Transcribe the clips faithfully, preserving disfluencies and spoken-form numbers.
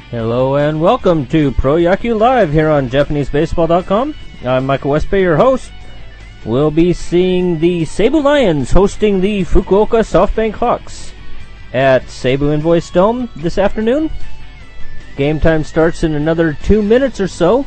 Hello and welcome to Pro Yaku Live here on Japanese Baseball dot com. I'm Michael Westbay, your host. We'll be seeing the Seibu Lions hosting the Fukuoka SoftBank Hawks at Seibu Invoice Dome this afternoon. Game time starts in another two minutes or so.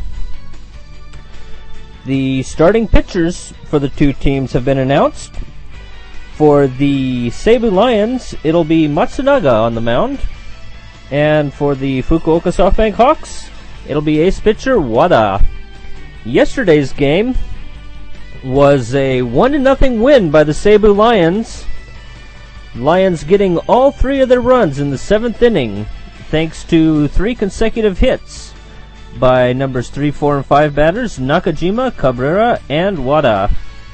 The starting pitchers for the two teams have been announced. For the Seibu Lions, it'll be Matsunaga on the mound. And for the Fukuoka SoftBank Hawks, it'll be ace pitcher Wada. Yesterday's game was a one to nothing win by the Seibu Lions. Lions getting all three of their runs in the seventh inning, thanks to three consecutive hits by numbers three, four, and five batters, Nakajima, Cabrera, and Wada.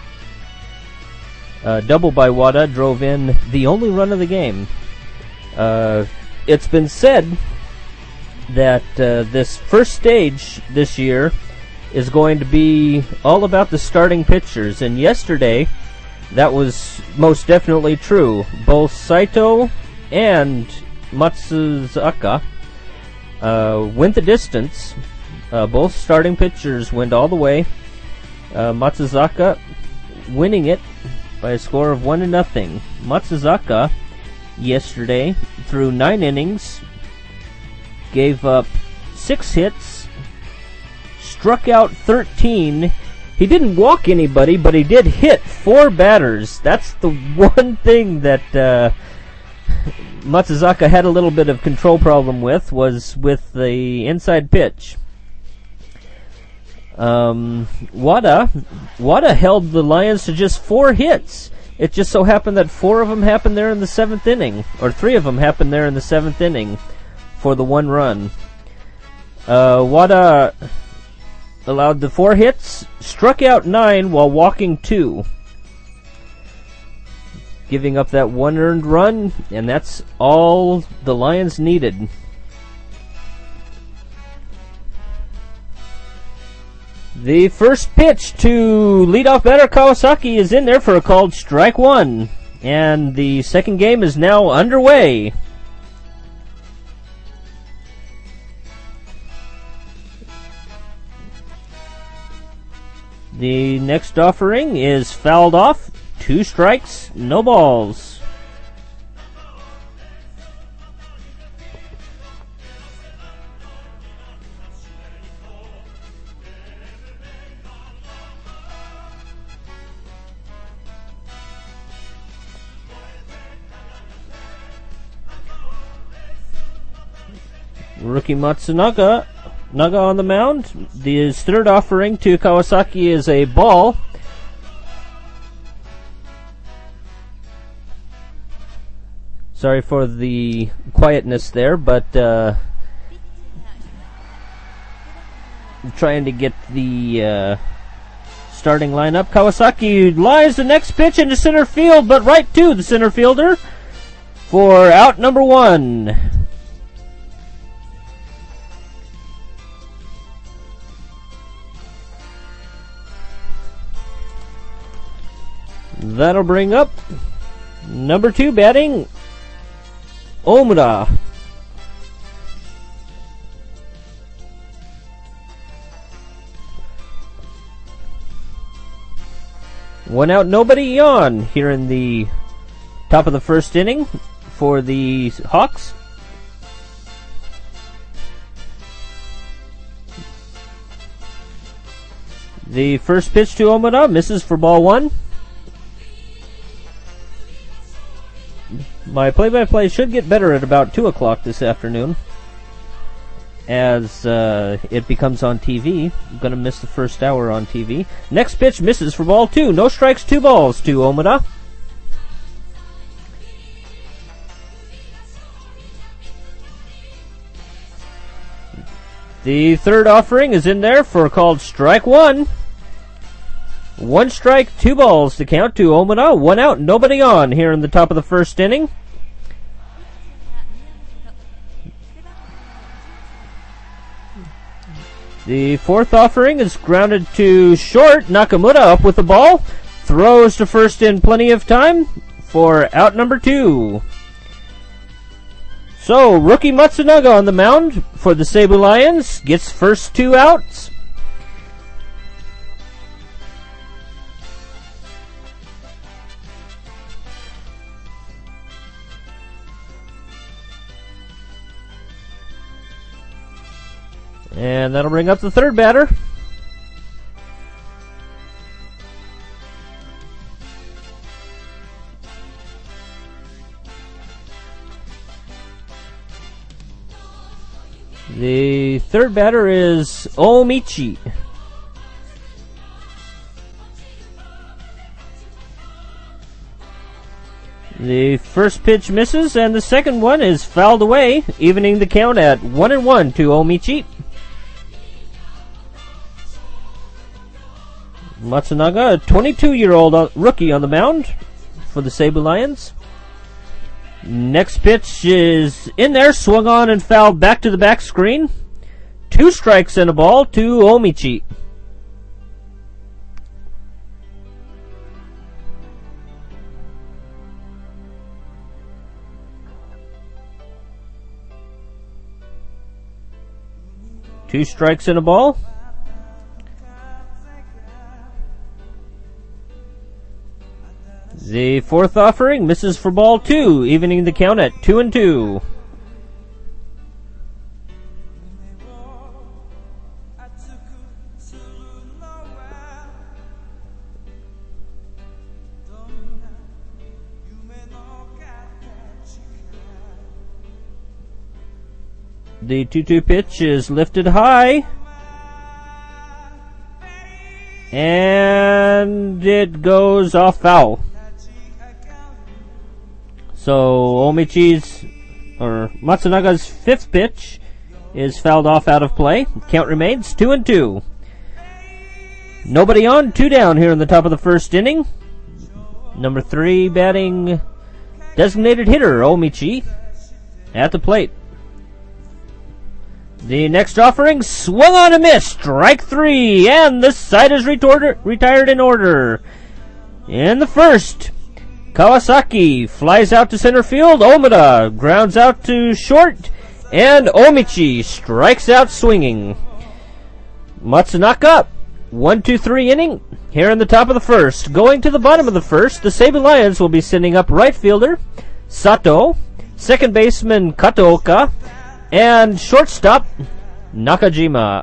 A double by Wada drove in the only run of the game. Uh... It's been said that uh, this first stage this year is going to be all about the starting pitchers, and yesterday that was most definitely true. Both Saito and Matsuzaka uh, went the distance. Uh, both starting pitchers went all the way. Uh, Matsuzaka winning it by a score of one to nothing. Matsuzaka yesterday threw nine innings, gave up six hits, struck out thirteen. He didn't walk anybody, but he did hit four batters. That's the one thing that uh, Matsuzaka had a little bit of control problem with, was with the inside pitch. Um, Wada, Wada held the Lions to just four hits. It just so happened that four of them happened there in the seventh inning, or three of them happened there in the seventh inning for the one run. Uh, Wada allowed the four hits, struck out nine while walking two, giving up that one earned run, and that's all the Lions needed. The first pitch to leadoff batter Kawasaki is in there for a called strike one. And the second game is now underway. The next offering is fouled off. Two strikes, no balls. Rookie Matsunaga Naga on the mound. His third offering to Kawasaki is a ball. Sorry for the quietness there, but uh, I'm trying to get the uh, starting lineup. Kawasaki lies the next pitch into center field, but right to the center fielder for out number one. That'll bring up number two batting, Omura. One out, nobody on here in the top of the first inning for the Hawks. The first pitch to Omura misses for ball one. My play-by-play should get better at about two o'clock this afternoon, as uh, it becomes on T V. I'm going to miss the first hour on T V. Next pitch misses for ball two. No strikes, two balls to Omura. The third offering is in there for a called strike one. One strike, two balls to count to Omura. One out, nobody on here in the top of the first inning. The fourth offering is grounded to short. Nakamura up with the ball. Throws to first in plenty of time for out number two. So, rookie Matsunaga on the mound for the Seibu Lions. Gets first two outs. And that'll bring up the third batter. The third batter is Omichi. The first pitch misses, and the second one is fouled away, evening the count at one and one to Omichi. Matsunaga, a twenty-two-year-old rookie on the mound for the Seibu Lions. Next pitch is in there, swung on and fouled back to the back screen. Two strikes and a ball to Omichi. Two strikes and a ball. The fourth offering misses for ball two, evening the count at two and two. The two two pitch is lifted high. And it goes off foul. So Omichi's, or Matsunaga's fifth pitch is fouled off out of play. Count remains two and two. Nobody on, two down here in the top of the first inning. Number three batting designated hitter Omichi at the plate. The next offering swung on and missed. Strike three, and the side is retorted, retired in order. In the first, Kawasaki flies out to center field. Omida grounds out to short, and Omichi strikes out swinging. Matsunaga, one two three inning here in the top of the first. Going to the bottom of the first, the Seibu Lions will be sending up right fielder Sato, second baseman Kataoka, and shortstop Nakajima.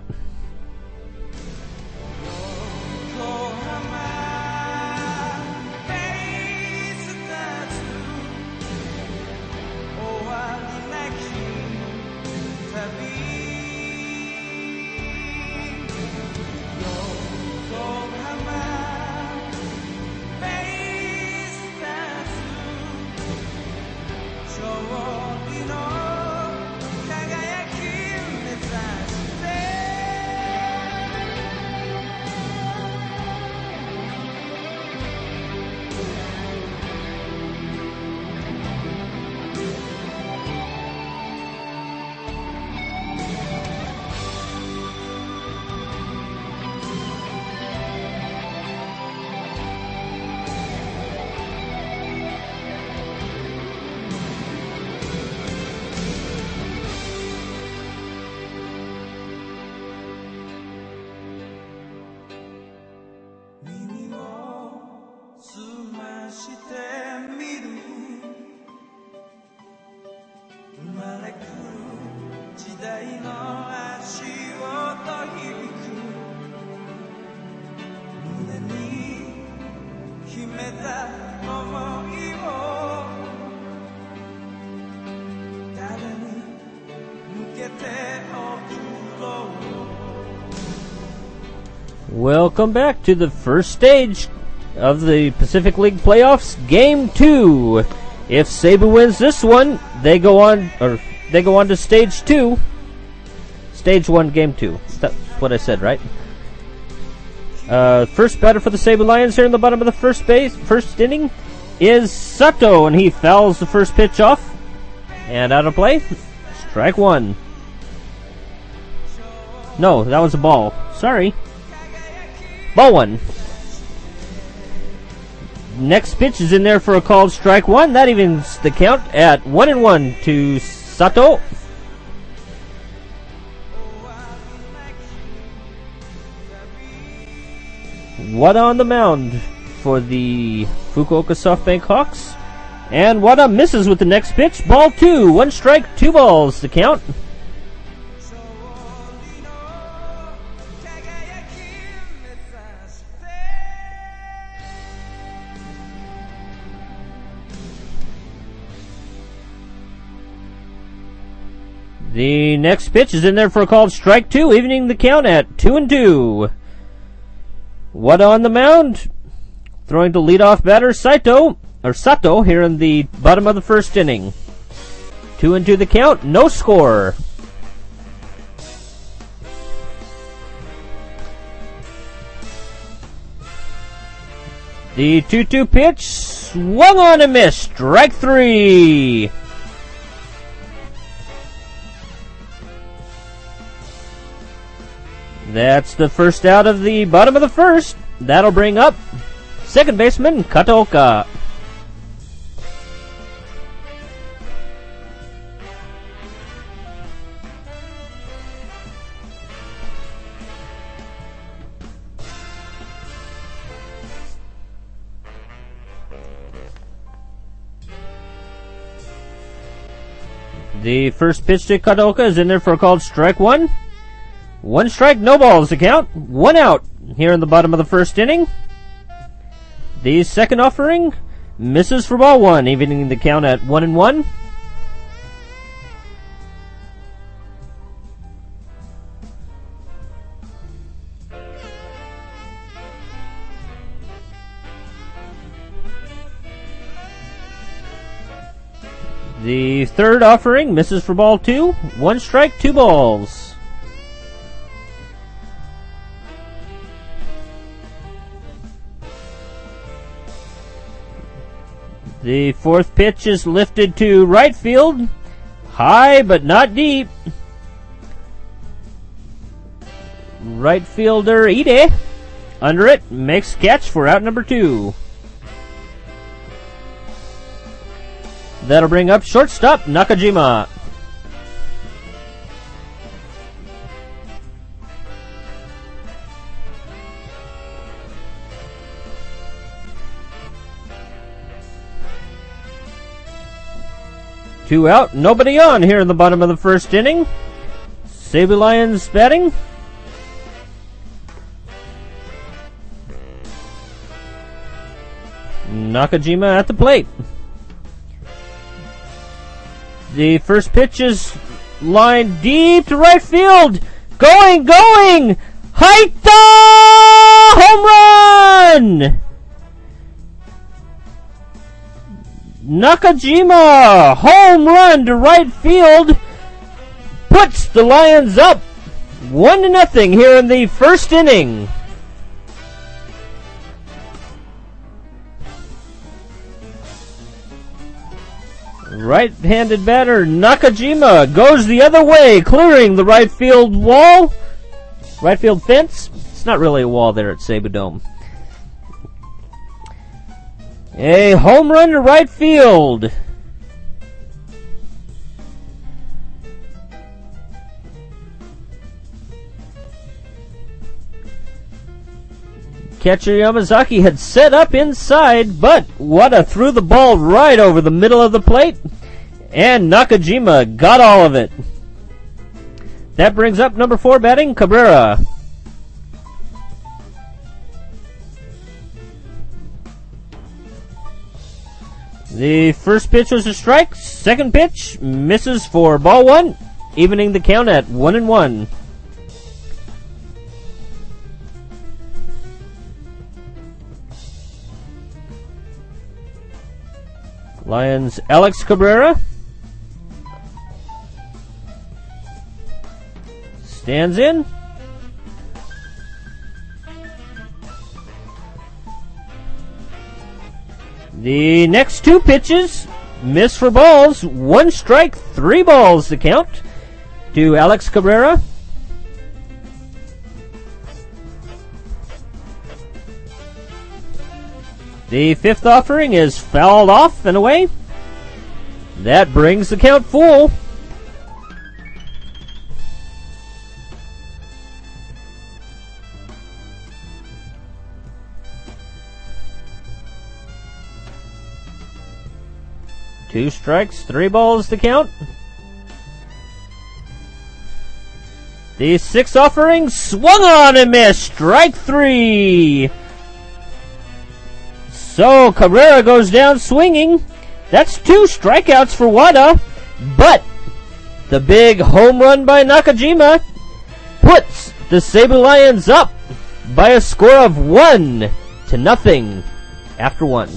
Welcome back to the first stage of the Pacific League Playoffs, Game Two. If Seibu wins this one, they go on, or they go on to Stage Two. Stage One, Game Two. That's what I said, right? Uh, first batter for the Seibu Lions here in the bottom of the first base, first inning, is Sato, and he fouls the first pitch off, and out of play. Strike one. No, that was a ball. Sorry. Ball one. Next pitch is in there for a called strike one. That evens the count at one and one to Sato. Wada on the mound for the Fukuoka SoftBank Hawks. And Wada misses with the next pitch. Ball two. One strike, two balls to count. The next pitch is in there for a called strike two, evening the count at two and two. Wada on the mound, throwing to leadoff batter Saito or Sato here in the bottom of the first inning. Two and two the count, no score. The two two pitch, swung on and missed, strike three. That's the first out of the bottom of the first. That'll bring up second baseman Kataoka. The first pitch to Kataoka is in there for a called strike one. One strike, no balls to count. One out here in the bottom of the first inning. The second offering misses for ball one, evening the count at one and one. The third offering misses for ball two. One strike, two balls. The fourth pitch is lifted to right field. High but not deep. Right fielder Ide under it makes catch for out number two. That'll bring up shortstop Nakajima. Two out, nobody on here in the bottom of the first inning. Seibu Lions batting. Nakajima at the plate. The first pitch is lined deep to right field. Going, going! Haita! Home run! Nakajima, home run to right field, puts the Lions up one to nothing here in the first inning. Right-handed batter Nakajima goes the other way, clearing the right field wall, right field fence. It's not really a wall there at Seibu Dome. A home run to right field. Catcher Yamazaki had set up inside, but Wada threw the ball right over the middle of the plate, and Nakajima got all of it. That brings up number four batting, Cabrera. The first pitch was a strike. Second pitch misses for ball one, evening the count at one and one. Lions Alex Cabrera stands in. The next two pitches miss for balls. One strike, three balls to count to Alex Cabrera. The fifth offering is fouled off and away. That brings the count full. Two strikes, three balls to count. The sixth offering swung on and missed. Strike three. So Cabrera goes down swinging. That's two strikeouts for Wada. But the big home run by Nakajima puts the Seibu Lions up by a score of one to nothing after one.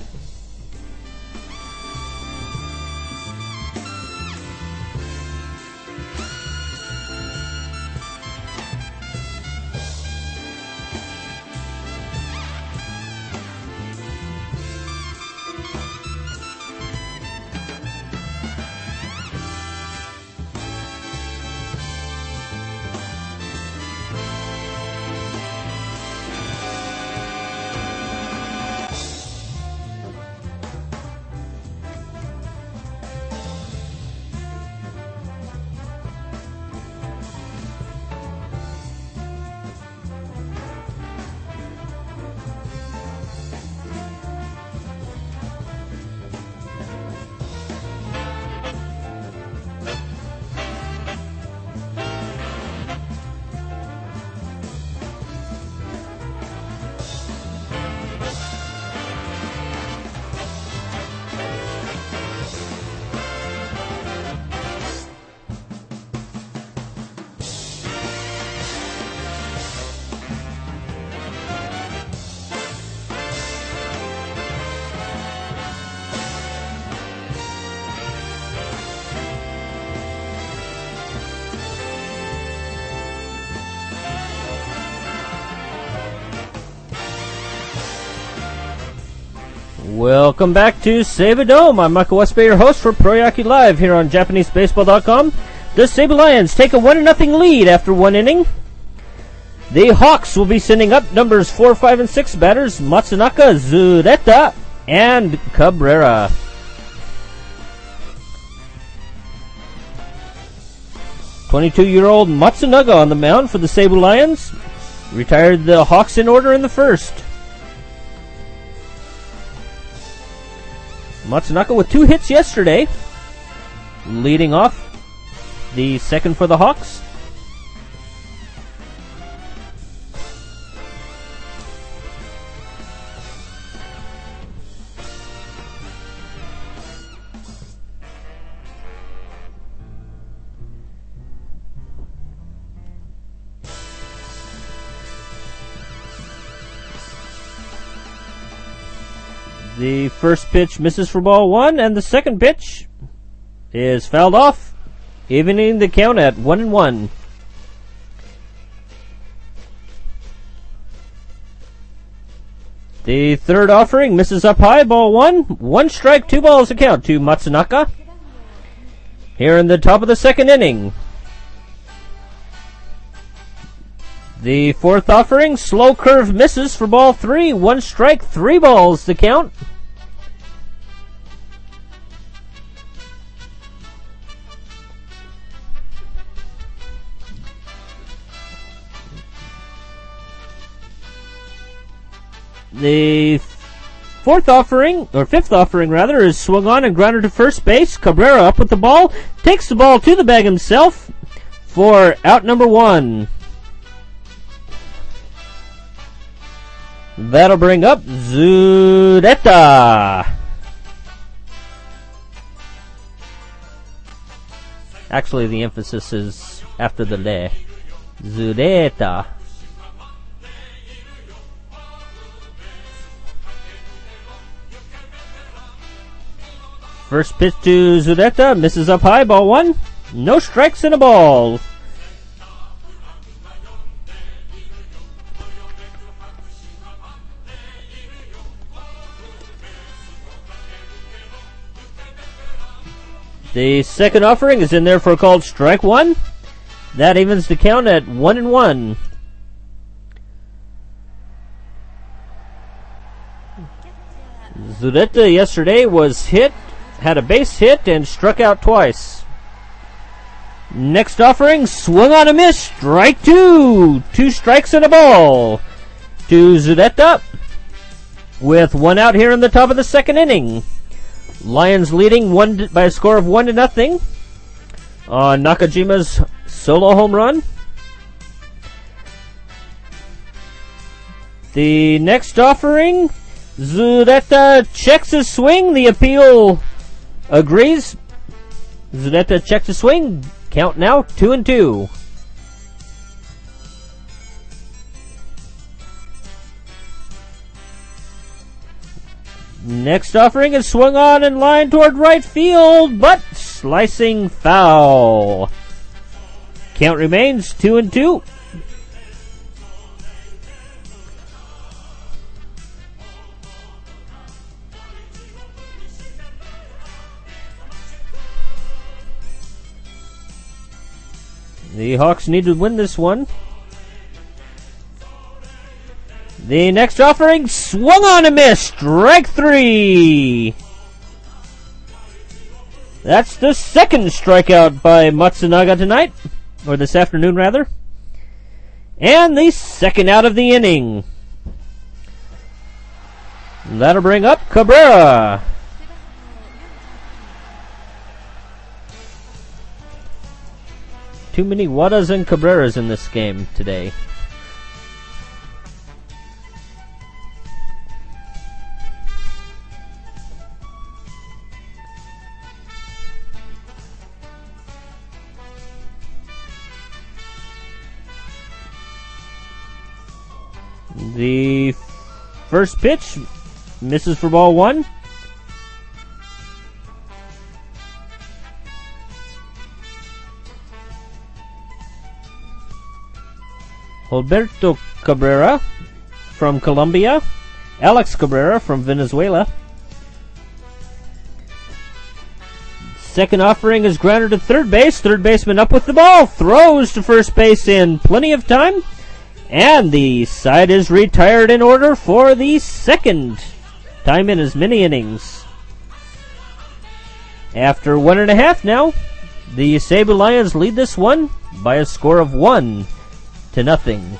Welcome back to Seibu Dome. I'm Michael Westbay, your host for Proyaki Live here on Japanese Baseball dot com. The Seibu Lions take a one to nothing lead after one inning. The Hawks will be sending up numbers four, five, and six batters Matsunaka, Zureta, and Cabrera. twenty-two-year-old Matsunaga on the mound for the Seibu Lions. Retired the Hawks in order in the first. Matsunaka with two hits yesterday, leading off the second for the Hawks. The first pitch misses for ball one, and the second pitch is fouled off, evening the count at one and one. The third offering misses up high, ball one. One strike, two balls to count to Matsunaka. Here in the top of the second inning. The fourth offering, slow curve misses for ball three. One strike, three balls to count. The fourth offering, or fifth offering rather, is swung on and grounded to first base. Cabrera up with the ball, takes the ball to the bag himself for out number one. That'll bring up Zureta. Actually, the emphasis is after the le. Zureta. First pitch to Zureta, misses up high, ball one. No strikes and a ball. The second offering is in there for a called strike one. That evens the count at one and one. Zureta yesterday was hit, had a base hit, and struck out twice. Next offering, swung on a miss, strike two. Two strikes and a ball to Zureta with one out here in the top of the second inning. Lions leading one to, by a score of one to nothing on Nakajima's solo home run. The next offering, Zureta checks his swing. The appeal agrees. Zureta checks his swing. Count now, two and two. Next offering is swung on and lined toward right field, but slicing foul. Count remains two and two. The Hawks need to win this one. The next offering swung on and missed. Strike three. That's the second strikeout by Matsunaga tonight, or this afternoon rather. And the second out of the inning. That'll bring up Cabrera. Too many Wadas and Cabreras in this game today. The first pitch misses for ball one. Alberto Cabrera from Colombia. Alex Cabrera from Venezuela. Second offering is grounded to third base. Third baseman up with the ball. Throws to first base in plenty of time. And the side is retired in order for the second time in as many innings. After one and a half now, the Seibu Lions lead this one by a score of one to nothing.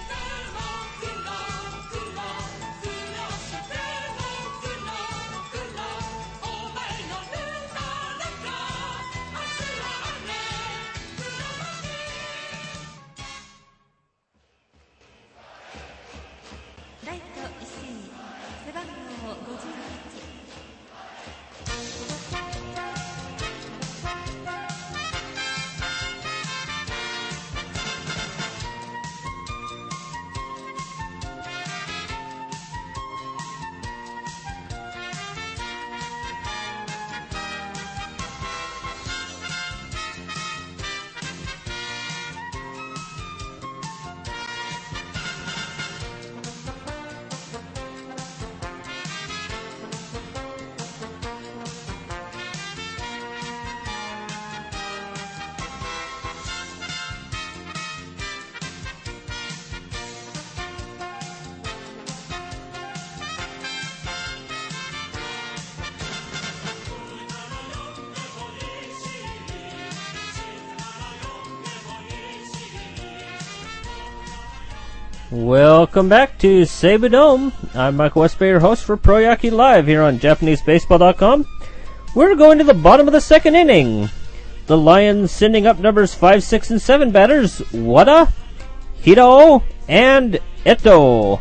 Welcome back to Seibu Dome. I'm Michael Westby, your host for Pro Yaki Live here on Japanese Baseball dot com. We're going to the bottom of the second inning. The Lions sending up numbers five, six, and seven batters. Wada, Hidao, and Eto.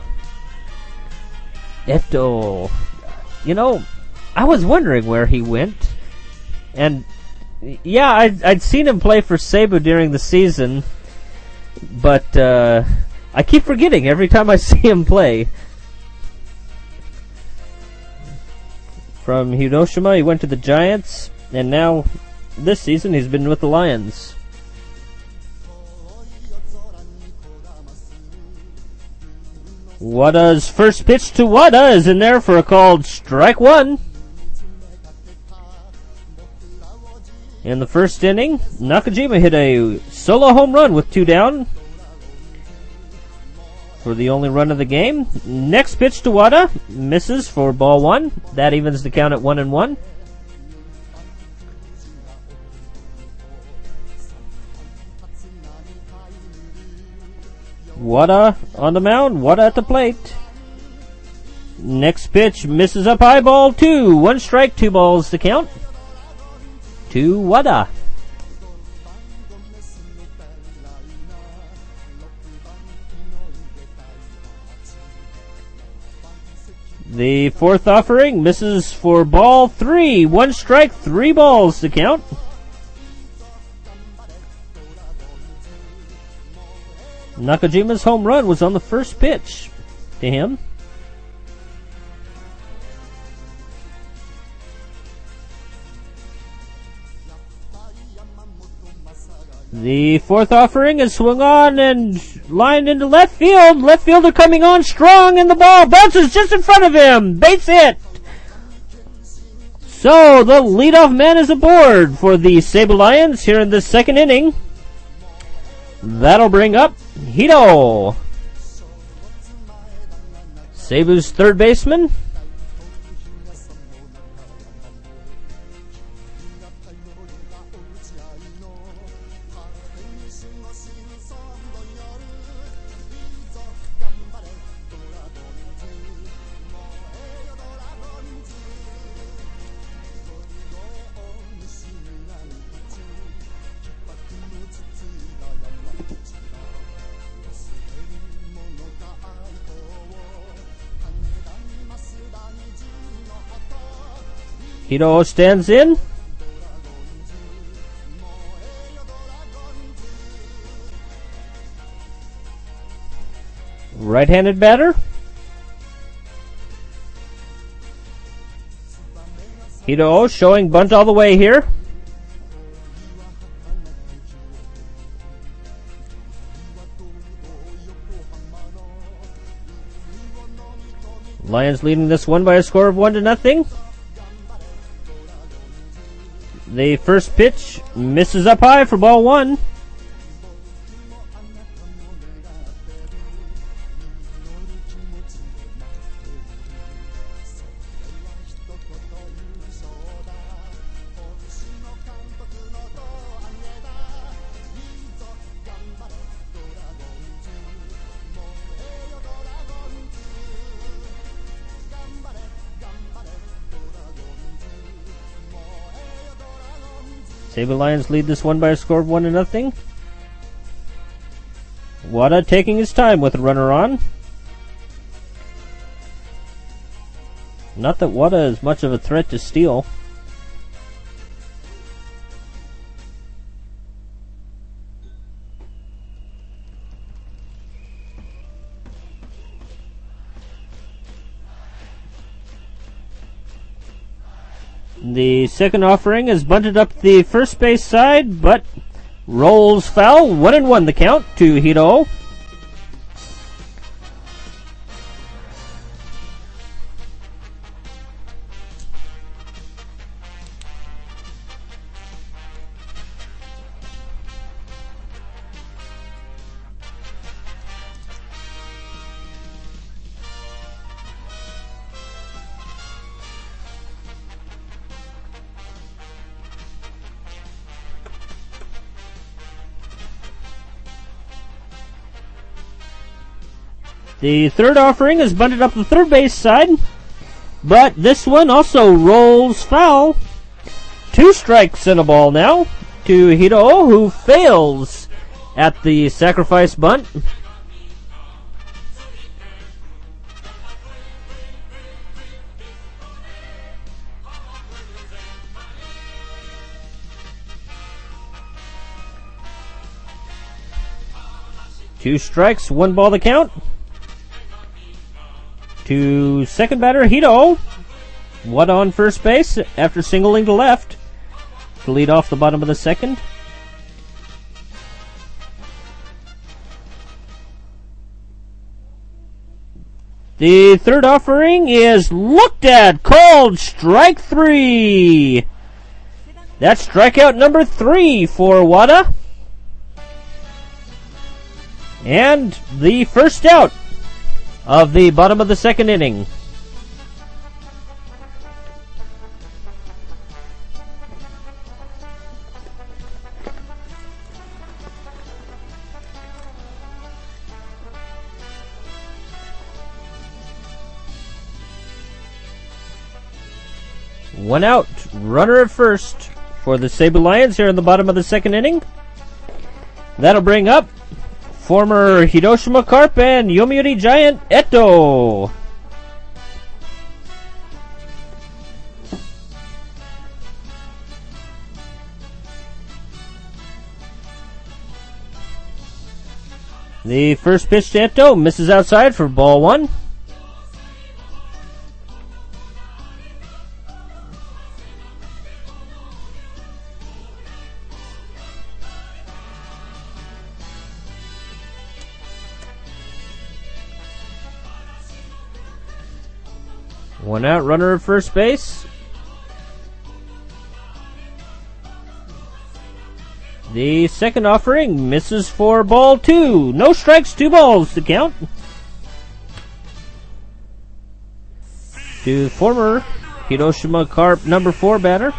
Eto. You know, I was wondering where he went. And, yeah, I'd, I'd seen him play for Seibu during the season. But, uh... I keep forgetting every time I see him play. From Hiroshima, he went to the Giants, and now, this season, he's been with the Lions. Wada's first pitch to Wada is in there for a called strike one. In the first inning, Nakajima hit a solo home run with two down for the only run of the game. Next pitch to Wada misses for ball one. That evens the count at one and one. Wada on the mound. Wada at the plate. Next pitch misses up high, ball two. One strike, two balls to count. To Wada. The fourth offering misses for ball three. One strike, three balls to count. Nakajima's home run was on the first pitch to him. The fourth offering is swung on and lined into left field. Left fielder coming on strong, and the ball bounces just in front of him. Base hit. So the leadoff man is aboard for the Seibu Lions here in the second inning. That'll bring up Hito, Seibu's third baseman. Hito stands in. Right-handed batter. Hito showing bunt all the way here. Lions leading this one by a score of one to nothing. The first pitch misses up high for ball one. Seibu Lions lead this one by a score of one to nothing. Wada taking his time with a runner on. Not that Wada is much of a threat to steal. The second offering is bunted up the first base side, but rolls foul. One and one the count to Hito. The third offering is bunted up the third base side, but this one also rolls foul. Two strikes and a ball now to Hito, who fails at the sacrifice bunt. Two strikes, one ball to count. To second batter, Hito. One on first base after singling to left to lead off the bottom of the second. The third offering is looked at, called strike three. That's strikeout number three for Wada. And the first out of the bottom of the second inning. One out. Runner at first for the Seibu Lions here in the bottom of the second inning. That'll bring up former Hiroshima Carp and Yomiuri Giant Eto. The first pitch to Eto misses outside for ball one. One out, runner at first base. The second offering misses for ball two. No strikes, two balls to count. To former Hiroshima Carp number four batter.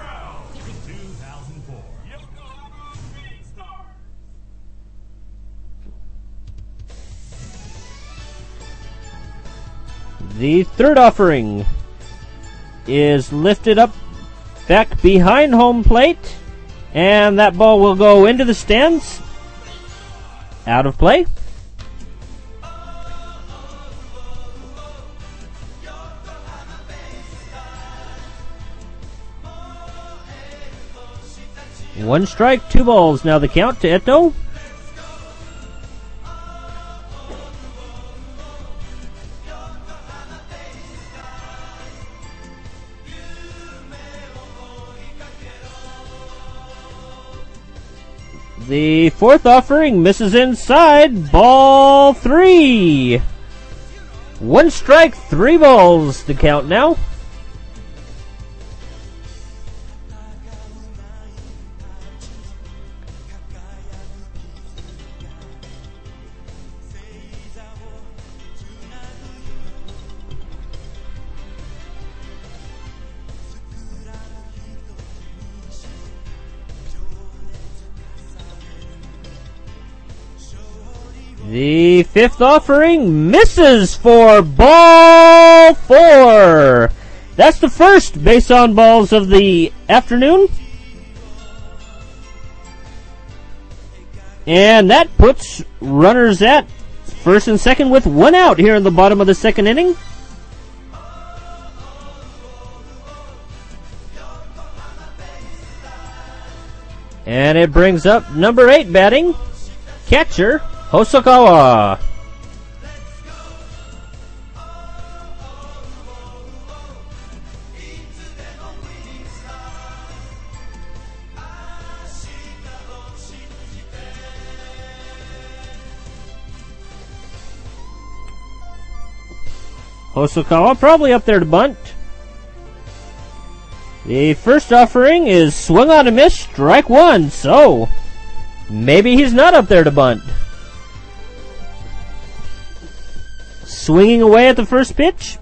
The third offering is lifted up back behind home plate, and that ball will go into the stands. Out of play. One strike, two balls. Now the count to Eto. The fourth offering misses inside. Ball three. One strike, three balls to count now. The fifth offering misses for ball four. That's the first base on balls of the afternoon. And that puts runners at first and second with one out here in the bottom of the second inning. And it brings up number eight batting, catcher Hosokawa. Hosokawa probably up there to bunt. The first offering is swung on a miss, strike one, so maybe he's not up there to bunt. Swinging away at the first pitch.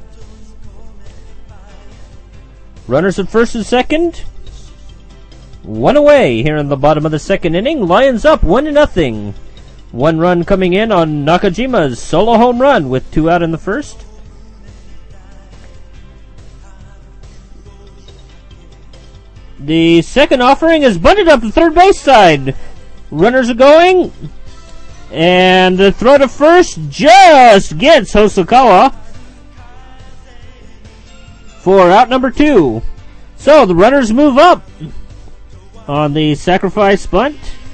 Runners at first and second. One away here in the bottom of the second inning. Lions up one to nothing. One run coming in on Nakajima's solo home run with two out in the first. The second offering is bunted up the third base side. Runners are going. And the throw to first just gets Hosokawa for out number two. So the runners move up on the sacrifice bunt.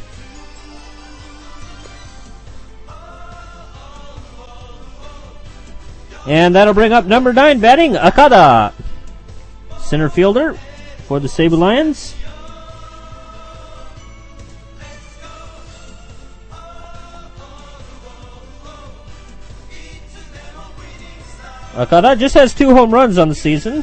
And that'll bring up number nine batting, Akada. Center fielder for the Seibu Lions. Akada just has two home runs on the season.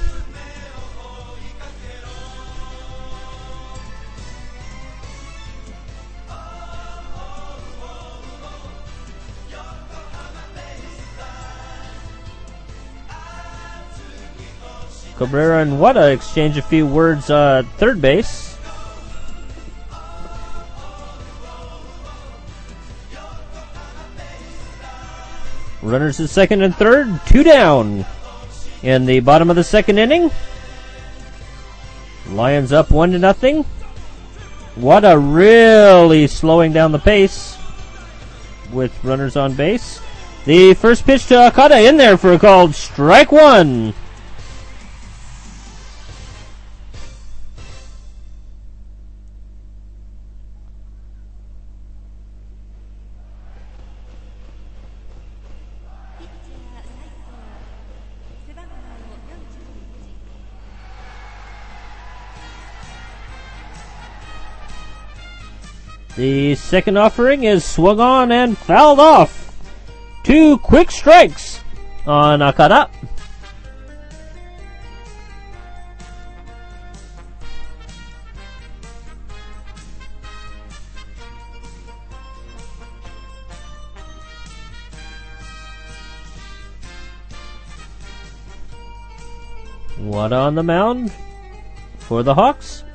Cabrera and Wada exchange a few words uh, third base. Runners at second and third, two down in the bottom of the second inning. Lions up one to nothing. Wada really slowing down the pace with runners on base. The first pitch to Okada in there for a called strike one. The second offering is swung on and fouled off. Two quick strikes on Okada. Wada on the mound for the Hawks.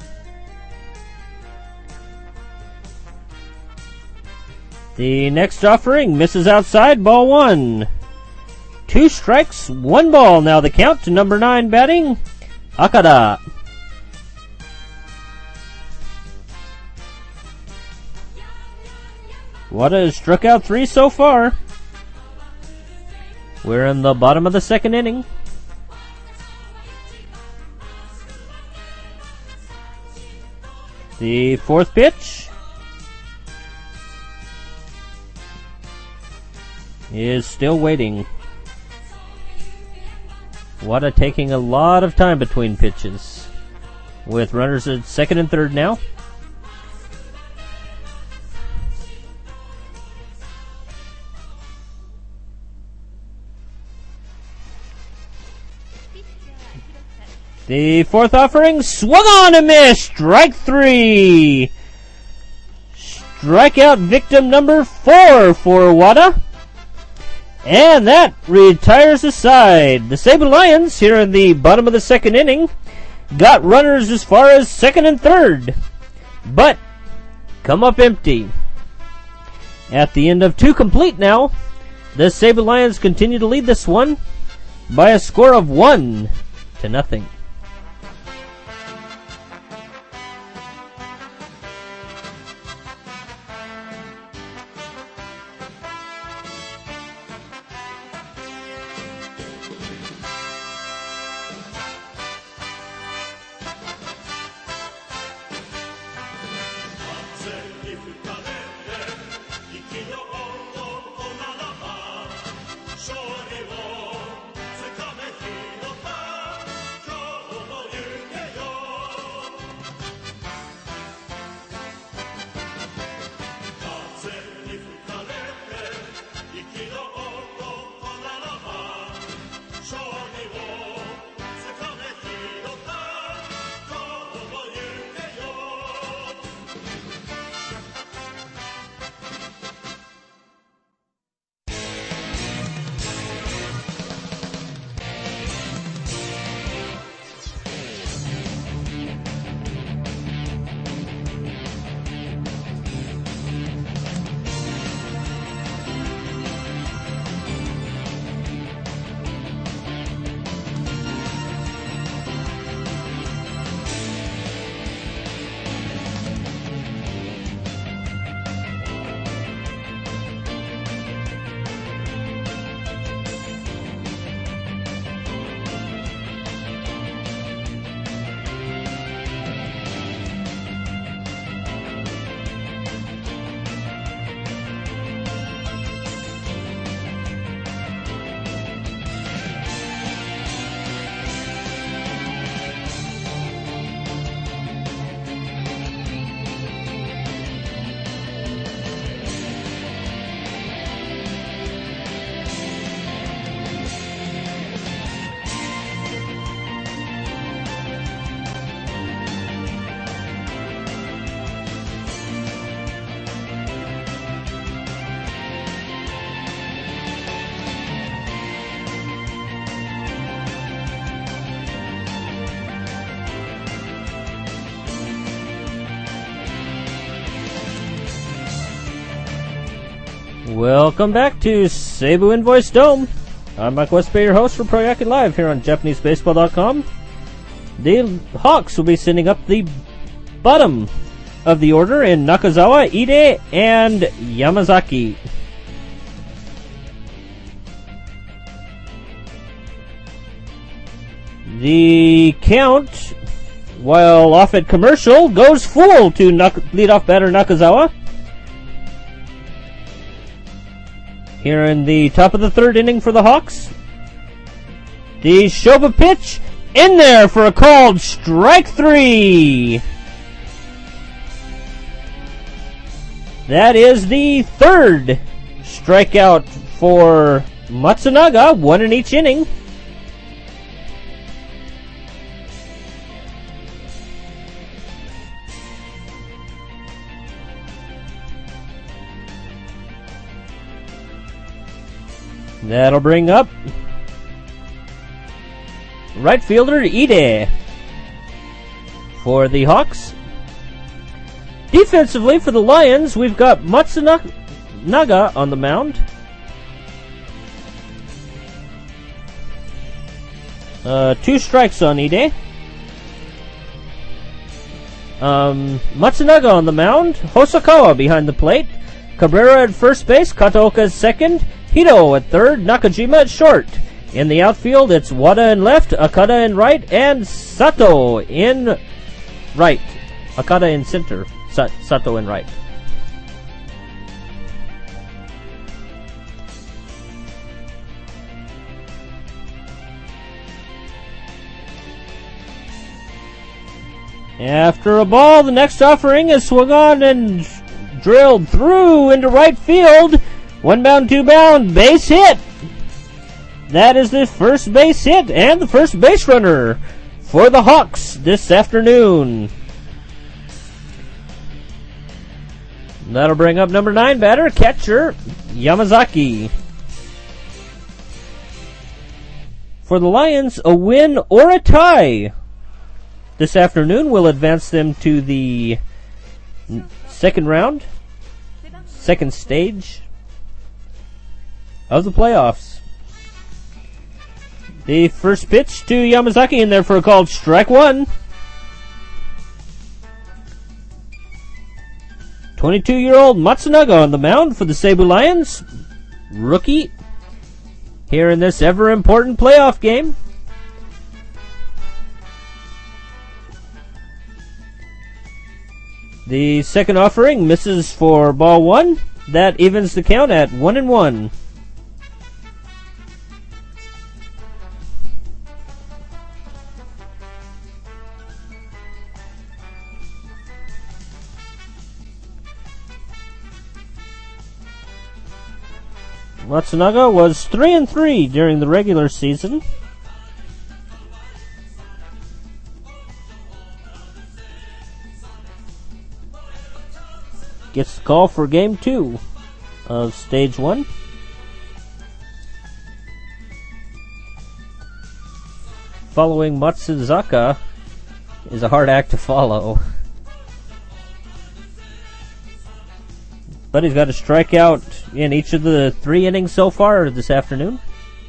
The next offering misses outside, ball one. Two strikes, one ball. Now the count to number nine batting, Okada. Wada has struck out three so far. We're in the bottom of the second inning. The fourth pitch is still waiting. Wada taking a lot of time between pitches, with runners at second and third now. The fourth offering swung on and missed. Strike three. Strikeout victim number four for Wada. And that retires the side. The Sabre Lions, here in the bottom of the second inning, got runners as far as second and third, but come up empty. At the end of two complete now, the Sabre Lions continue to lead this one by a score of one to nothing. Welcome back to Seibu Invoice Dome. I'm Mike Westby, your host for Pro Yakin Live here on Japanese Baseball dot com. The Hawks will be sending up the bottom of the order in Nakazawa, Ide, and Yamazaki. The count, while off at commercial, goes full to Nak- leadoff batter Nakazawa. Here in the top of the third inning for the Hawks. The Shoba pitch in there for a called strike three. That is the third strikeout for Matsunaga, one in each inning. That'll bring up right fielder Ide for the Hawks. Defensively for the Lions, we've got Matsunaga on the mound. Uh, two strikes on Ide. Um, Matsunaga on the mound. Hosokawa behind the plate. Cabrera at first base. Kataoka at second. Hito at third. Nakajima at short. In the outfield, it's Wada in left, Akada in right, and Sato in right. Akada in center. Sa- Sato in right. After a ball, the next offering is swung on and drilled through into right field. One bound, two bound, base hit. That is the first base hit and the first base runner for the Hawks this afternoon. That'll bring up number nine batter, catcher Yamazaki. For the Lions, a win or a tie this afternoon will advance them to the second round, second stage of the playoffs. The first pitch to Yamazaki in there for a called strike one. twenty-two-year-old Matsunaga on the mound for the Seibu Lions. Rookie here in this ever-important playoff game. The second offering misses for ball one. That evens the count at one and one. Matsunaga was three and three during the regular season. Gets the call for game two of stage one. Following Matsuzaka is a hard act to follow. But he's got a strikeout in each of the three innings so far this afternoon.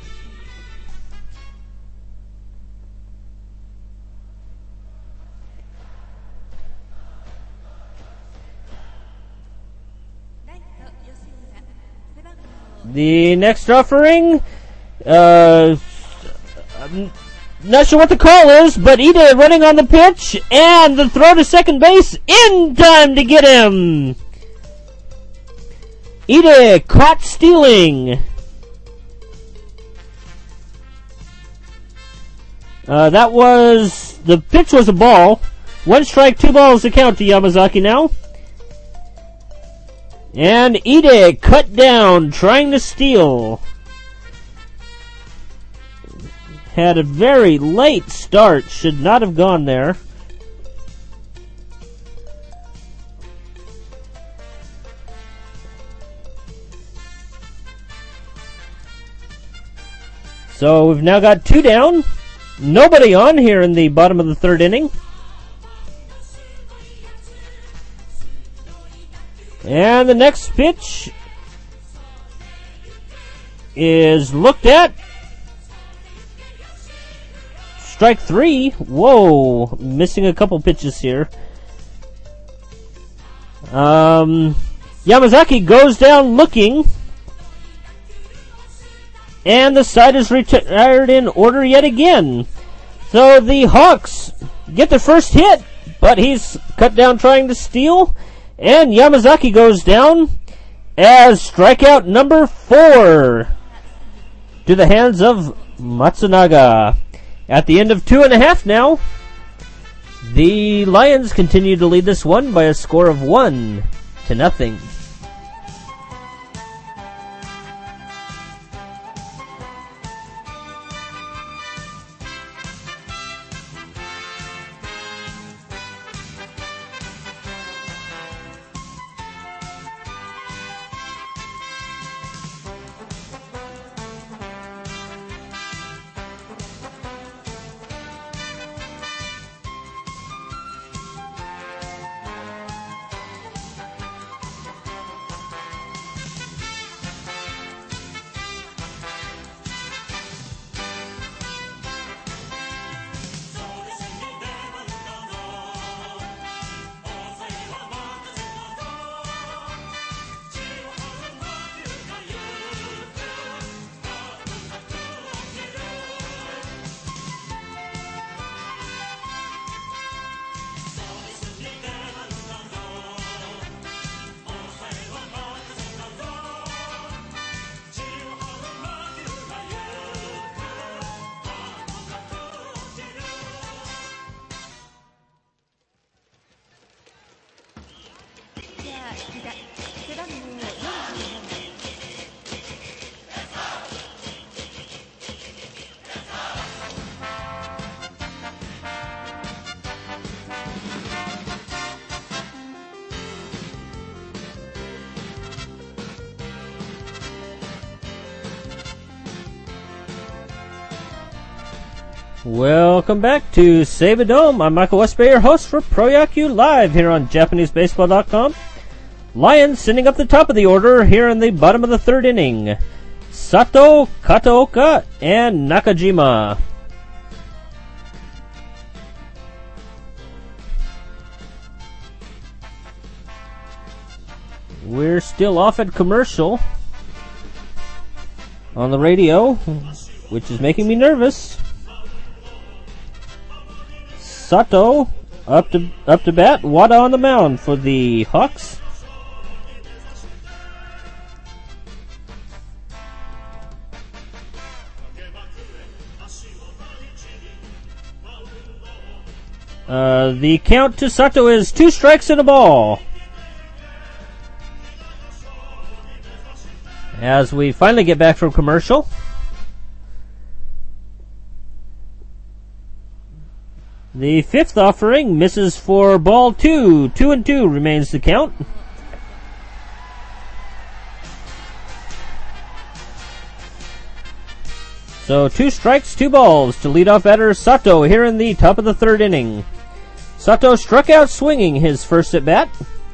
The next offering, uh, I'm not sure what the call is, but Ide running on the pitch, and the throw to second base in time to get him. Ide caught stealing. Uh, that was, the pitch was a ball. One strike, two balls to count to Yamazaki now. And Ide cut down, trying to steal. Had a very late start, should not have gone there. So we've now got two down. Nobody on here in the bottom of the third inning. And the next pitch is looked at. strike three. Whoa, missing a couple pitches here. Um, Yamazaki goes down looking. And the side is retired in order yet again. So the Hawks get the first hit, but he's cut down trying to steal. And Yamazaki goes down as strikeout number four to the hands of Matsunaga. At the end of two and a half now, the Lions continue to lead this one by a score of one to nothing. Welcome back to Save a Dome. I'm Michael Westby, your host for Pro Yaku Live here on Japanese Baseball dot com. Lions sitting up the top of the order here in the bottom of the third inning. Sato, Kataoka, and Nakajima. We're still off at commercial on the radio, which is making me nervous. Sato up to up to bat. Wada on the mound for the Hawks. Uh, the count to Sato is two strikes and a ball. As we finally get back from commercial. The fifth offering misses for ball two. Two and two remains the count. So two strikes, two balls to leadoff batter Sato here in the top of the third inning. Sato struck out swinging his first at bat.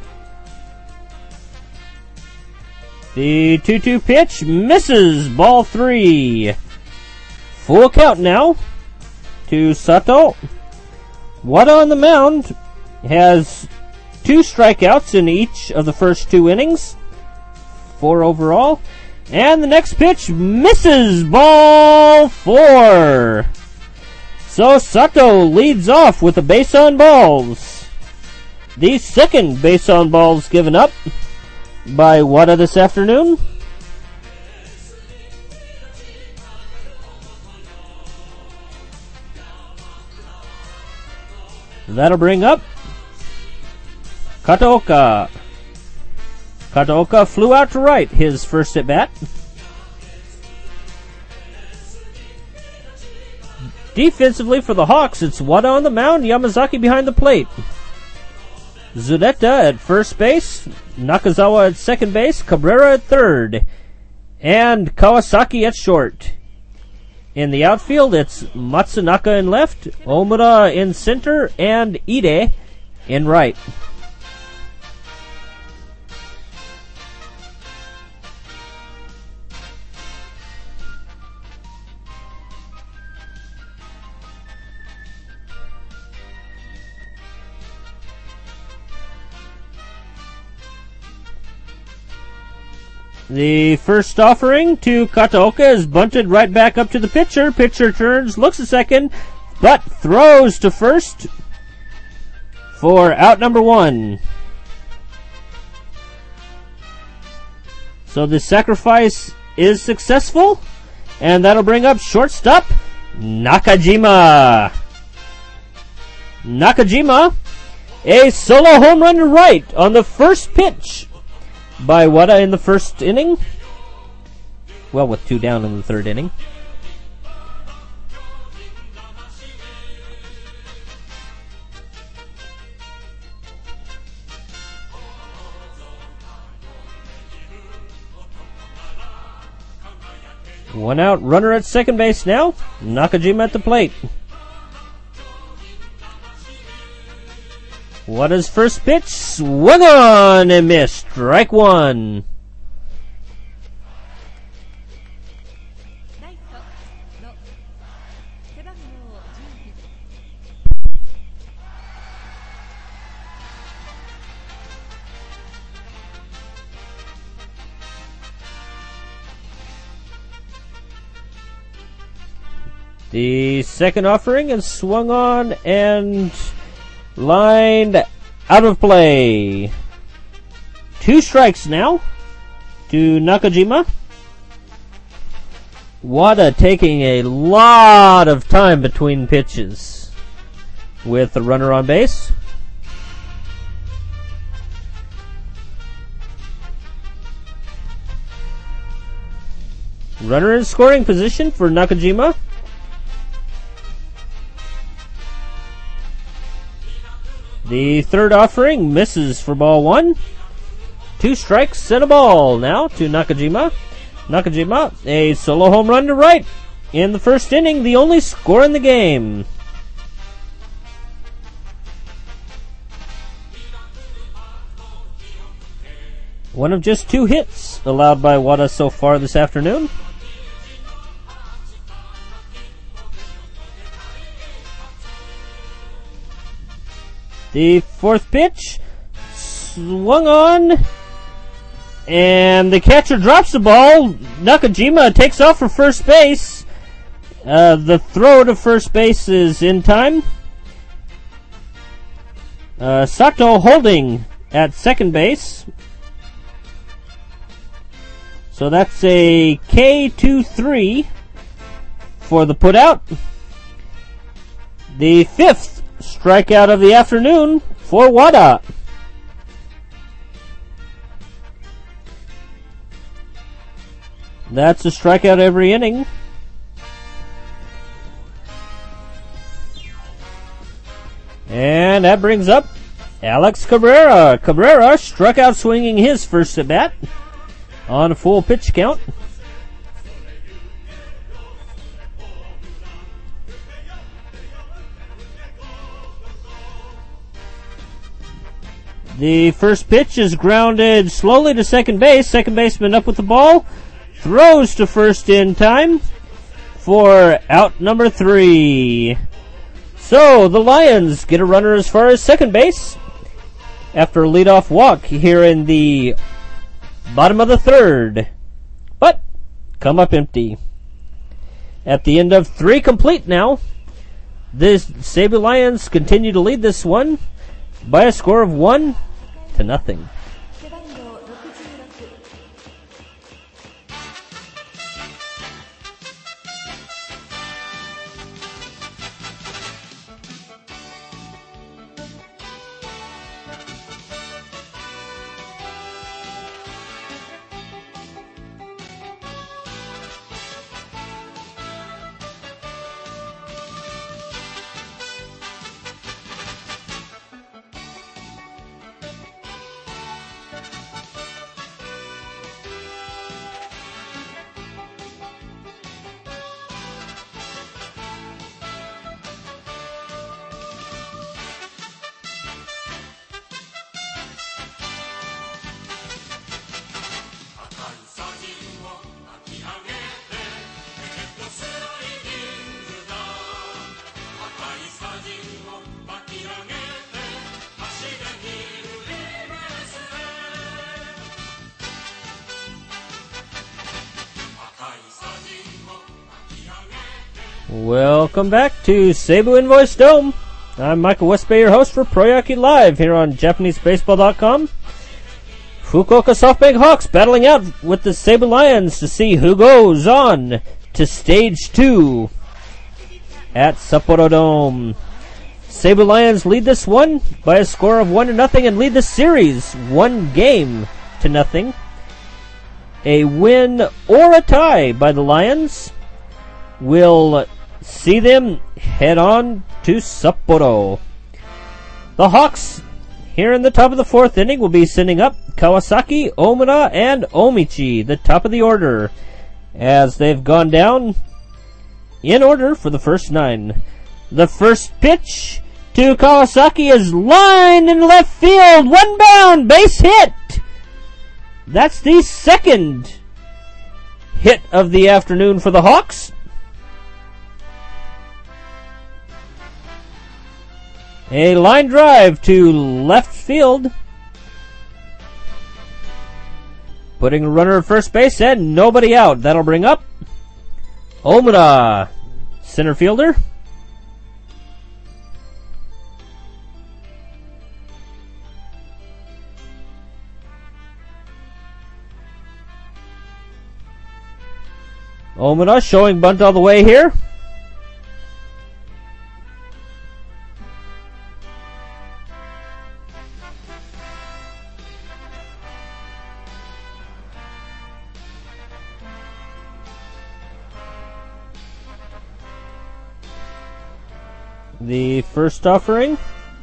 The two two pitch misses, ball three. Full count now to Sato. Wada on the mound has two strikeouts in each of the first two innings. Four overall. And the next pitch misses, ball four. So Sato leads off with a base on balls. The second base on balls given up by Wada this afternoon. That'll bring up Kataoka. Kataoka flew out to right his first at bat. Defensively for the Hawks, it's Wada on the mound, Yamazaki behind the plate. Zureta at first base, Nakazawa at second base, Cabrera at third, and Kawasaki at short. In the outfield, it's Matsunaka in left, Omura in center, and Ide in right. The first offering to Kataoka is bunted right back up to the pitcher. Pitcher turns, looks a second, but throws to first for out number one. So the sacrifice is successful, and that'll bring up shortstop Nakajima. Nakajima, a solo home run to right on the first pitch by Wada in the first inning. Well, with two down in the third inning. One out, runner at second base now. Nakajima at the plate. Wada's first pitch, swung on and missed. Strike one. The second offering is swung on and lined out of play. Two strikes now to Nakajima. Wada taking a lot of time between pitches with the runner on base. Runner in scoring position for Nakajima. The third offering misses for ball one. Two strikes and a ball now to Nakajima. Nakajima, a solo home run to right in the first inning, the only score in the game. One of just two hits allowed by Wada so far this afternoon. The fourth pitch swung on, and the catcher drops the ball. Nakajima takes off for first base. Uh, the throw to first base is in time. Uh, Sato holding at second base. So that's a K two three for the putout. The fifth strikeout of the afternoon for Wada. That's a strikeout every inning. And that brings up Alex Cabrera. Cabrera struck out swinging his first at bat on a full pitch count. The first pitch is grounded slowly to second base. Second baseman up with the ball. Throws to first in time for out number three. So the Lions get a runner as far as second base after a leadoff walk here in the bottom of the third. But come up empty. At the end of three complete now, the Seibu Lions continue to lead this one by a score of one to nothing. Welcome back to Seibu Invoice Dome. I'm Michael Westbay, your host for Proyaki Live here on Japanese Baseball dot com. Fukuoka SoftBank Hawks battling out with the Seibu Lions to see who goes on to Stage two at Sapporo Dome. Seibu Lions lead this one by a score of one to nothing and lead the series one game to nothing. A win or a tie by the Lions will see them head on to Sapporo. The Hawks, here in the top of the fourth inning, will be sending up Kawasaki, Omura, and Omichi, the top of the order, as they've gone down in order for the first nine. The first pitch to Kawasaki is lined in left field, one bound, base hit. That's the second hit of the afternoon for the Hawks. A line drive to left field, putting a runner at first base and nobody out. That'll bring up Omura, center fielder. Omura showing bunt all the way here. The first offering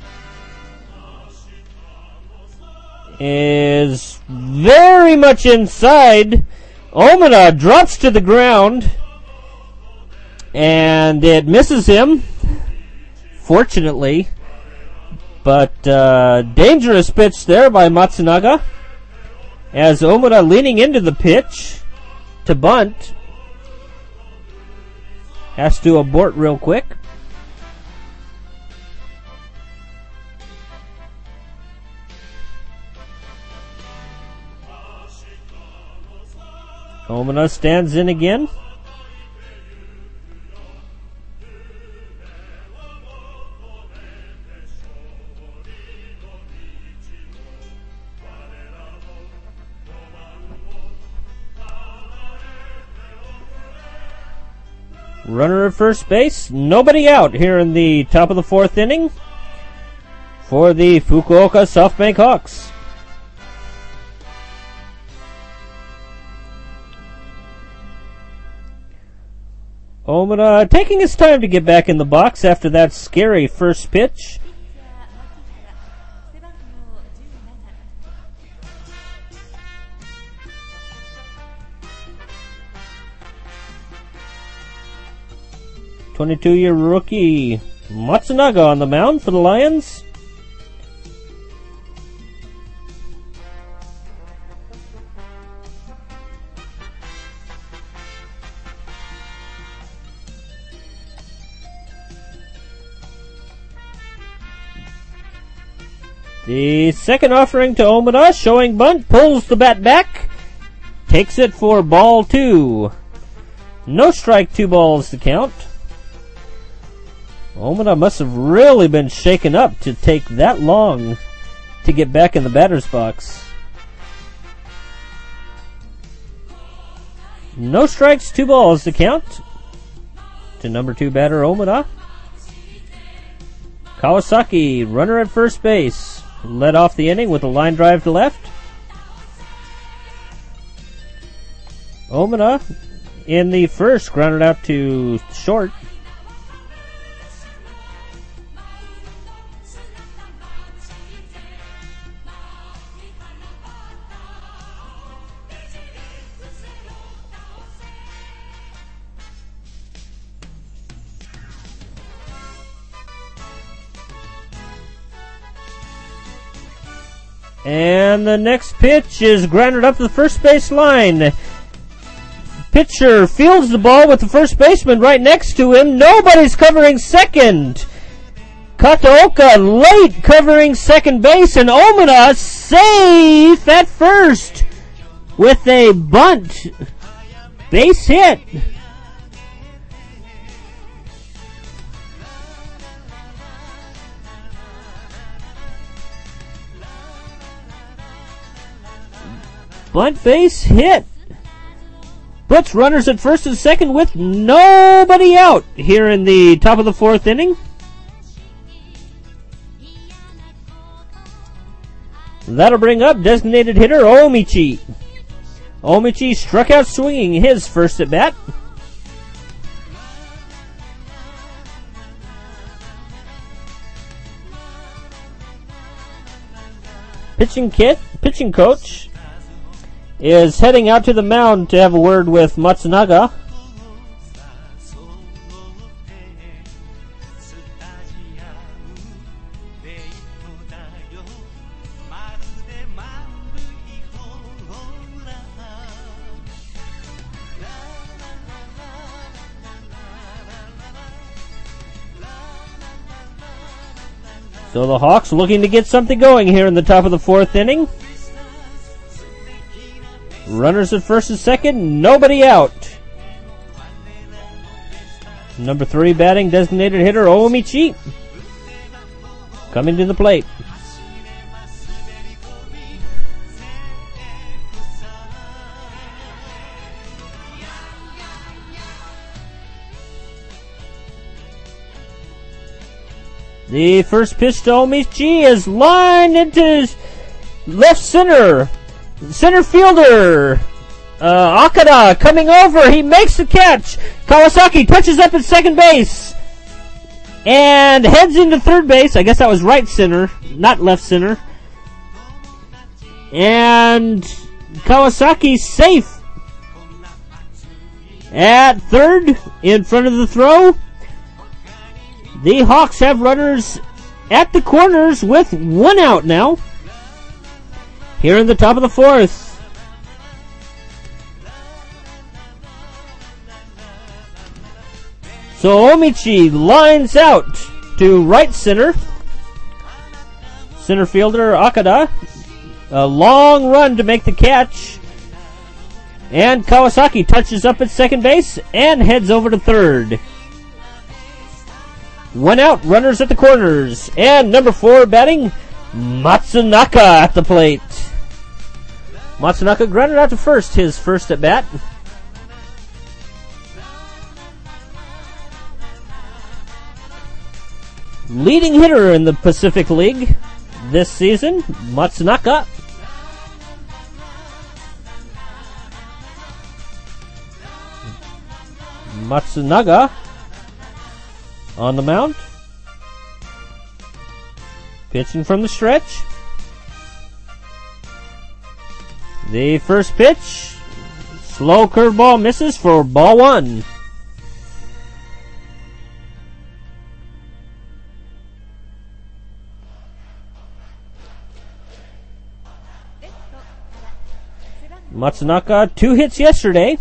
is very much inside. Omura drops to the ground, and it misses him, fortunately. But uh, dangerous pitch there by Matsunaga, as Omura leaning into the pitch to bunt. Has to abort real quick. Omura stands in again. Runner at first base, nobody out here in the top of the fourth inning for the Fukuoka SoftBank Hawks. Omura taking his time to get back in the box after that scary first pitch. twenty-two-year rookie Matsunaga on the mound for the Lions. The second offering to Omura, showing bunt, pulls the bat back, takes it for ball two. No strike, two balls to count. Omura must have really been shaken up to take that long to get back in the batter's box. No strikes, two balls to count to number two batter Omura. Kawasaki, runner at first base, led off the inning with a line drive to left. Omura in the first grounded out to short. And the next pitch is grounded up to the first base line. Pitcher fields the ball with the first baseman right next to him. Nobody's covering second. Kataoka late covering second base, and Omura safe at first with a bunt. Base hit. Bunt base hit. Puts runners at first and second with nobody out here in the top of the fourth inning. That'll bring up designated hitter Omichi. Omichi struck out swinging his first at bat. Pitching kit, pitching coach is heading out to the mound to have a word with Matsunaga. So the Hawks looking to get something going here in the top of the fourth inning. Runners at first and second, nobody out. Number three batting, designated hitter Omichi coming to the plate. The first pitch to Omichi is lined into left center. Center fielder uh, Akada coming over. He makes the catch. Kawasaki touches up at second base and heads into third base. I guess that was right center, not left center. And Kawasaki safe at third in front of the throw. The Hawks have runners at the corners with one out now. Here in the top of the fourth. So Omichi lines out to right center. Center fielder Akada. A long run to make the catch. And Kawasaki touches up at second base and heads over to third. One out, runners at the corners. And number four batting, Matsunaka at the plate. Matsunaka grounded out to first, his first at bat. Leading hitter in the Pacific League this season, Matsunaka. Matsunaga on the mound. Pitching from the stretch. The first pitch, slow curveball misses for ball one. Matsunaka, two hits yesterday.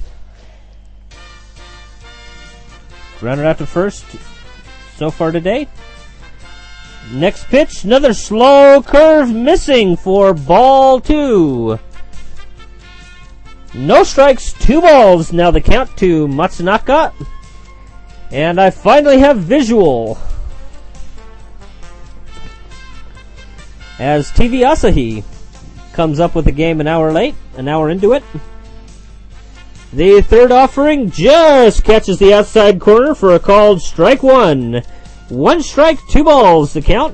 Grounded out to first so far today. Next pitch, another slow curve missing for ball two. No strikes, two balls. Now the count to Matsunaka. And I finally have visual. As T V Asahi comes up with the game an hour late, an hour into it. The third offering just catches the outside corner for a called strike one. One strike, two balls the count.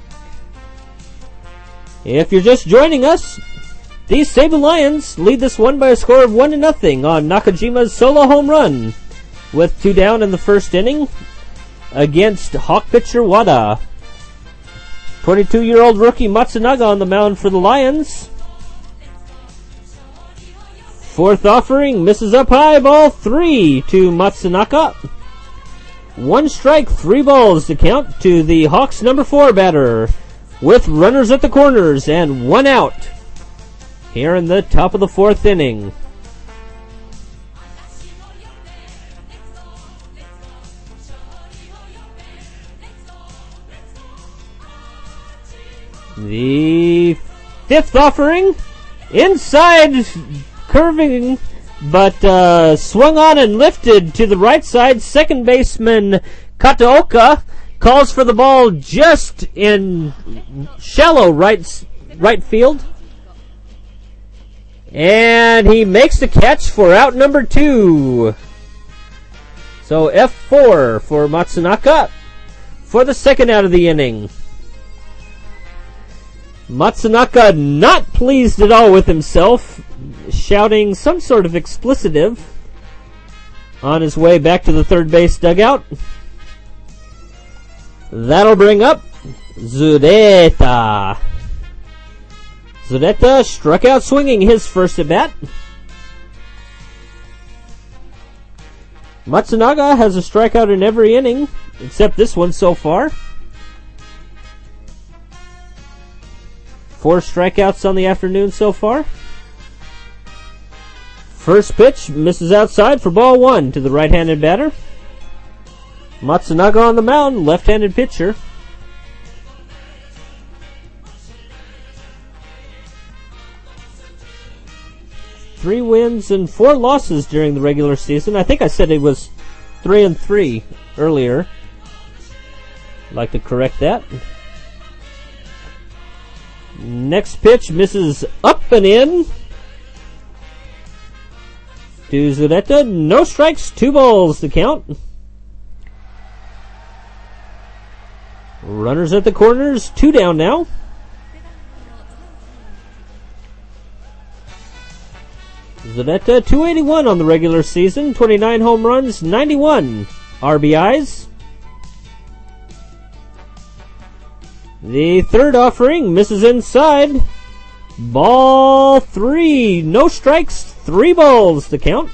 If you're just joining us, the Saban Lions lead this one by a score of one to nothing on Nakajima's solo home run, with two down in the first inning against Hawk pitcher Wada. twenty-two-year-old rookie Matsunaga on the mound for the Lions. Fourth offering misses up high, ball three to Matsunaka. One strike, three balls to count to the Hawks' number four batter, with runners at the corners and one out here in the top of the fourth inning. The fifth offering, inside, curving, but uh, swung on and lifted to the right side. Second baseman Kataoka calls for the ball just in shallow right right field. And he makes the catch for out number two. So F four for Matsunaka for the second out of the inning. Matsunaka not pleased at all with himself, shouting some sort of explicitive on his way back to the third base dugout. That'll bring up Zureta. Zureta struck out swinging his first at bat. Matsunaga has a strikeout in every inning, except this one so far. Four strikeouts on the afternoon so far. First pitch misses outside for ball one to the right-handed batter. Matsunaga on the mound, left-handed pitcher. Three wins and four losses during the regular season. I think I said it was three and three earlier. I'd like to correct that. Next pitch misses up and in to Zureta. No strikes, two balls to count. Runners at the corners, two down now. Zureta, two eighty-one on the regular season, twenty-nine home runs, ninety-one R B Is. The third offering misses inside. Ball three, no strikes, three balls to count.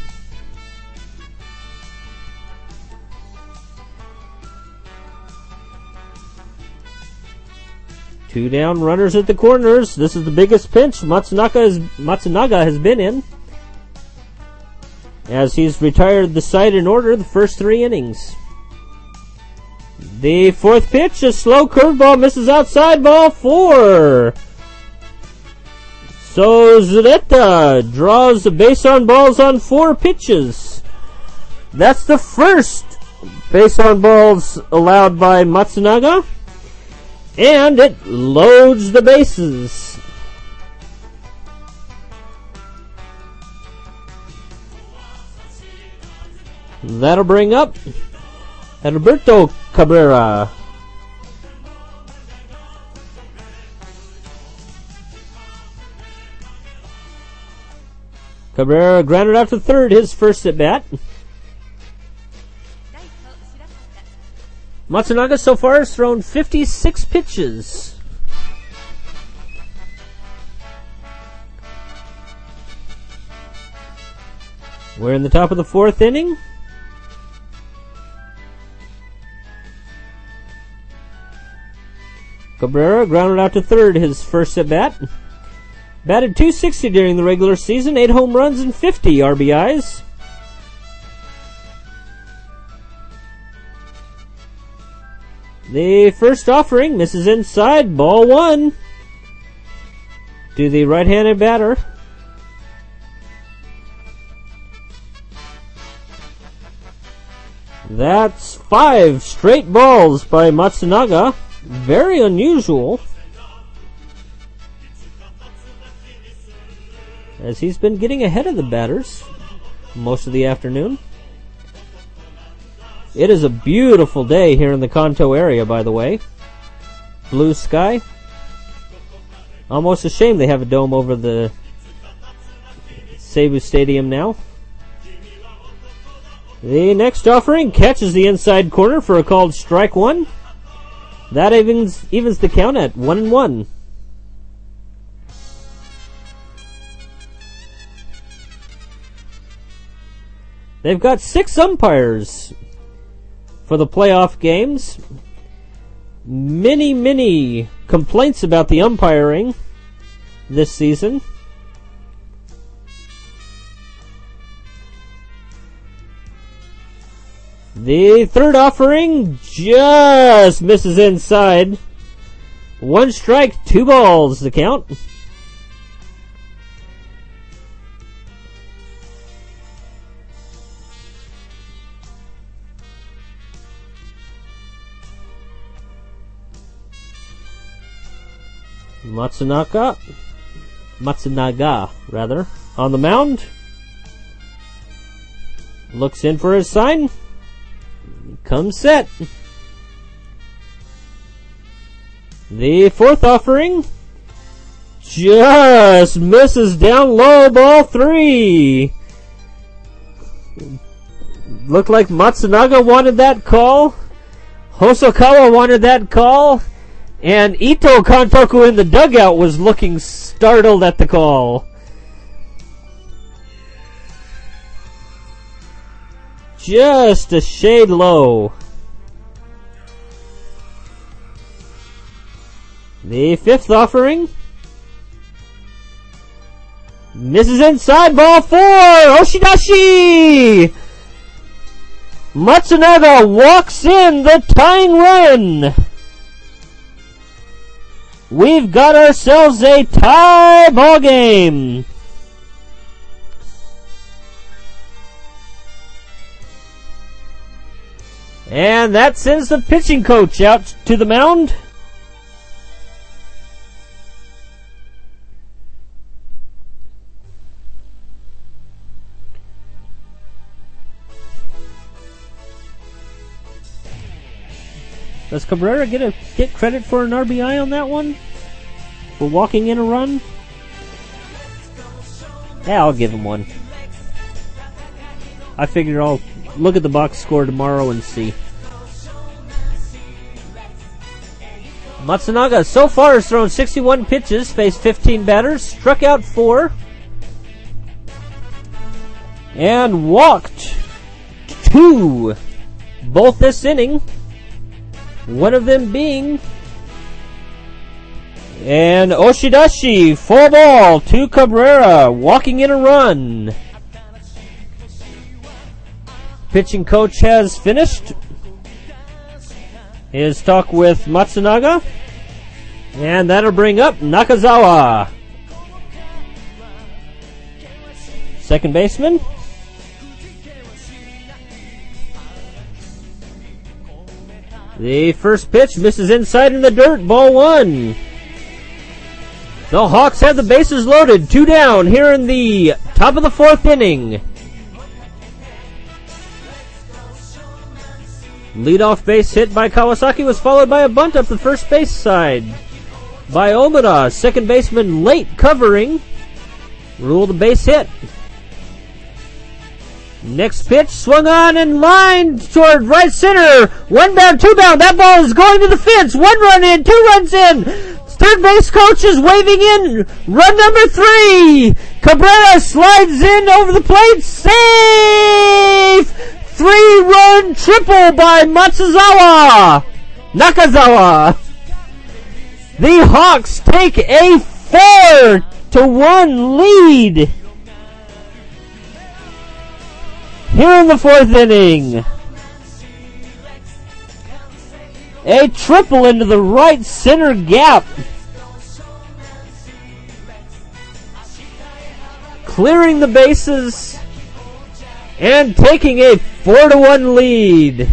Two down, runners at the corners. This is the biggest pinch Matsunaga has, Matsunaga has been in, as he's retired the side in order the first three innings. The fourth pitch, a slow curveball, misses outside, ball four. So Zureta draws the base on balls on four pitches. That's the first base on balls allowed by Matsunaga, and it loads the bases. That'll bring up Alberto Cabrera. Cabrera grounded out to third, his first at bat. Matsunaga so far has thrown fifty-six pitches. We're in the top of the fourth inning. Cabrera grounded out to third, his first at bat. Batted two sixty during the regular season, eight home runs and fifty R B Is. The first offering misses inside, ball one to the right-handed batter. That's five straight balls by Matsunaga. Very unusual, as he's been getting ahead of the batters most of the afternoon. It is a beautiful day here in the Kanto area, by the way. Blue sky. Almost a shame they have a dome over the Seibu Stadium now. The next offering catches the inside corner for a called strike one. That evens, evens the count at one and one. They've got six umpires for the playoff games. Many, many complaints about the umpiring this season. The third offering just misses inside. One strike, two balls to count. Matsunaga, Matsunaga, rather, on the mound. Looks in for his sign. Comes set. The fourth offering just misses down low, ball three. Looked like Matsunaga wanted that call. Hosokawa wanted that call. And Ito Kantoku in the dugout was looking startled at the call. Just a shade low. The fifth offering misses inside, ball four. Oshidashi! Matsunaga walks in the tying run. We've got ourselves a tie ball game. And that sends the pitching coach out to the mound. Does Cabrera get a get credit for an R B I on that one? For walking in a run? Yeah, I'll give him one. I figure I'll look at the box score tomorrow and see. Matsunaga so far has thrown sixty-one pitches, faced fifteen batters, struck out four, and walked two, both this inning. One of them being an Oshidashi, full ball to Cabrera, walking in a run. Pitching coach has finished his talk with Matsunaga, and that'll bring up Nakazawa. Second baseman. The first pitch misses inside in the dirt, ball one. The Hawks have the bases loaded, two down here in the top of the fourth inning. Leadoff base hit by Kawasaki was followed by a bunt up the first base side by Omura. Second baseman late covering. Ruled a base hit. Next pitch swung on and lined toward right center. One down, two down. That ball is going to the fence. One run in, two runs in. Third base coach is waving in. Run number three. Cabrera slides in over the plate. Safe! Three-run triple by Matsuzawa. Nakazawa. The Hawks take a four to one lead here in the fourth inning. A triple into the right center gap. Clearing the bases and taking a four to one lead.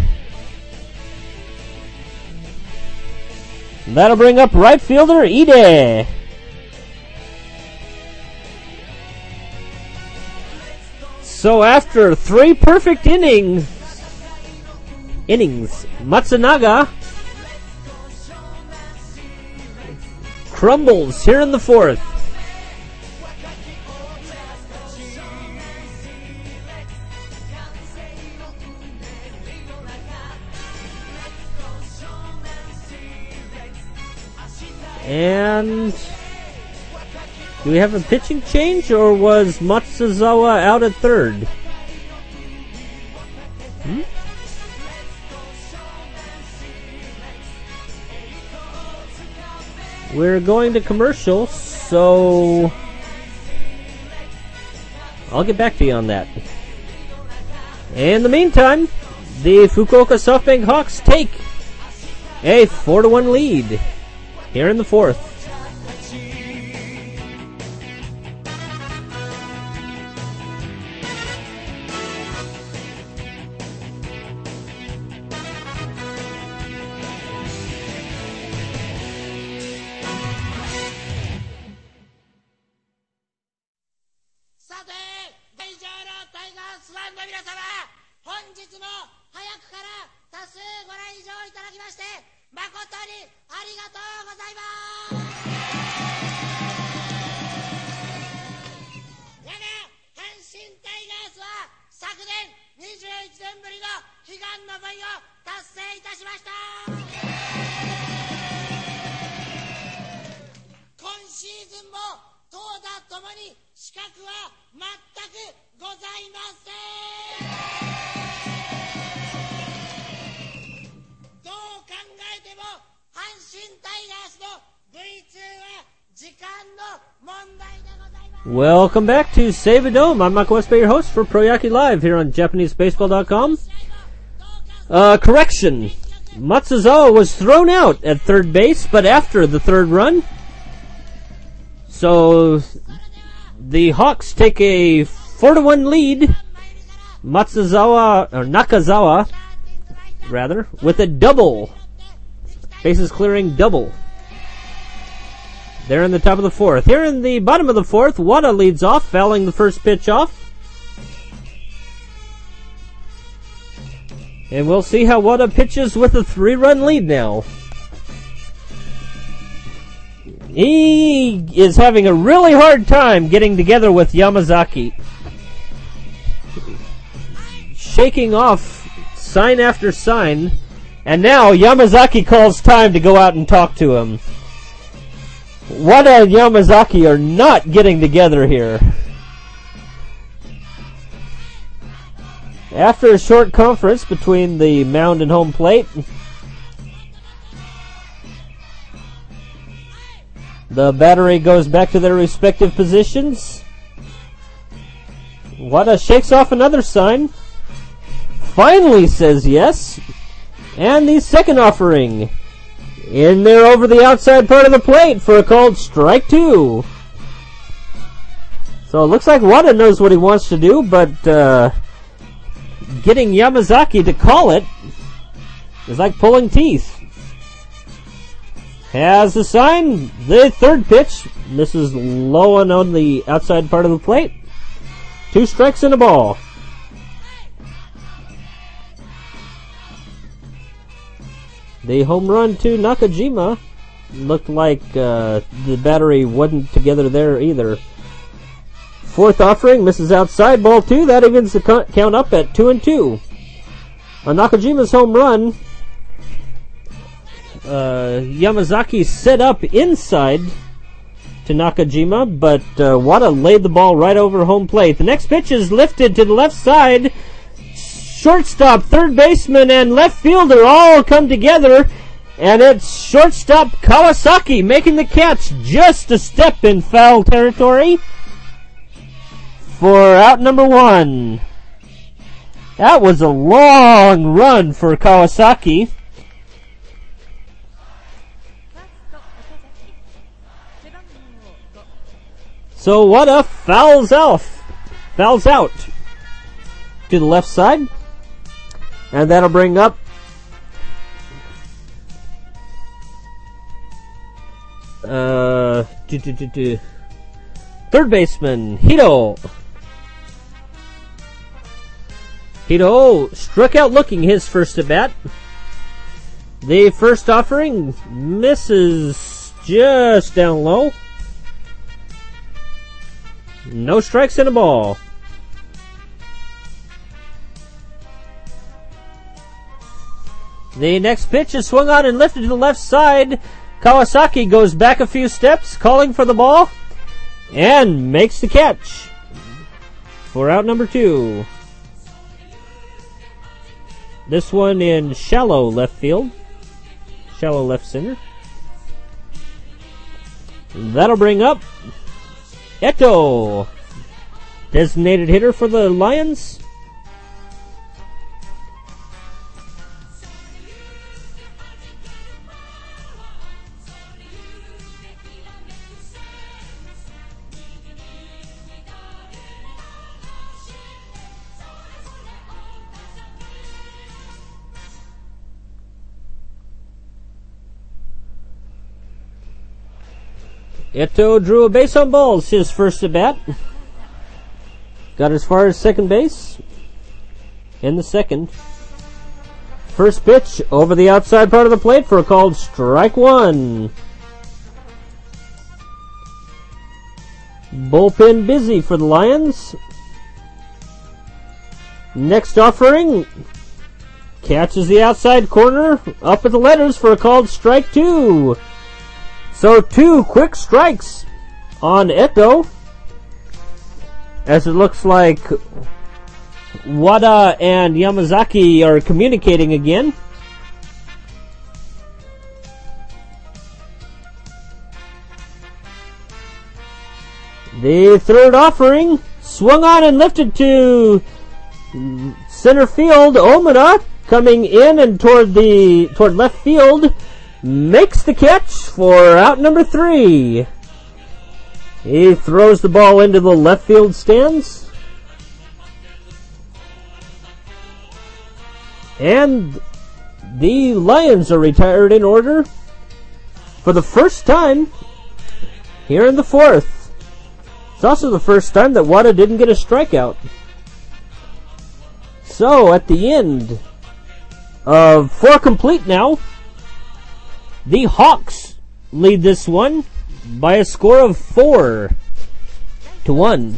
That'll bring up right fielder Ide. So after three perfect innings, innings, Matsunaga crumbles here in the fourth. And do we have a pitching change, or was Matsuzawa out at third? Hmm? We're going to commercial, so I'll get back to you on that. In the meantime, the Fukuoka SoftBank Hawks take a four to one lead here in the fourth. 本日も早くから多数ご来場いただきまして誠にありがとうございます。我が阪神タイガースは昨年にじゅういちねんぶりの悲願の舞を達成いたしました。今シーズンも投打ともに資格は全くございません。どう考えても阪神タイガースの ブイツー は時間の問題でございます。 Welcome back to Save a Dome. I'm Michael Westby, your host for Proyaki Live here on Japanese Baseball dot com. Uh, correction. Matsuzawa was thrown out at third base, but after the third run. So, the Hawks take a four to one lead. Matsuzawa, or Nakazawa, rather, with a double. Bases clearing double. They're in the top of the fourth. Here in the bottom of the fourth, Wada leads off, fouling the first pitch off. And we'll see how Wada pitches with a three-run lead now. He is having a really hard time getting together with Yamazaki. Shaking off sign after sign. And now Yamazaki calls time to go out and talk to him. Wada and Yamazaki are not getting together here. After a short conference between the mound and home plate, the battery goes back to their respective positions. Wada shakes off another sign. Finally says yes. And the second offering. In there over the outside part of the plate for a called strike two. So it looks like Wada knows what he wants to do, but uh, getting Yamazaki to call it is like pulling teeth. Has the sign. The third pitch misses low and on the outside part of the plate. Two strikes and a ball. The home run to Nakajima looked like uh, the battery wasn't together there either. Fourth offering misses outside, ball two. That evens the count up at two and two. On Nakajima's home run, Uh, Yamazaki set up inside to Nakajima, but uh, Wada laid the ball right over home plate. The next pitch is lifted to the left side. Shortstop, third baseman, and left fielder all come together, and it's shortstop Kawasaki making the catch just a step in foul territory for out number one. That was a long run for Kawasaki. So Wada fouls off, fouls out to the left side, and that'll bring up uh, do, do, do, do. third baseman Hito. Hito struck out looking his first at bat. The first offering misses just down low. No strikes and a ball. The next pitch is swung on and lifted to the left side. Kawasaki goes back a few steps, calling for the ball, and makes the catch for out number two. This one in shallow left field, shallow left center. That'll bring up Eto, designated hitter for the Lions. Eto drew a base on balls his first at bat. Got as far as second base. in the second. First pitch over the outside part of the plate for a called strike one. Bullpen busy for the Lions. Next offering. Catches the outside corner. Up at the letters for a called strike two. So two quick strikes on Eto. As it looks like Wada and Yamazaki are communicating again. The third offering swung on and lifted to center field. Omida coming in and toward the toward left field makes the catch for out number three. He throws the ball into the left field stands. And the Lions are retired in order for the first time here in the fourth. It's also the first time that Wada didn't get a strikeout. So at the end of four complete now, the Hawks lead this one by a score of four to one.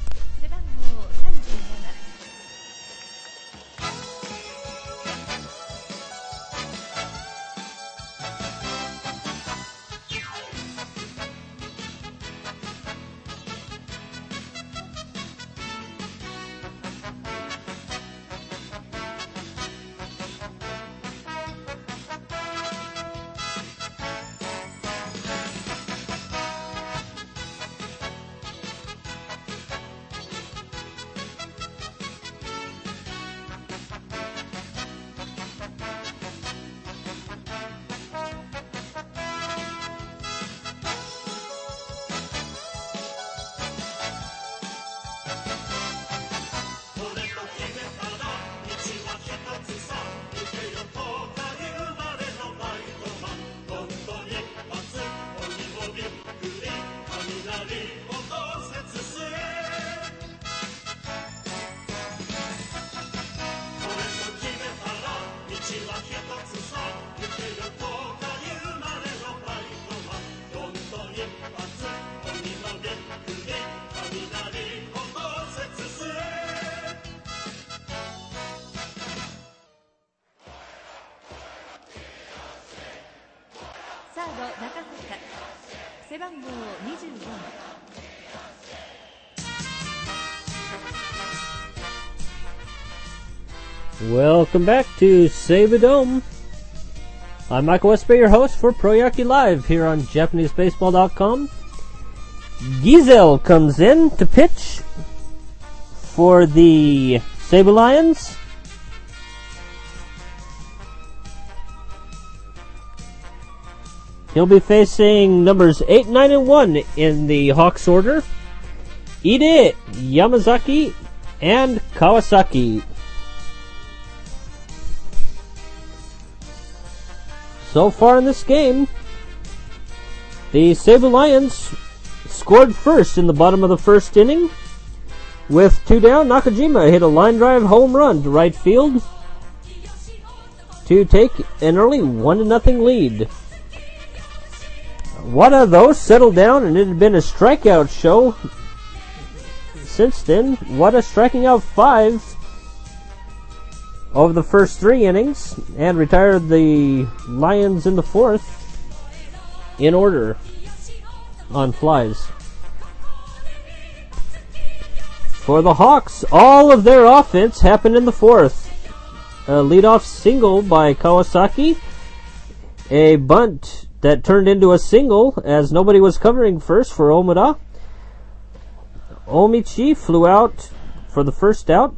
Welcome back to Seibu Dome. I'm Michael Westbury, your host for Pro Yankee Live here on Japanese Baseball dot com. Giselle comes in to pitch for the Seibu Lions. He'll be facing numbers eight, nine, and one in the Hawks order. Ide, Yamazaki, and Kawasaki. So far in this game, the Seibu Lions scored first in the bottom of the first inning. With two down, Nakajima hit a line drive home run to right field to take an early one to nothing lead. Wada, though, settled down, and it had been a strikeout show since then. Wada striking out five over the first three innings and retired the Lions in the fourth in order on flies. For the Hawks, all of their offense happened in the fourth. A leadoff single by Kawasaki, a bunt that turned into a single as nobody was covering first for Omida. Omichi flew out for the first out.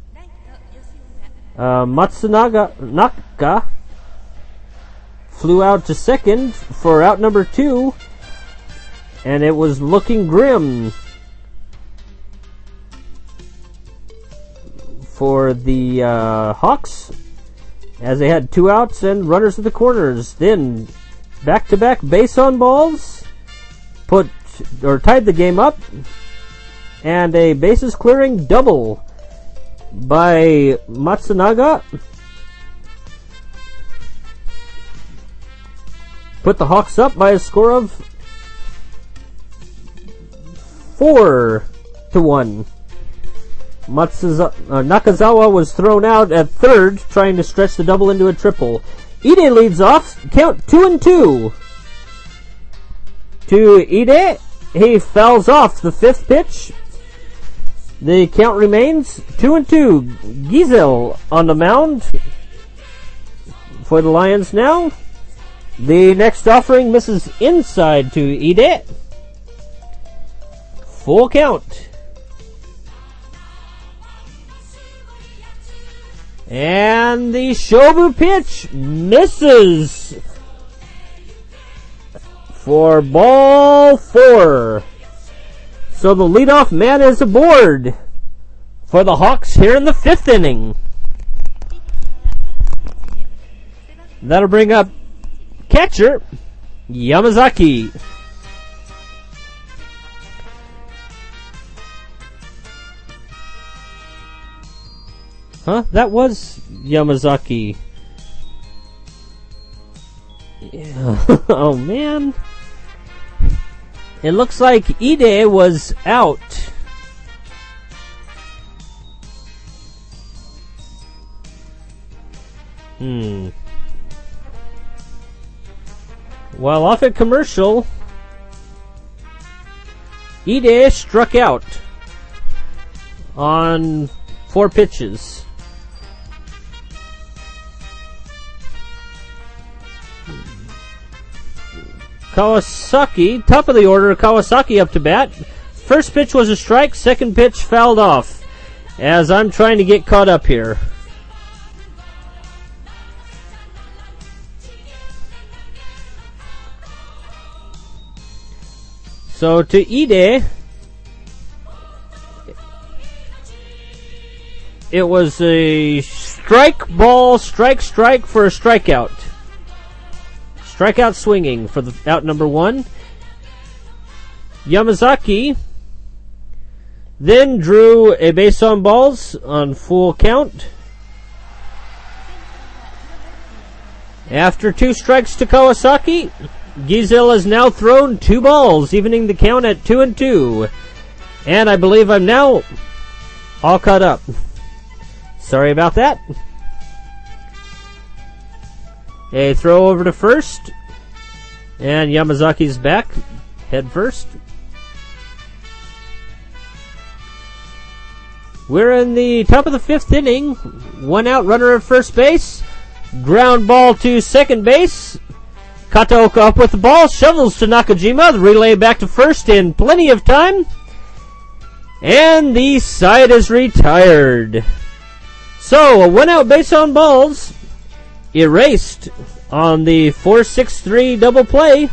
Uh, Matsunaga Naka flew out to second for out number two, and it was looking grim for the uh, Hawks as they had two outs and runners at the corners. Then back-to-back base on balls put or tied the game up, and a bases clearing double by Matsunaga. Put the Hawks up by a score of four to one. Matsuza- uh, Nakazawa was thrown out at third, trying to stretch the double into a triple. Ide leads off, count two and two. To Ide, he fouls off the fifth pitch. The count remains two and two. Giselle on the mound for the Lions now. The next offering misses inside to Ide. Full count. And the Shobu pitch misses for ball four. So the leadoff man is aboard for the Hawks here in the fifth inning. That'll bring up catcher Yamazaki. Huh? That was Yamazaki. Yeah. Oh man. It looks like Ide was out. Hmm. While off at commercial, Ide struck out on four pitches. Kawasaki, top of the order, Kawasaki up to bat. First pitch was a strike, second pitch fouled off. As I'm trying to get caught up here. So to Ide, it was a strike ball, strike, strike for a strikeout. Strikeout swinging for the out number one. Yamazaki then drew a base on balls on full count. After two strikes to Kawasaki, Giselle has now thrown two balls, evening the count at two and two. And I believe I'm now all caught up. Sorry about that. A throw over to first. And Yamazaki's back. Head first. We're in the top of the fifth inning. One out, runner at first base. Ground ball to second base. Kataoka up with the ball. Shovels to Nakajima. The relay back to first in plenty of time. And the side is retired. So, a one out base on balls. Erased on the four six three double play.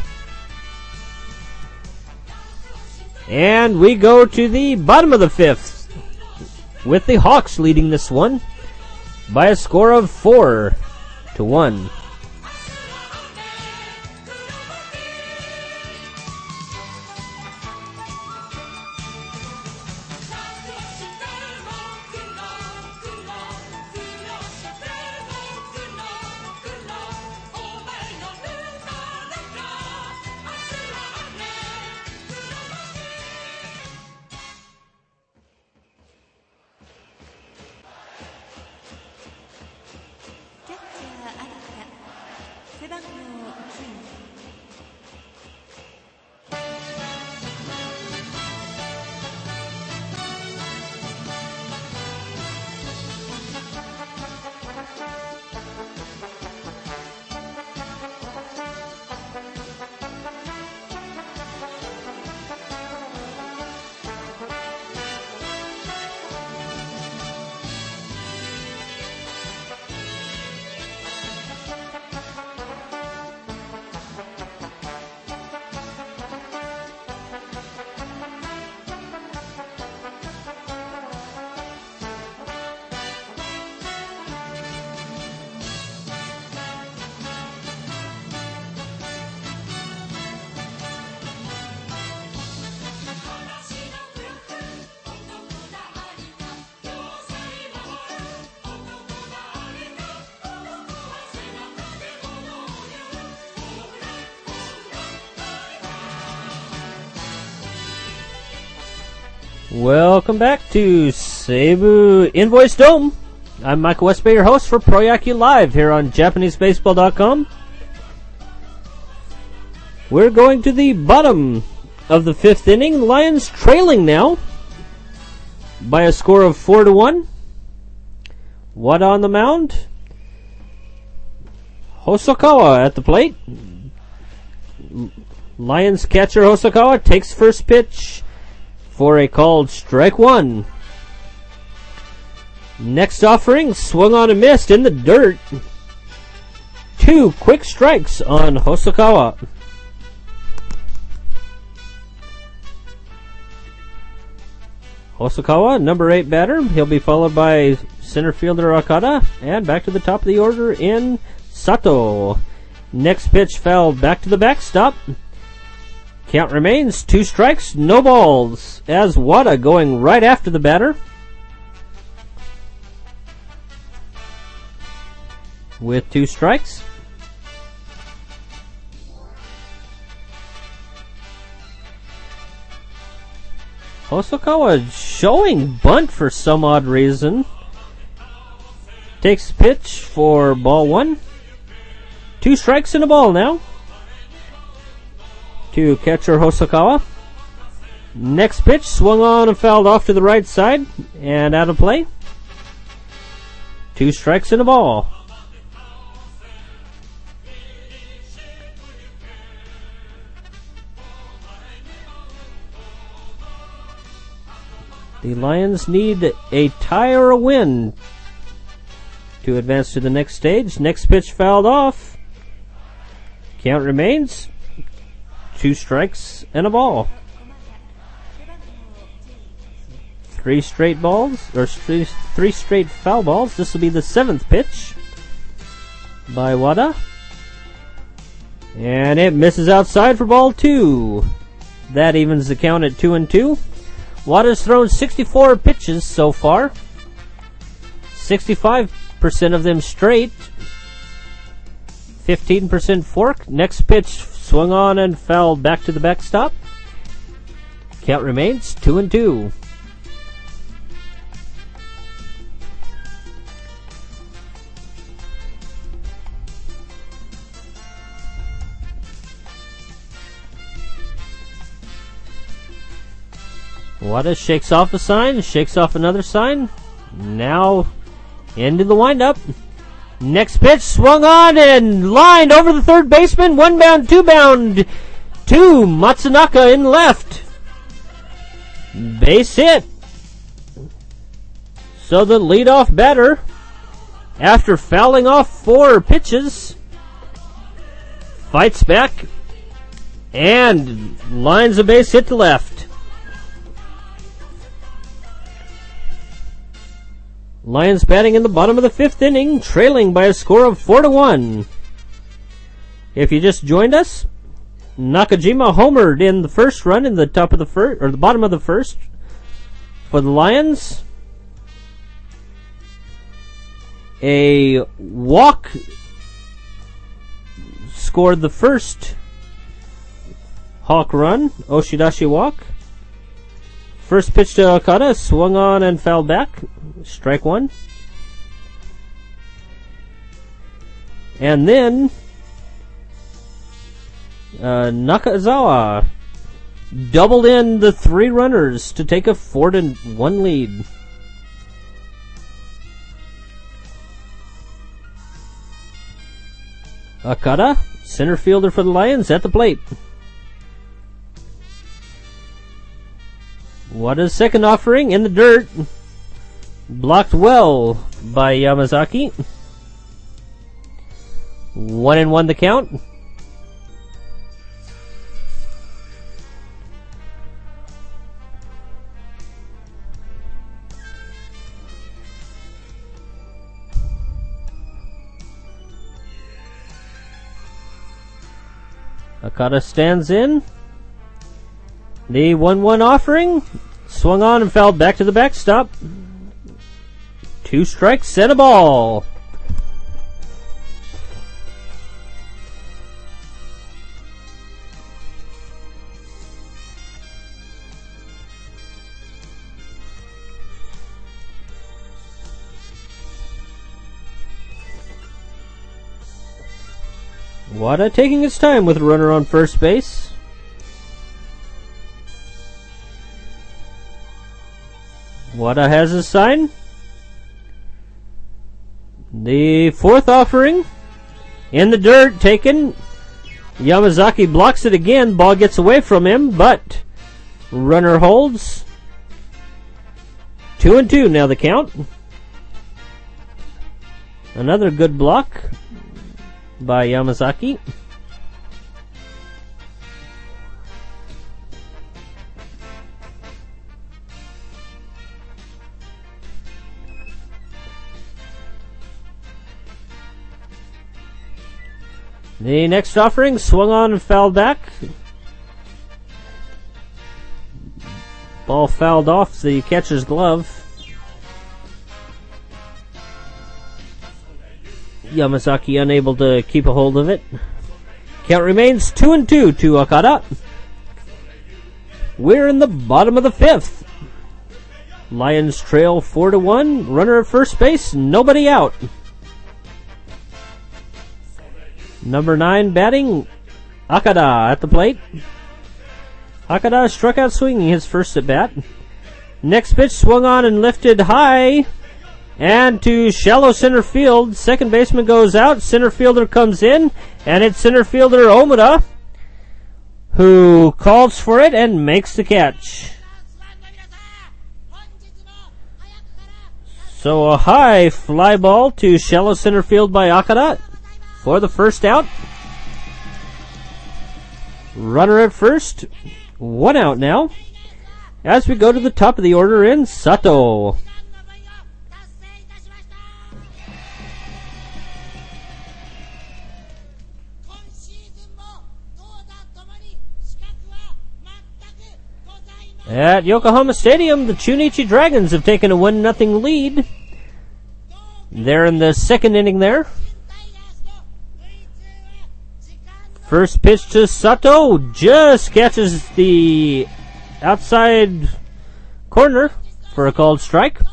And we go to the bottom of the fifth with the Hawks leading this one by a score of four to one. Welcome back to Seibu Invoice Dome. I'm Michael Westbay, your host for Proyaku Live here on Japanese Baseball dot com. We're going to the bottom of the fifth inning. Lions trailing now by a score of four to one. Wada on the mound. Hosokawa at the plate. Lions catcher Hosokawa takes first pitch for a called strike one. Next offering, swung on and missed in the dirt. Two quick strikes on Hosokawa. Hosokawa, number eight batter. He'll be followed by center fielder Okada. And back to the top of the order in Sato. Next pitch fouled back to the backstop. Count remains two strikes, no balls. As Wada going right after the batter. With two strikes. Hosokawa showing bunt for some odd reason. Takes the pitch for ball one. Two strikes and a ball now. To catcher Hosokawa. Next pitch swung on and fouled off to the right side and out of play. Two strikes and a ball. The Lions need a tie or a win to advance to the next stage. Next pitch fouled off. Count remains two strikes and a ball. Three straight balls, or three, three straight foul balls. This will be the seventh pitch by Wada. And it misses outside for ball two. That evens the count at two and two. Wada's thrown sixty-four pitches so far. sixty-five percent of them straight. fifteen percent fork. Next pitch swung on and fouled back to the backstop. Count remains two and two. Wada shakes off a sign, shakes off another sign. Now into the windup. Next pitch swung on and lined over the third baseman. One bound, two bound to Matsunaka in left. Base hit. So the leadoff batter, after fouling off four pitches, fights back and lines a base hit to left. Lions batting in the bottom of the fifth inning, trailing by a score of four to one. If you just joined us, Nakajima homered in the first run in the top of the first, or the bottom of the first, for the Lions. A walk scored the first Hawk run, Oshidashi walk. First pitch to Okada, swung on and fouled back. Strike one. And then uh, Nakazawa doubled in the three runners to take a four to one lead. Okada, center fielder for the Lions, at the plate. Wada's second offering in the dirt. Blocked well by Yamazaki. One and one the count. Okada stands in. The one one offering. Swung on and fouled back to the backstop. Two strikes and a ball. Wada taking his time with a runner on first base. Wada has his sign. The fourth offering in the dirt, taken. Yamazaki blocks it again. Ball gets away from him, but runner holds. Two and two now the count. Another good block by Yamazaki. The next offering swung on and fouled back. Ball fouled off the catcher's glove. Yamazaki unable to keep a hold of it. Count remains two and two to Okada. We're in the bottom of the fifth. Lions trail four to one. Runner at first base, nobody out. Number nine batting, Akada at the plate. Akada struck out swinging his first at bat. Next pitch swung on and lifted high and to shallow center field. Second baseman goes out. Center fielder comes in, and it's center fielder Omura who calls for it and makes the catch. So a high fly ball to shallow center field by Akada for the first out. Runner at first. One out now. As we go to the top of the order in Sato. At Yokohama Stadium, the Chunichi Dragons have taken a one nothing lead. They're in the second inning there. First pitch to Sato, just catches the outside corner for a called strike.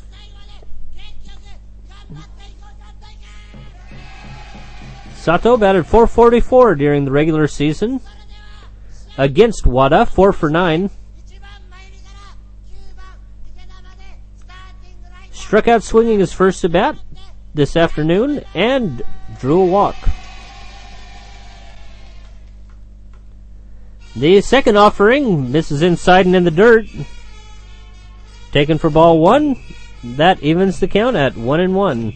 Sato batted four forty-four during the regular season against Wada, four for nine. Struck out swinging his first at bat this afternoon and drew a walk. The second offering misses inside and in the dirt. Taken for ball one. That evens the count at one and one.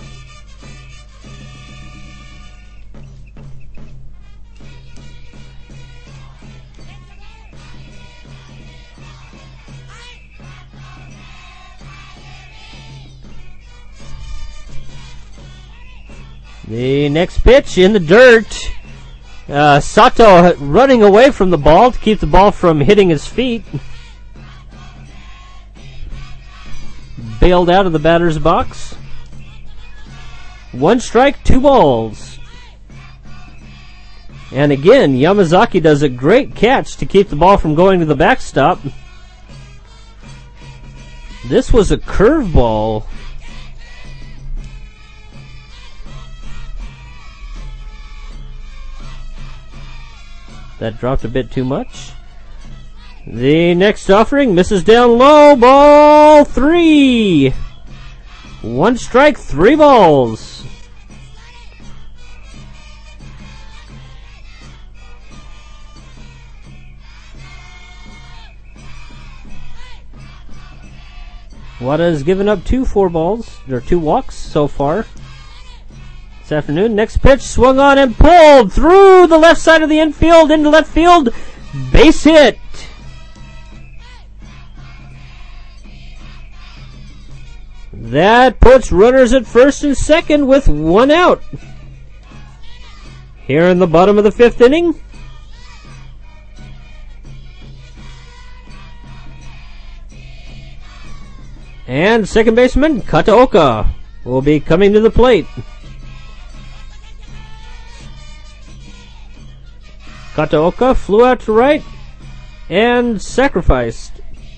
The next pitch in the dirt. Uh, Sato running away from the ball to keep the ball from hitting his feet. Bailed out of the batter's box. One strike, two balls. And again, Yamazaki does a great catch to keep the ball from going to the backstop. This was a curveball. That dropped a bit too much. The next offering misses down low. Ball three. One strike, three balls. Wada has given up two four balls, or two walks so far this afternoon. Next pitch swung on and pulled through the left side of the infield into left field. Base hit. That puts runners at first and second with one out. Here in the bottom of the fifth inning. And second baseman Kataoka will be coming to the plate. Kataoka flew out to right and sacrificed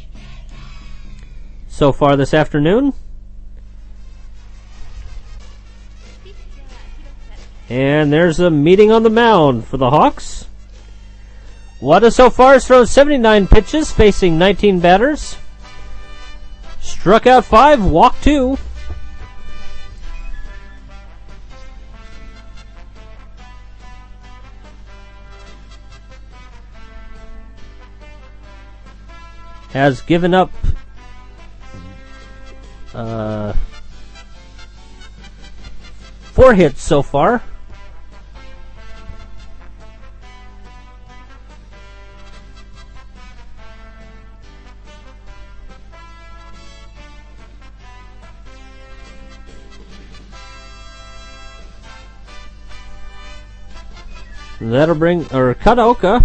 so far this afternoon. And there's a meeting on the mound for the Hawks. Wada so far has thrown seventy-nine pitches, facing nineteen batters. Struck out five, walked two. Has given up uh, four hits so far. That'll bring, or Kataoka.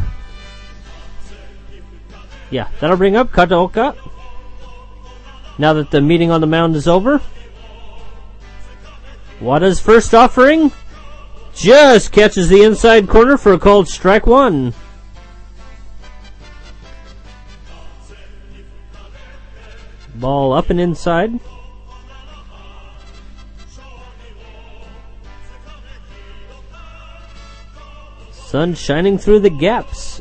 Yeah, that'll bring up Kataoka. Now that the meeting on the mound is over. Wada's first offering just catches the inside corner for a called strike one. Ball up and inside. Sun shining through the gaps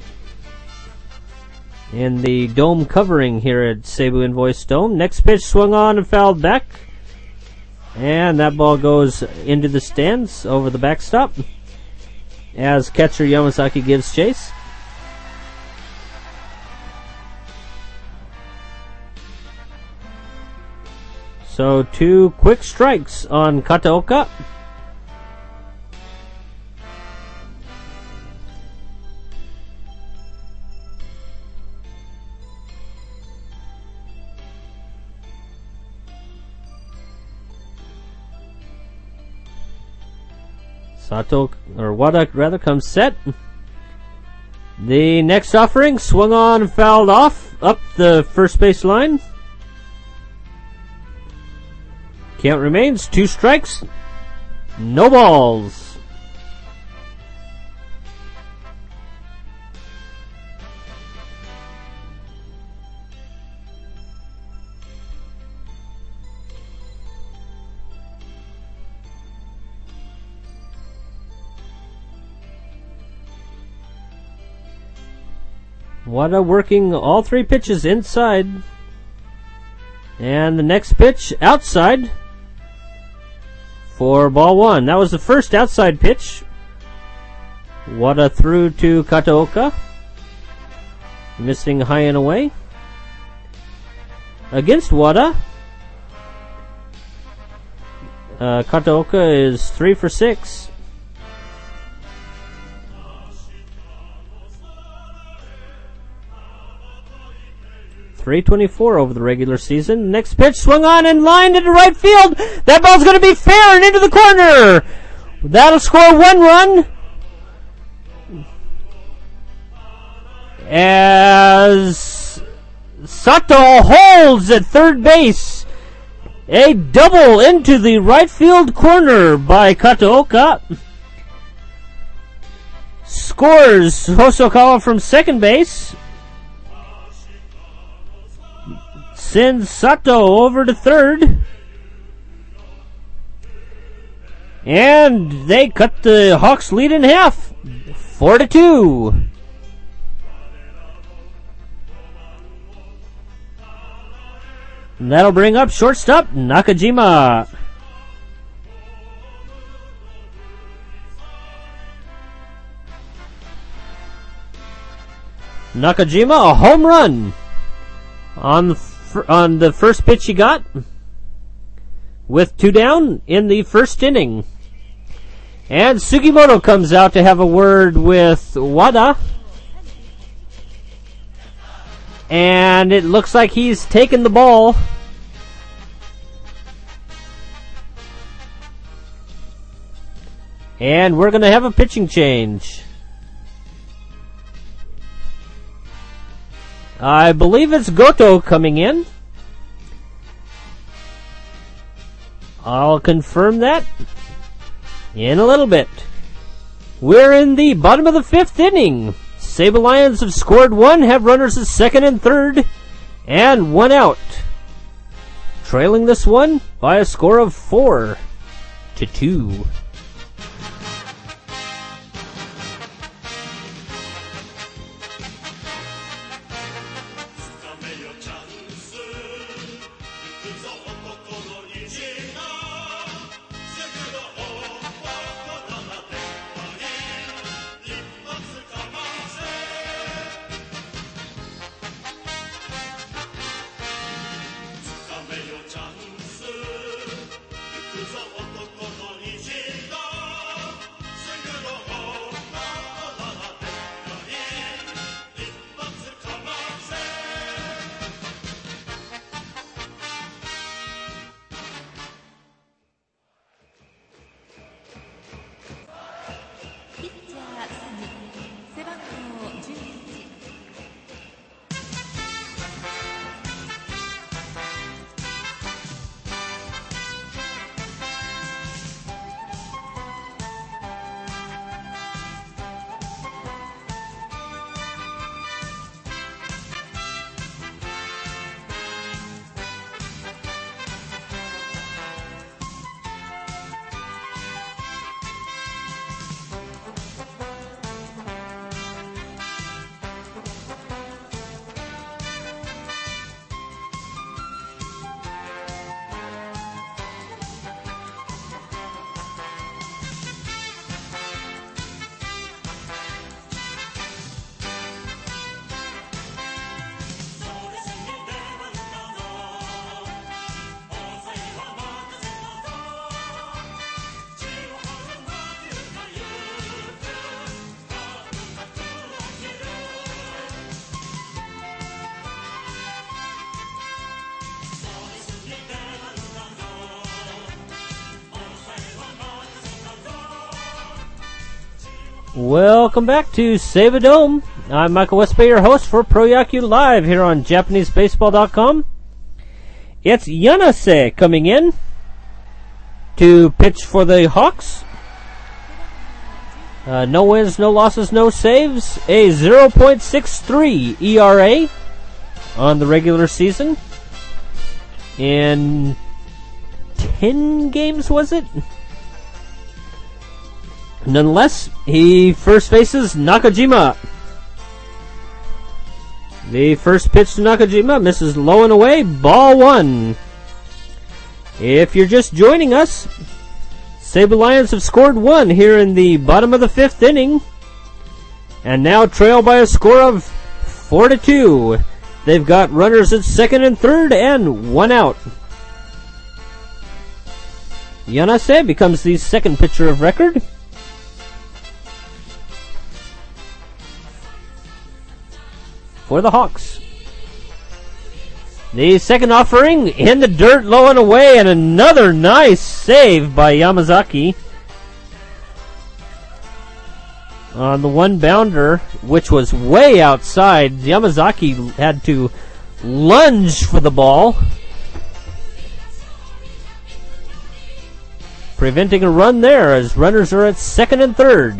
in the dome covering here at Seibu Invoice Dome. Next pitch swung on and fouled back. And that ball goes into the stands over the backstop as catcher Yamasaki gives chase. So two quick strikes on Kataoka. Sato, or Wada rather, comes set. The next offering swung on and fouled off up the first base line. Count remains two strikes, no balls. Wada working all three pitches inside. And the next pitch outside for ball one. That was the first outside pitch. Wada threw to Kataoka. Missing high and away. Against Wada, uh, Kataoka is three for six. three twenty-four over the regular season. Next pitch swung on and lined into right field. That ball's going to be fair and into the corner. That'll score one run. As Sato holds at third base. A double into the right field corner by Kataoka. Scores Hosokawa from second base. Sends Sato over to third. And they cut the Hawks lead in half. Four to two. And that'll bring up shortstop Nakajima. Nakajima, a home run on the on the first pitch he got, with two down in the first inning. And Sugimoto comes out to have a word with Wada. And it looks like he's taken the ball. And we're going to have a pitching change. I believe it's Goto coming in. I'll confirm that in a little bit. We're in the bottom of the fifth inning. Seibu Lions have scored one, have runners at second and third, and one out. Trailing this one by a score of four to two. Welcome back to Save a Dome. I'm Michael Westby, your host for Pro Yaku Live here on Japanese Baseball dot com. It's Yanase coming in to pitch for the Hawks. Uh, no wins, no losses, no saves. A zero point six three E R A on the regular season. In ten games, was it? Nonetheless, he first faces Nakajima. The first pitch to Nakajima misses low and away, ball one. If you're just joining us, Sabre Lions have scored one here in the bottom of the fifth inning, and now trail by a score of four to two. They've got runners at second and third, and one out. Yanase becomes the second pitcher of record. For the Hawks. The second offering in the dirt, low and away, and another nice save by Yamazaki on the one bounder, which was way outside. Yamazaki had to lunge for the ball, preventing a run there as runners are at second and third.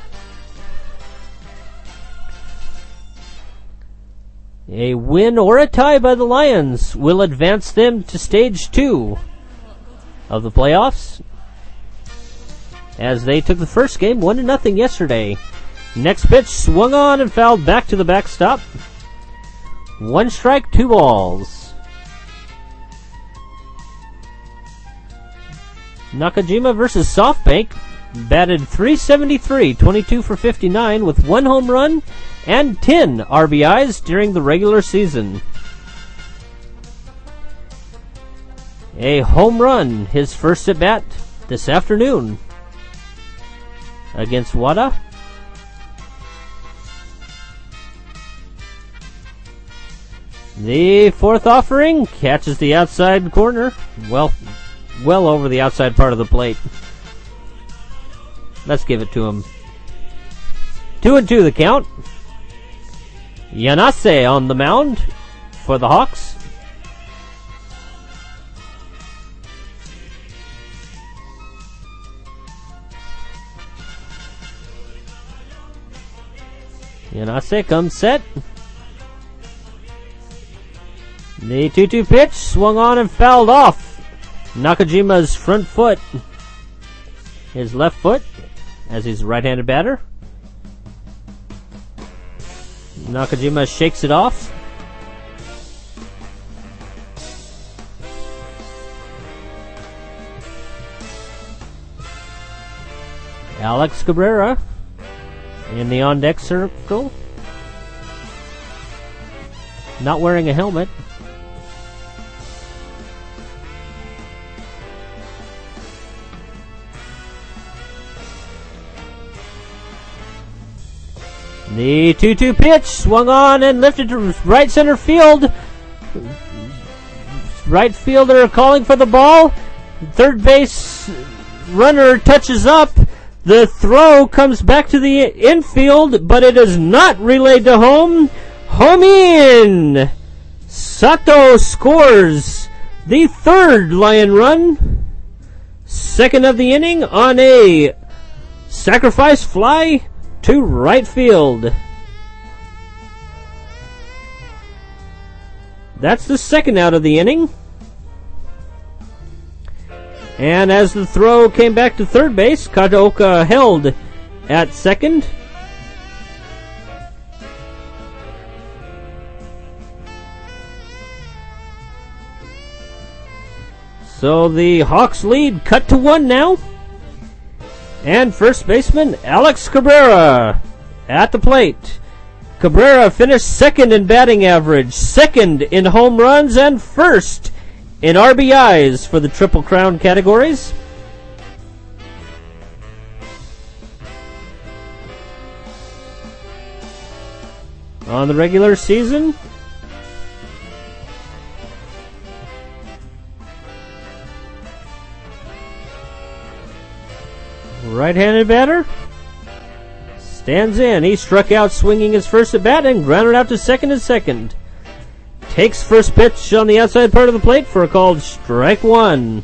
A win or a tie by the Lions will advance them to stage two of the playoffs, as they took the first game one to nothing yesterday. Next pitch swung on and fouled back to the backstop. One strike, two balls. Nakajima versus SoftBank batted three seventy-three, twenty-two for fifty-nine with one home run and ten R B Is during the regular season. A home run, his first at bat this afternoon against Wada. The fourth offering catches the outside corner, well, well over the outside part of the plate. Let's give it to him. Two and two the count. Yanase on the mound for the Hawks. Yanase comes set. The two two pitch swung on and fouled off Nakajima's front foot. His left foot, as he's a right-handed batter. Nakajima shakes it off. Alex Cabrera in the on-deck circle, not wearing a helmet. The two two pitch swung on and lifted to right center field. Right fielder calling for the ball. Third base runner touches up. The throw comes back to the infield, but it is not relayed to home. Home in! Sato scores the third Lion run. Second of the inning on a sacrifice fly to right field. That's the second out of the inning. And as the throw came back to third base, Kataoka held at second. So the Hawks lead cut to one now. And first baseman Alex Cabrera at the plate. Cabrera finished second in batting average, second in home runs, and first in R B Is for the Triple Crown categories. On the regular season, right-handed batter, Stands in. He struck out swinging his first at bat and grounded out to second and second. Takes first pitch on the outside part of the plate for a called strike one.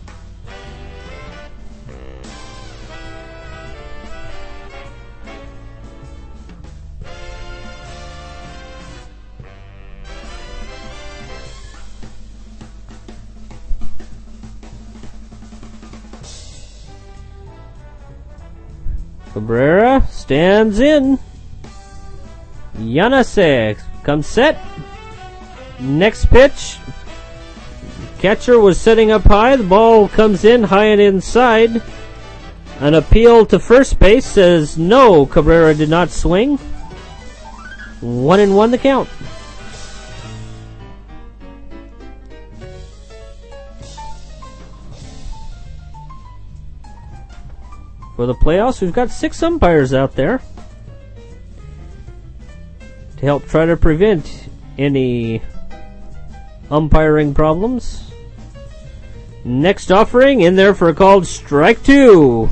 Cabrera stands in. Yanase comes set. Next pitch. Catcher was setting up high. The ball comes in high and inside. An appeal to first base says no, Cabrera did not swing. One and one the count. For the playoffs, we've got six umpires out there to help try to prevent any umpiring problems. Next offering in there for a called strike two.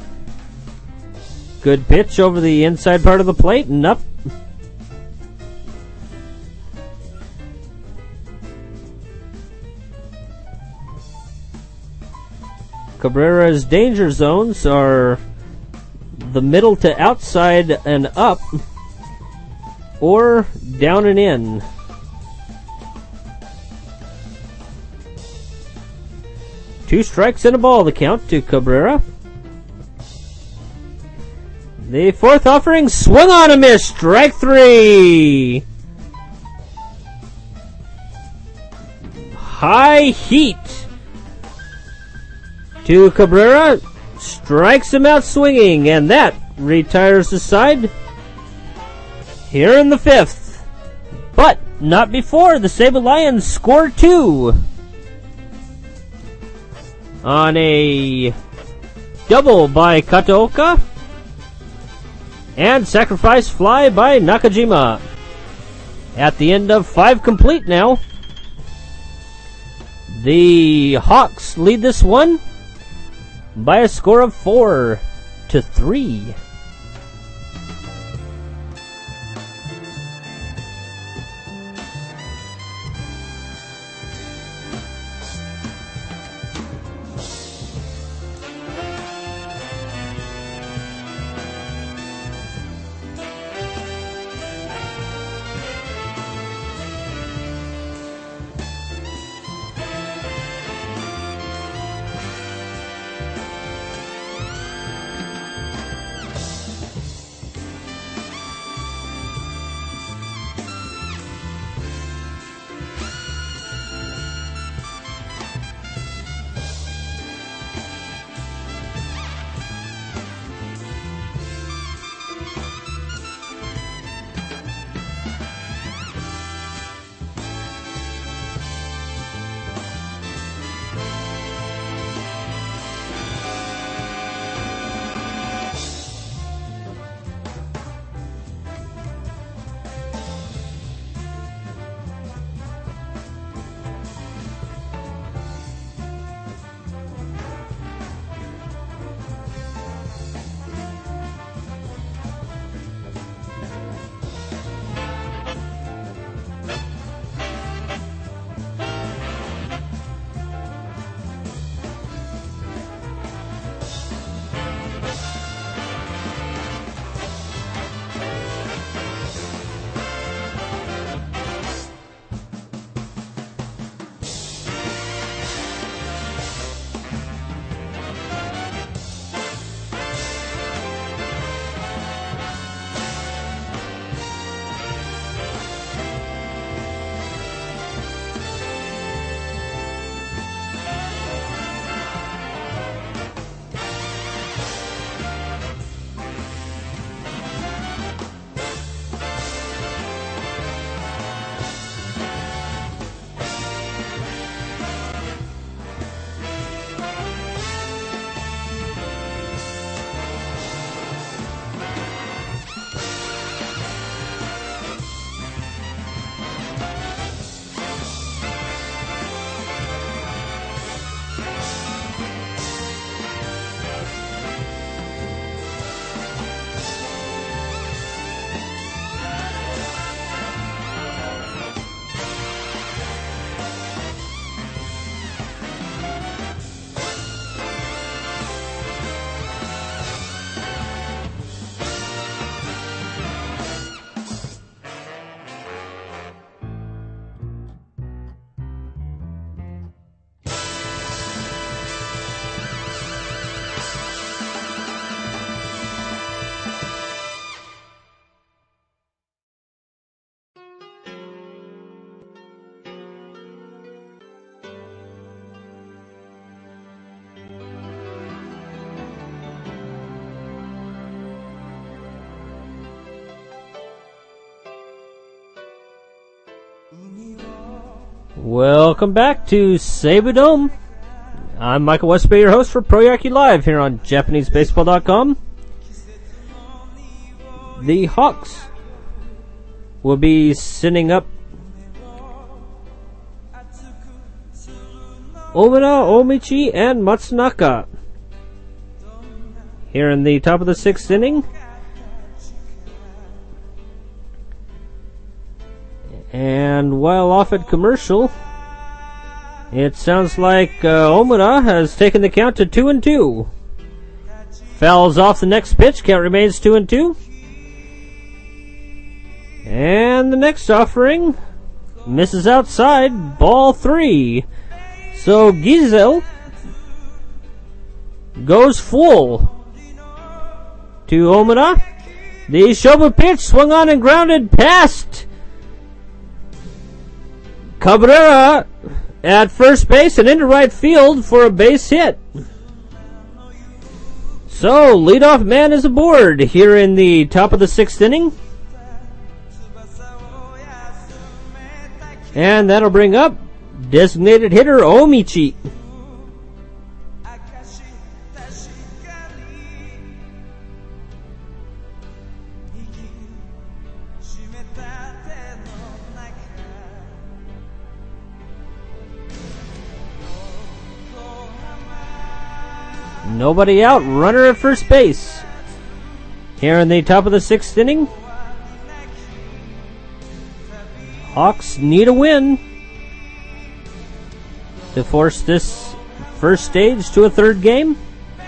Good pitch over the inside part of the plate and up. Cabrera's danger zones are the middle to outside and up, or down and in. Two strikes and a ball, the count to Cabrera. The fourth offering, swung on a miss, strike three. High heat to Cabrera, strikes him out swinging, and that retires the side here in the fifth. But not before the Sable Lions score two on a double by Kataoka and sacrifice fly by Nakajima. At the end of five complete now, the Hawks lead this one by a score of four to three. Welcome back to Seibu Dome. I'm Michael Westby, your host for Pro Yankee Live here on Japanese Baseball dot com. The Hawks will be sending up Omura, Omichi, and Matsunaka here in the top of the sixth inning. And while off at commercial, it sounds like uh, Omura has taken the count to two and two. Fouls off the next pitch. Count remains two and two. And the next offering misses outside. Ball three. So Gizel goes full to Omura. The Shobu pitch swung on and grounded past Cabrera at first base and into right field for a base hit. So, leadoff man is aboard here in the top of the sixth inning. And that'll bring up designated hitter Omichi. Nobody out, runner at first base. Here in the top of the sixth inning, Hawks need a win to force this first stage to a third game.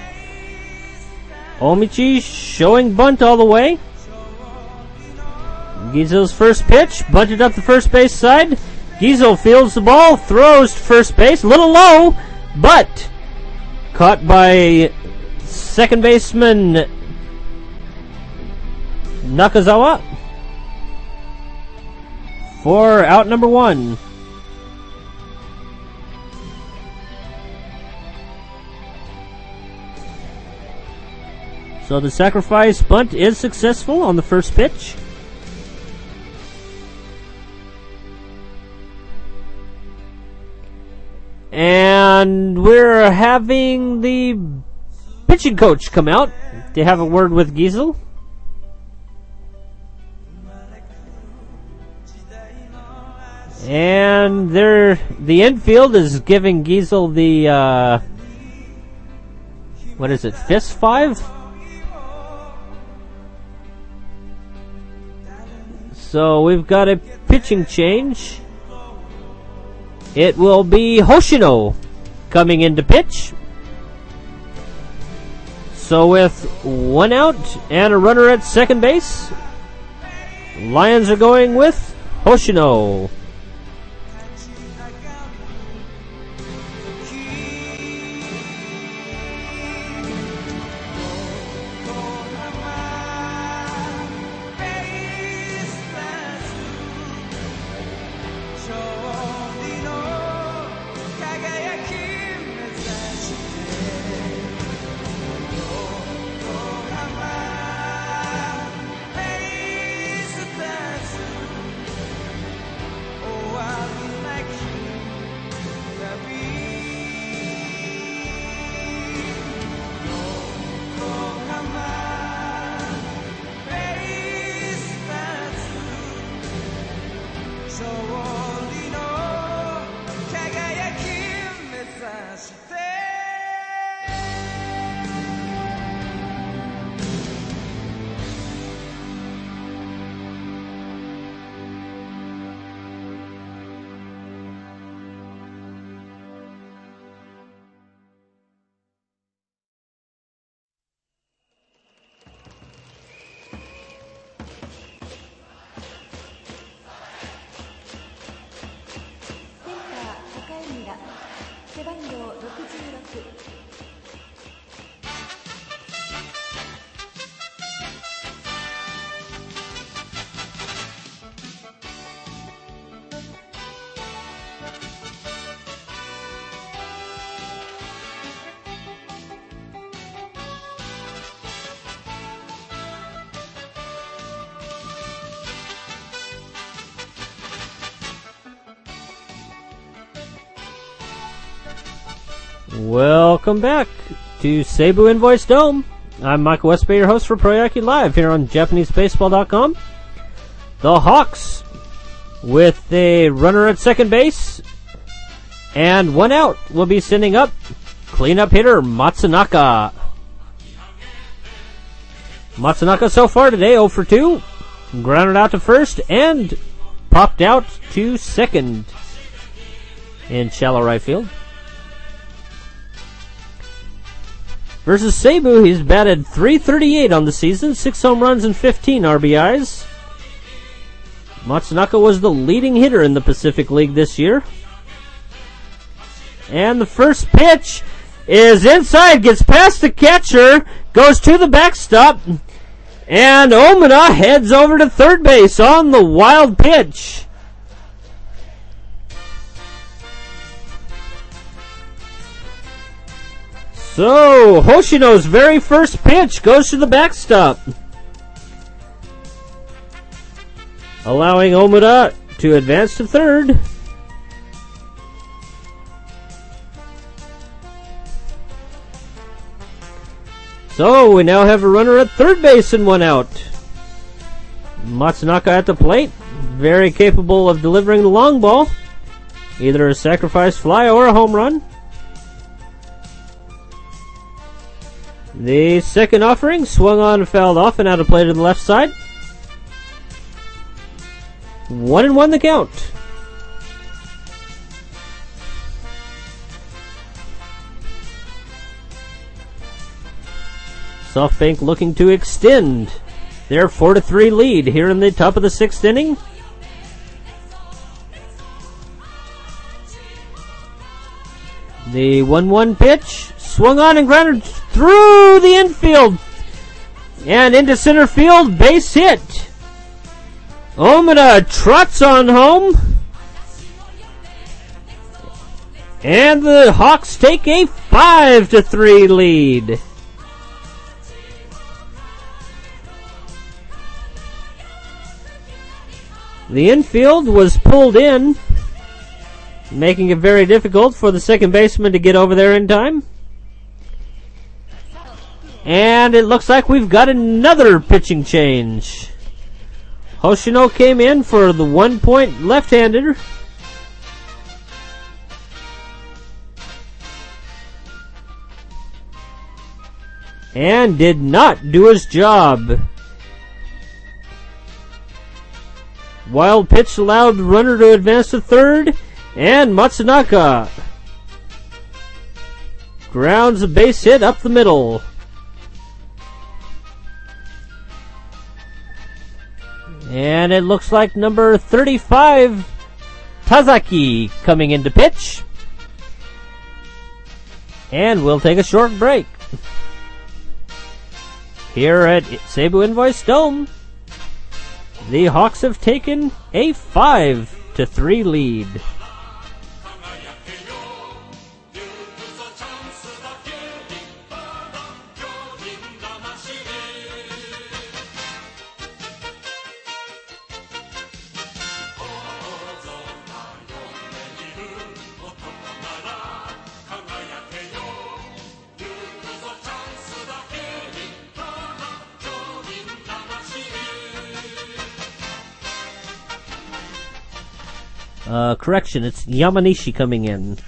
Omichi showing bunt all the way. Gizel's first pitch, bunted up the first base side. Gizel fields the ball, throws to first base, a little low, but caught by second baseman Nakazawa for out number one. So the sacrifice bunt is successful on the first pitch. And we're having the pitching coach come out to have a word with Gizel. And they're, the infield is giving Gizel the, uh, what is it, fist five? So we've got a pitching change. It will be Hoshino coming in to pitch. So with one out and a runner at second base, Lions are going with Hoshino. Welcome back to Seibu Invoice Dome. I'm Michael Westby, your host for Proyaki Live here on Japanese Baseball dot com. The Hawks with a runner at second base and one out will be sending up cleanup hitter Matsunaka. Matsunaka so far today oh for two, grounded out to first and popped out to second in shallow right field. Versus Seibu, he's batted three thirty-eight on the season, six home runs and fifteen R B Is. Matsunaka was the leading hitter in the Pacific League this year. And the first pitch is inside, gets past the catcher, goes to the backstop, and Omina heads over to third base on the wild pitch. So, Hoshino's very first pitch goes to the backstop, allowing Omura to advance to third. So, we now have a runner at third base and one out. Matsunaka at the plate, very capable of delivering the long ball, either a sacrifice fly or a home run. The second offering swung on and fouled off and out of play to the left side. One and one the count. SoftBank looking to extend their four to three lead here in the top of the sixth inning. The one one pitch swung on and grounded through the infield and into center field, base hit. Omina trots on home, and the Hawks take a five to three lead. The infield was pulled in, making it very difficult for the second baseman to get over there in time. And it looks like we've got another pitching change. Hoshino came in for the one-point left-hander. And did not do his job. Wild pitch allowed the runner to advance to third, and Matsunaka grounds a base hit up the middle. And it looks like number thirty-five, Tazaki, coming into pitch. And we'll take a short break. Here at Seibu Invoice Dome, the Hawks have taken a five to three lead. Uh, correction, it's Yamanishi coming in.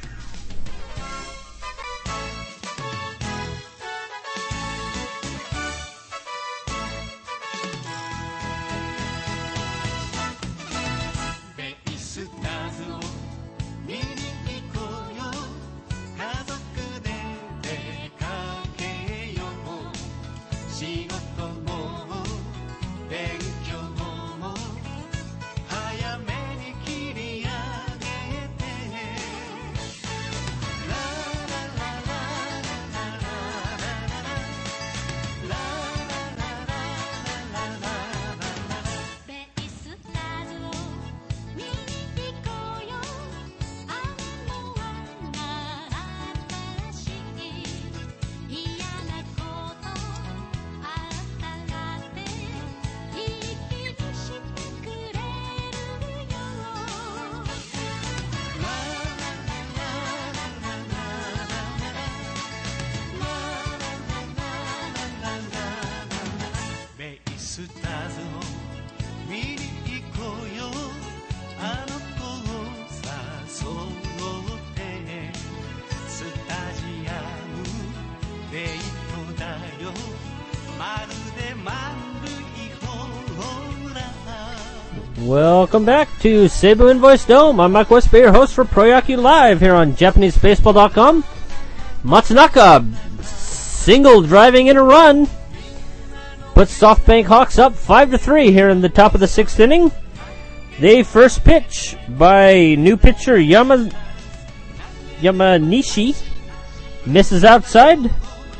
スターズを見に行こうよあの子を誘ってスタジアムデートだよまるで丸いホーラー Welcome back to Seibu Invoice Dome. I'm Mike Westby, your host for Proyaku Live here on Japanese Baseball dot com. Matsunaka, single driving in a run, puts SoftBank Hawks up five to three here in the top of the sixth inning. The first pitch by new pitcher Yama, Yamanishi misses outside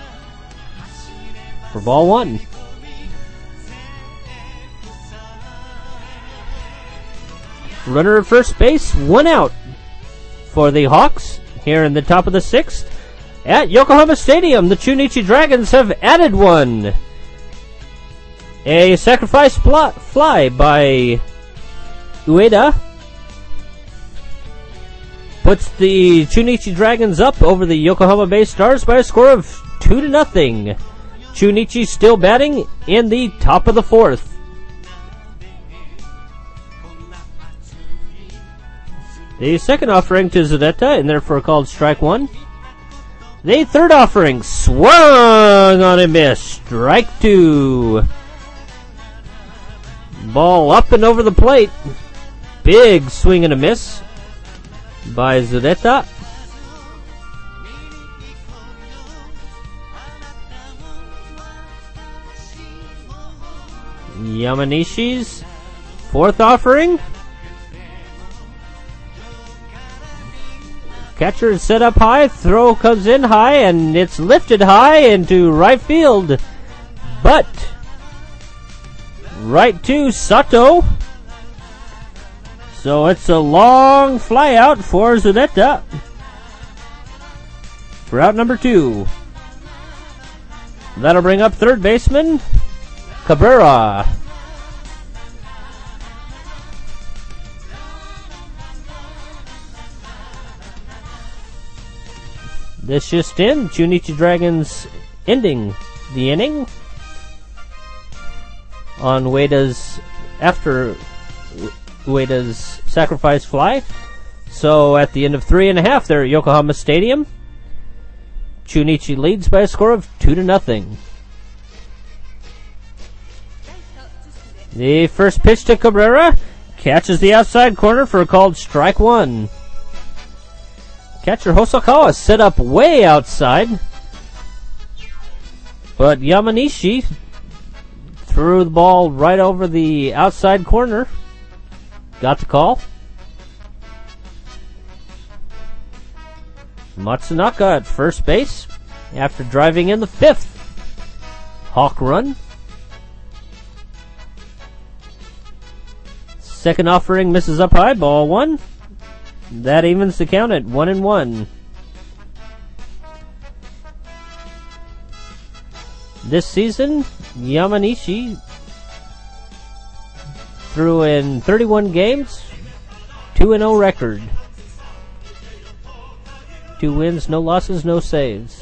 for ball one. Runner at first base, one out for the Hawks here in the top of the sixth. At Yokohama Stadium, the Chunichi Dragons have added one. A sacrifice fly, fly by Ueda puts the Chunichi Dragons up over the Yokohama Bay Stars by a score of two to nothing. Chunichi still batting in the top of the fourth. The second offering to Zudeta, and therefore called strike one. The third offering swung on a miss. Strike two. Ball up and over the plate. Big swing and a miss by Zudeta. Yamanishi's fourth offering. Catcher is set up high, throw comes in high, and it's lifted high into right field. But right to Sato. So it's a long fly out for Zudeta for out number two. That'll bring up third baseman Cabrera. This just in, Chunichi Dragons ending the inning on Ueda's, after Ueda's sacrifice fly. So at the end of three and a half there at Yokohama Stadium, Chunichi leads by a score of two to nothing. The first pitch to Cabrera catches the outside corner for a called strike one. Catcher Hosokawa set up way outside, but Yamanishi threw the ball right over the outside corner. Got the call. Matsunaka at first base after driving in the fifth Hawk run. Second offering misses up high, ball one. That evens the count at one and one. This season, Yamanishi threw in thirty-one games, two and oh record. Two wins, no losses, no saves.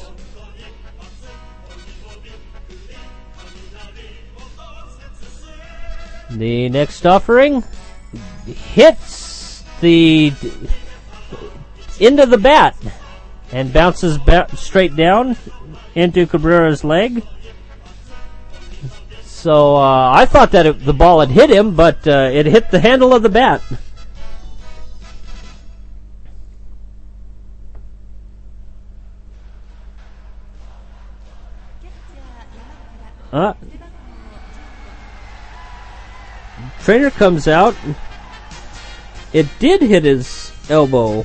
The next offering hits the end of the bat and bounces ba- straight down into Cabrera's leg. So uh, I thought that it, the ball had hit him, but uh, it hit the handle of the bat. Uh, trainer comes out. It did hit his elbow.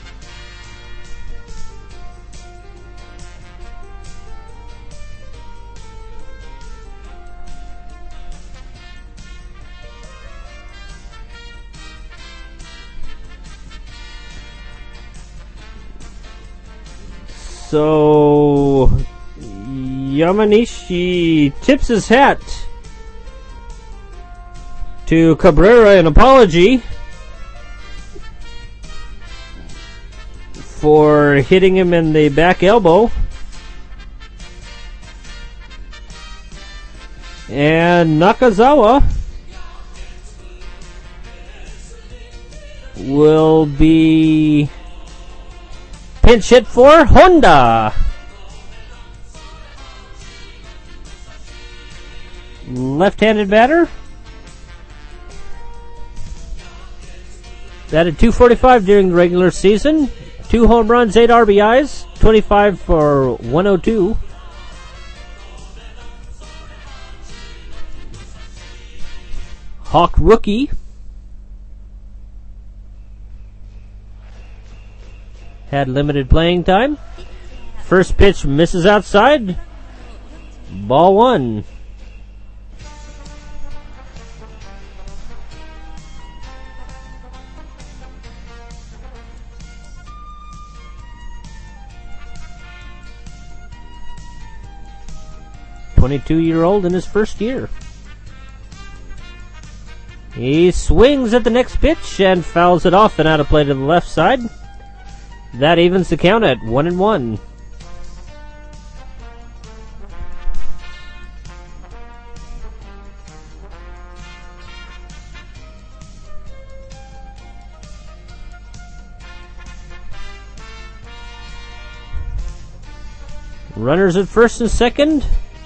So Yamanishi tips his hat to Cabrera in apology for hitting him in the back elbow. And Nakazawa will be pinch hit for Honda. Left-handed batter. Batted two forty-five during the regular season. Two home runs, eight R B Is, twenty-five for one oh two. Hawk rookie. Had limited playing time. First pitch misses outside. Ball one. twenty-two-year-old in his first year. He swings at the next pitch and fouls it off and out of play to the left side. That evens the count at one and one. Runners at first and second.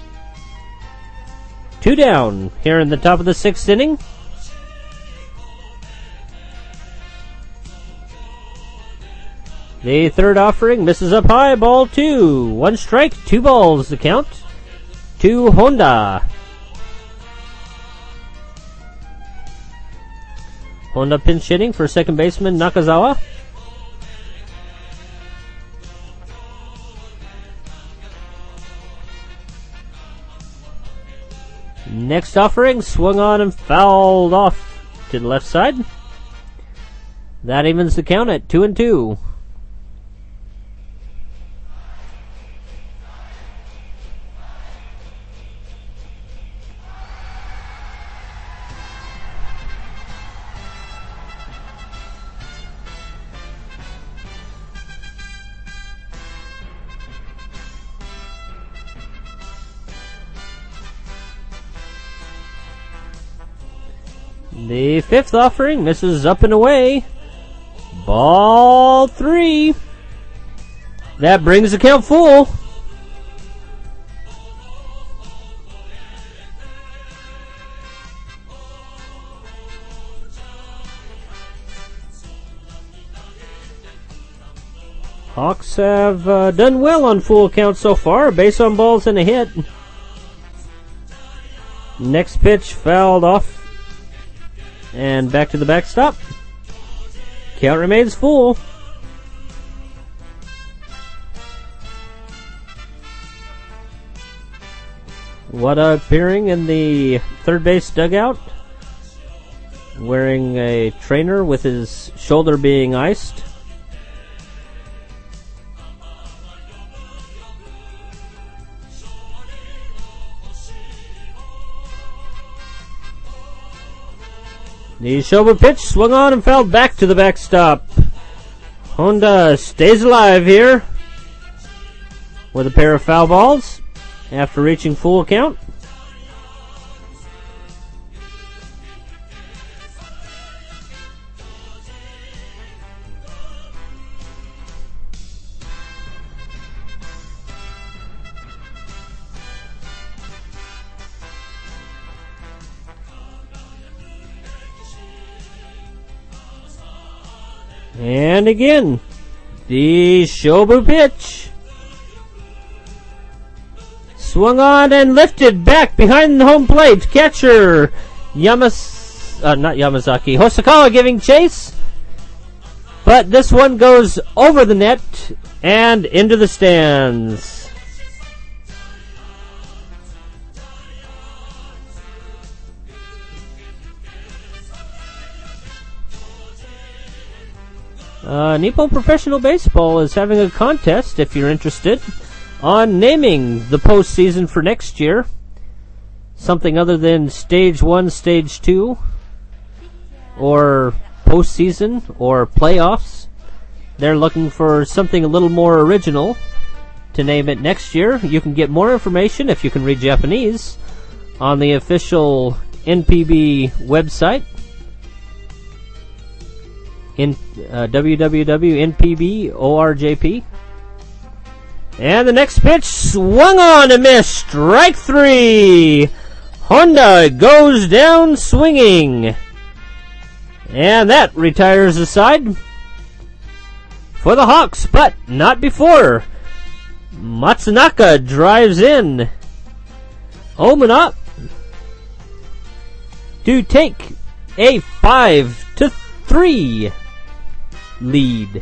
Two down here in the top of the sixth inning. The third offering misses up high, ball two. One strike, two balls the count to Honda. Honda pinch hitting for second baseman Nakazawa. Next offering, swung on and fouled off to the left side. That evens the count at two and two. The fifth offering misses up and away. Ball three. That brings the count full. Hawks have uh, done well on full count so far. Base on balls and a hit. Next pitch fouled off. And back to the backstop. Count remains full. Wada appearing in the third base dugout, wearing a trainer with his shoulder being iced. The Shoba pitch swung on and fouled back to the backstop. Honda stays alive here with a pair of foul balls after reaching full count. And again, the Shobu pitch. Swung on and lifted back behind the home plate. Catcher Yamas, uh, not Yamazaki, Hosokawa giving chase. But this one goes over the net and into the stands. Uh, Nippon Professional Baseball is having a contest, if you're interested, on naming the postseason for next year. Something other than Stage one, Stage two, or postseason, or playoffs. They're looking for something a little more original to name it next year. You can get more information, if you can read Japanese, on the official N P B website, in uh, w w w dot n p b org. And the next pitch swung on and missed. Strike three. Honda goes down swinging. And that retires the side for the Hawks, but not before. Matsunaka drives in. Omen up to take a five to three lead.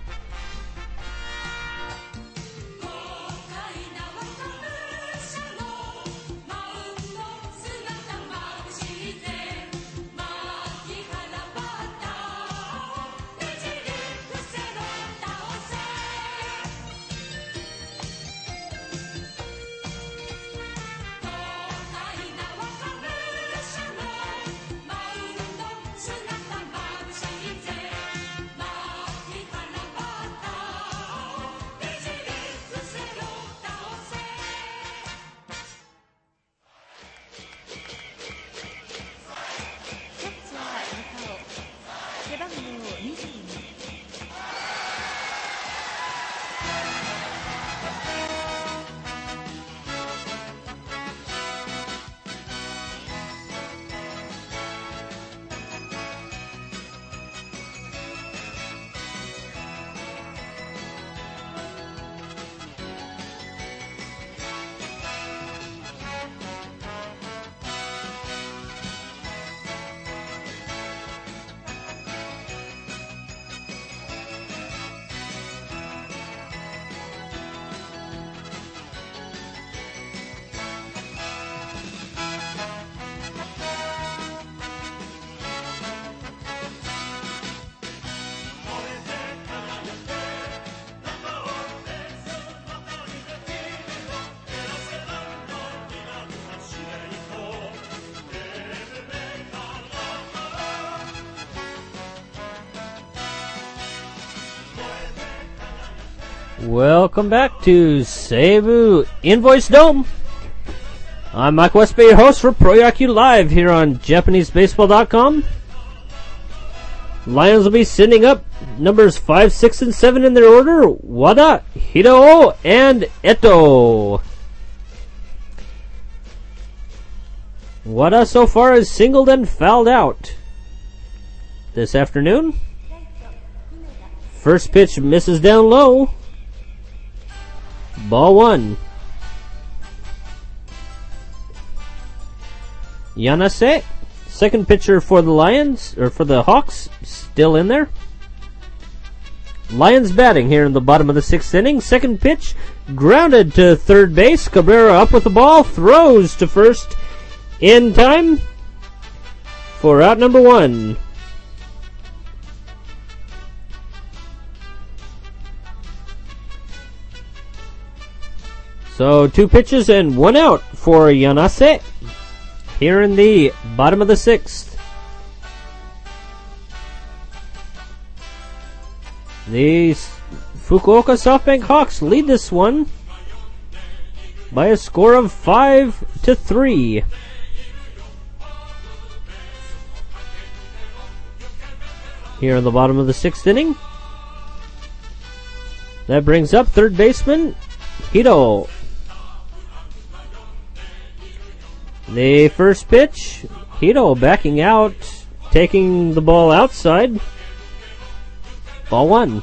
Welcome back to Seibu Invoice Dome. I'm Mike Westby, your host for Pro Yaku Live here on Japanese Baseball dot com. Lions will be sending up numbers five, six, and seven in their order. Wada, Hideo, and Eto. Wada so far has singled and fouled out this afternoon. First pitch misses down low. Ball one. Yanase, second pitcher for the Lions, or for the Hawks, still in there. Lions batting here in the bottom of the sixth inning. Second pitch, grounded to third base. Cabrera up with the ball, throws to first in time for out number one. So two pitches and one out for Yanase here in the bottom of the sixth. The Fukuoka SoftBank Hawks lead this one by a score of five to three. Here in the bottom of the sixth inning. That brings up third baseman Hito. The first pitch, Hito backing out, taking the ball outside. Ball one.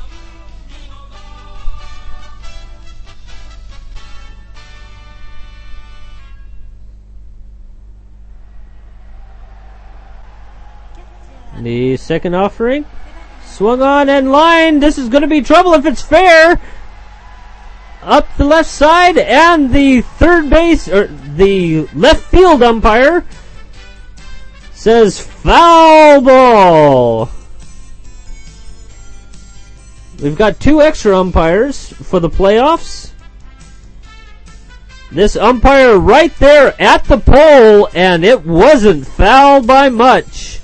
The second offering, swung on and lined. This is going to be trouble if it's fair. Up the left side, and the third base, or the left field umpire says foul ball. We've got two extra umpires for the playoffs. This umpire right there at the pole, and it wasn't fouled by much.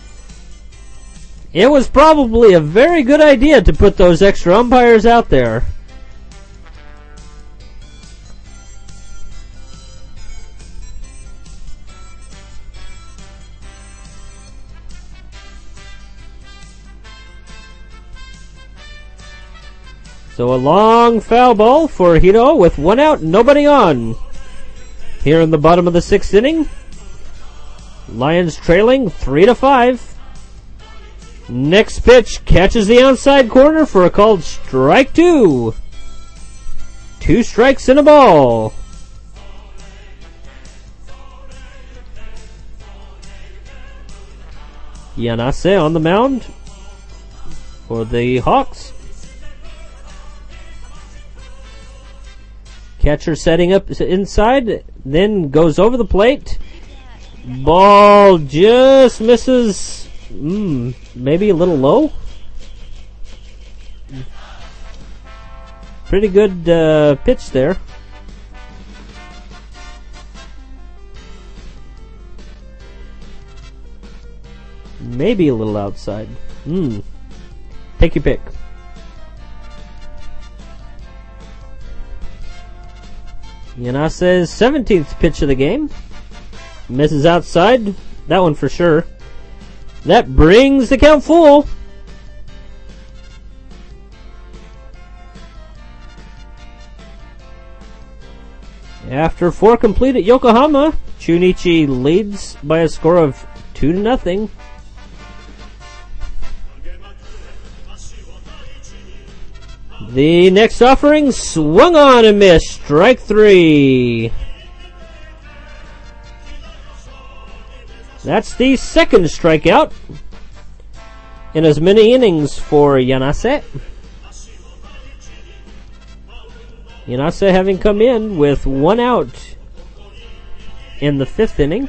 It was probably a very good idea to put those extra umpires out there. So a long foul ball for Hito with one out, nobody on. Here in the bottom of the sixth inning, Lions trailing three to five. Next pitch catches the outside corner for a called strike two. Two strikes and a ball. Yanase on the mound for the Hawks. Catcher setting up inside, then goes over the plate. Ball just misses, mm, maybe a little low. Pretty good uh, pitch there. Maybe a little outside. Hmm. Take your pick. Yanase's seventeenth pitch of the game. Misses outside. That one for sure. That brings the count full. After four complete at Yokohama, Chunichi leads by a score of two to nothing. The next offering swung on and missed. Strike three. That's the second strikeout in as many innings for Yanase. Yanase having come in with one out in the fifth inning.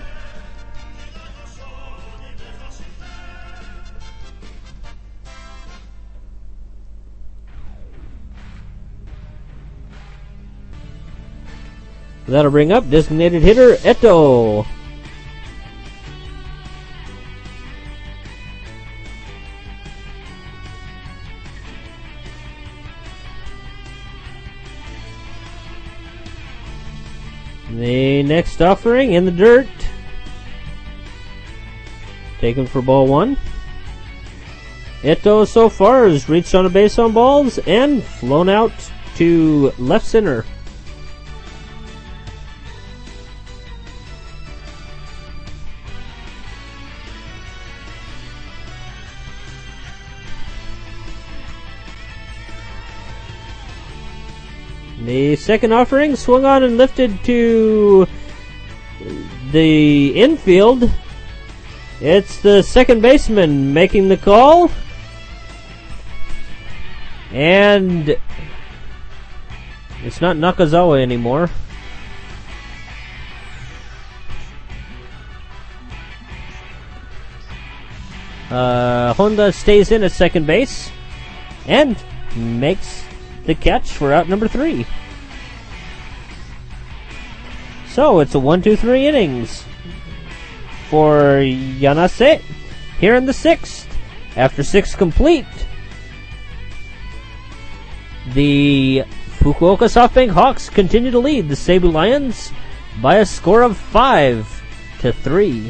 That'll bring up designated hitter Eto. The next offering in the dirt. Taken for ball one. Eto so far has reached on a base on balls and flown out to left center. The second offering swung on and lifted to the infield. It's the second baseman making the call. And it's not Nakazawa anymore. Uh, Honda stays in at second base and makes the catch for out number three. So it's a one, two, three innings for Yanase. Here in the sixth, after six complete, the Fukuoka SoftBank Hawks continue to lead the Seibu Lions by a score of five to three.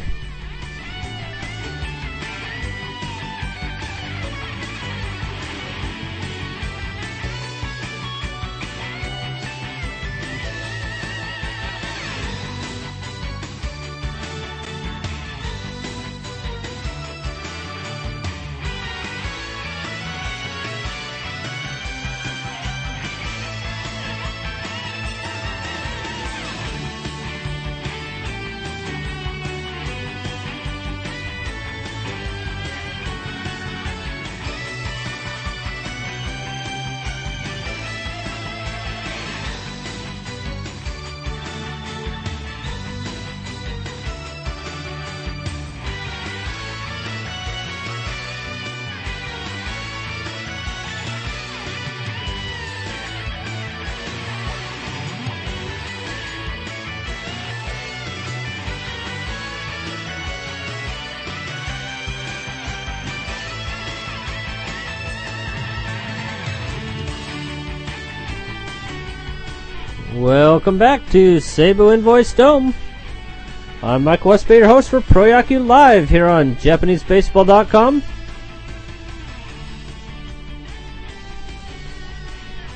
Welcome back to Seibu Invoice Dome. I'm Mike Westby, your host for Proyaku Live here on Japanese Baseball dot com.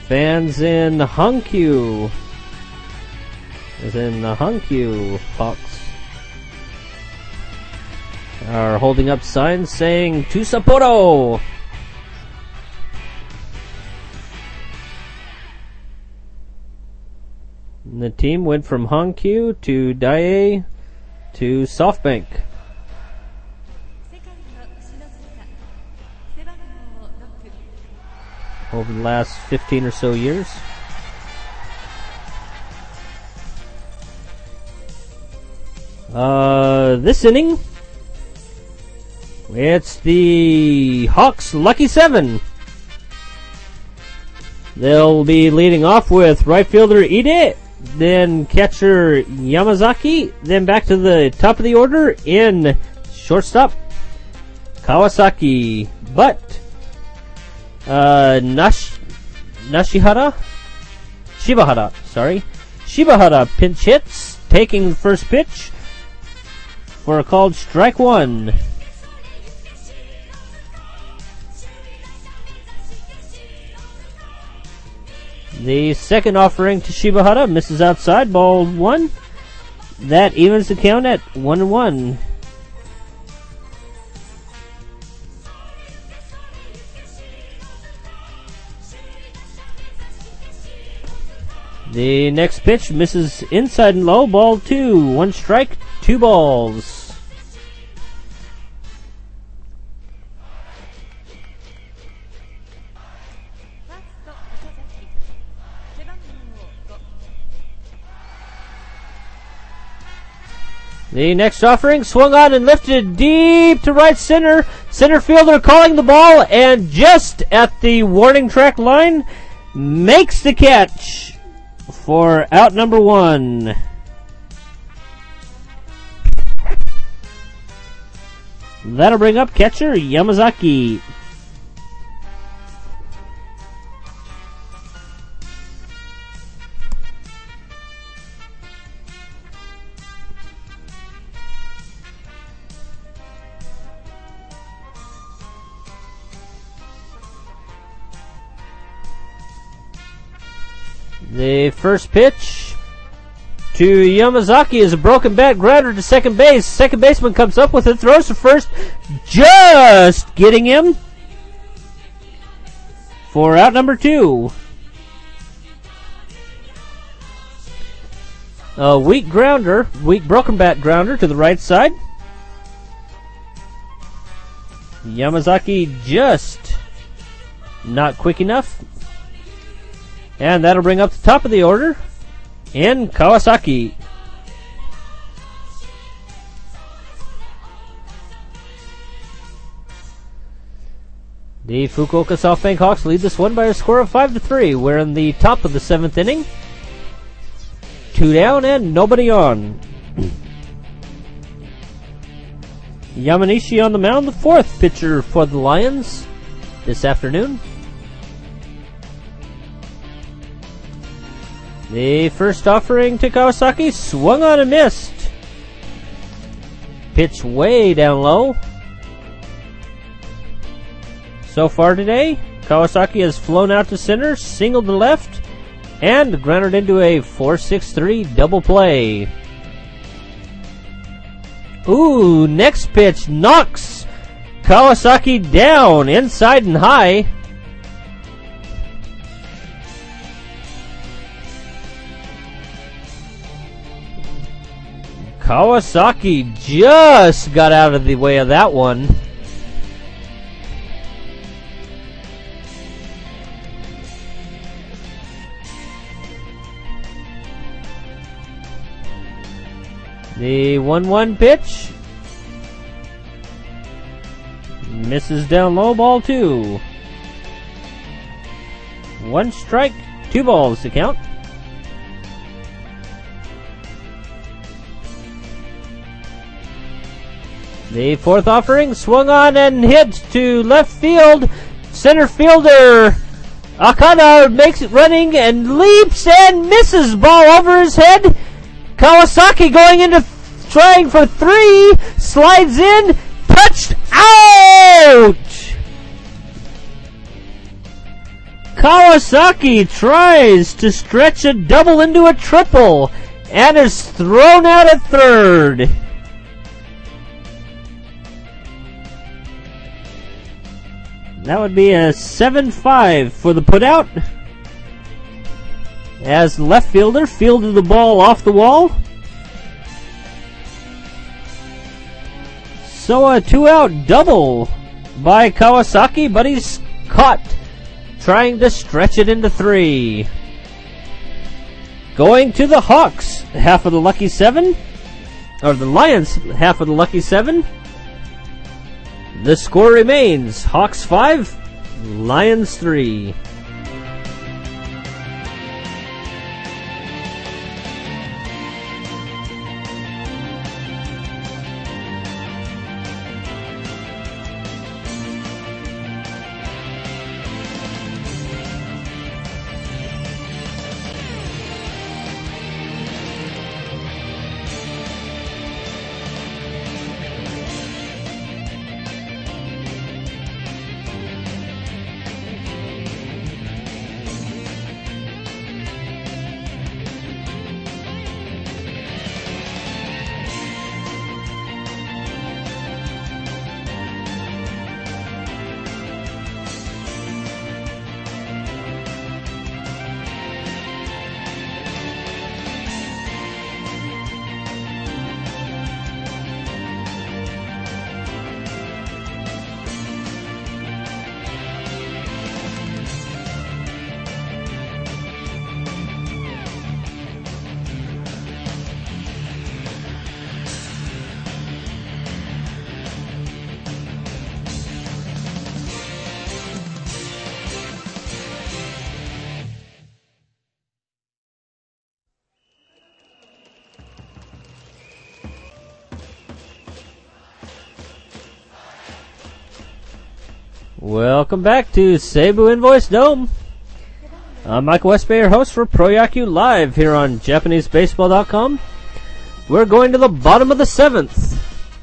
fans in Hankyu, as in the Hankyu Hawks, are holding up signs saying to Sapporo. And the team went from Hankyu to Daiei to SoftBank over the last fifteen or so years. Uh, this inning, it's the Hawks' Lucky Seven. They'll be leading off with right fielder Ide, then catcher Yamazaki, then back to the top of the order in shortstop Kawasaki. But uh, Nash, Nashihara, Shibahara, sorry, Shibahara pinch hits, taking the first pitch for a called strike one. The second offering to Shibahara misses outside, ball one. That evens the count at one and one. The next pitch misses inside and low, ball two. One strike, two balls. The next offering swung on and lifted deep to right center. Center fielder calling the ball, and just at the warning track line makes the catch for out number one. That'll bring up catcher Yamazaki. The first pitch to Yamazaki is a broken bat grounder to second base. Second baseman comes up with it, throws to first, just getting him for out number two. A weak grounder, weak broken bat grounder to the right side. Yamazaki just not quick enough. And that'll bring up the top of the order in Kawasaki. The Fukuoka SoftBank Hawks lead this one by a score of five to three. We're in the top of the seventh inning. Two down and nobody on. Yamanishi on the mound, the fourth pitcher for the Lions this afternoon. The first offering to Kawasaki swung on and missed. Pitch way down low. So far today, Kawasaki has flown out to center, singled to left, and grounded into a four six three double play. Ooh, next pitch knocks Kawasaki down inside and high. Kawasaki just got out of the way of that one. The one one pitch misses down low, ball two. One strike, two balls to count. The fourth offering swung on and hit to left field. Center fielder Akada makes it running and leaps and misses, ball over his head. Kawasaki going into trying for three, slides in, touched out. Kawasaki tries to stretch a double into a triple and is thrown out at third. That would be a seven five for the putout, as the left fielder fielded the ball off the wall. So a two-out double by Kawasaki, but he's caught trying to stretch it into three. Going to the Hawks, half of the lucky seven, or the Lions, half of the lucky seven. The score remains Hawks five, Lions three. Welcome back to Seibu Invoice Dome. I'm Michael Westby, your host for Pro Yaku Live here on Japanese Baseball dot com. We're going to the bottom of the seventh,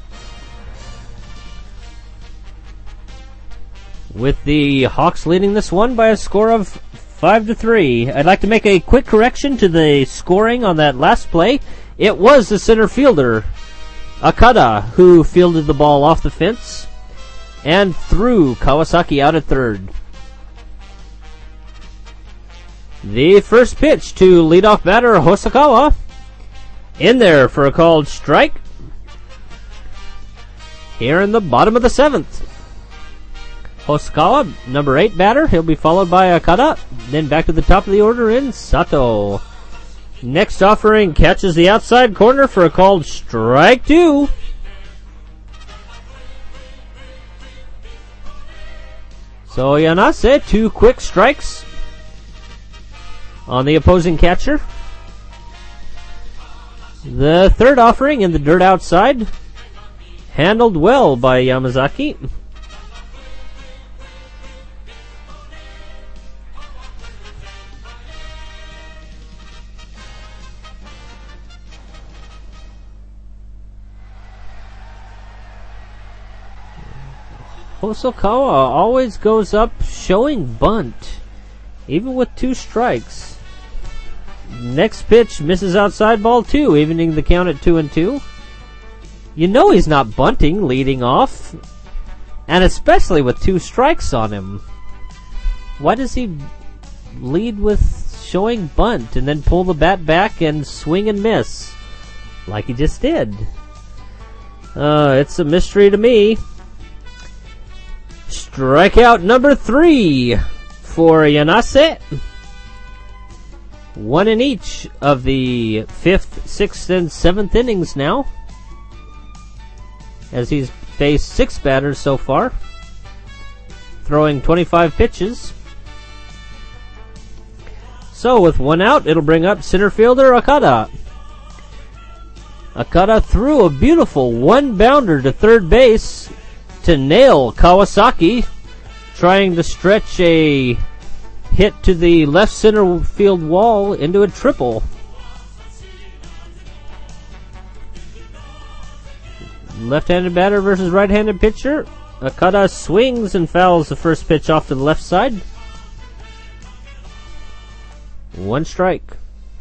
with the Hawks leading this one by a score of five to three. I'd like to make a quick correction to the scoring on that last play. It was the center fielder, Akada, who fielded the ball off the fence and threw Kawasaki out at third. The first pitch to leadoff batter Hosokawa, in there for a called strike. Here in the bottom of the seventh, Hosokawa, number eight batter. He'll be followed by Akada. Then back to the top of the order in Sato. Next offering catches the outside corner for a called strike two. So Yanase, two quick strikes on the opposing catcher. The third offering in the dirt outside, handled well by Yamazaki. Hosokawa always goes up showing bunt, even with two strikes. Next pitch misses outside, ball two, evening the count at two and two. You know he's not bunting leading off, and especially with two strikes on him. Why does he lead with showing bunt and then pull the bat back and swing and miss like he just did? Uh, it's a mystery to me. Strikeout number three for Yanase. One in each of the fifth, sixth, and seventh innings now, as he's faced six batters so far, throwing twenty-five pitches. So with one out, it'll bring up center fielder Akada. Akada threw a beautiful one-bounder to third base to nail Kawasaki, trying to stretch a hit to the left center field wall into a triple. Left-handed batter versus right-handed pitcher. Akada swings and fouls the first pitch off to the left side. One strike.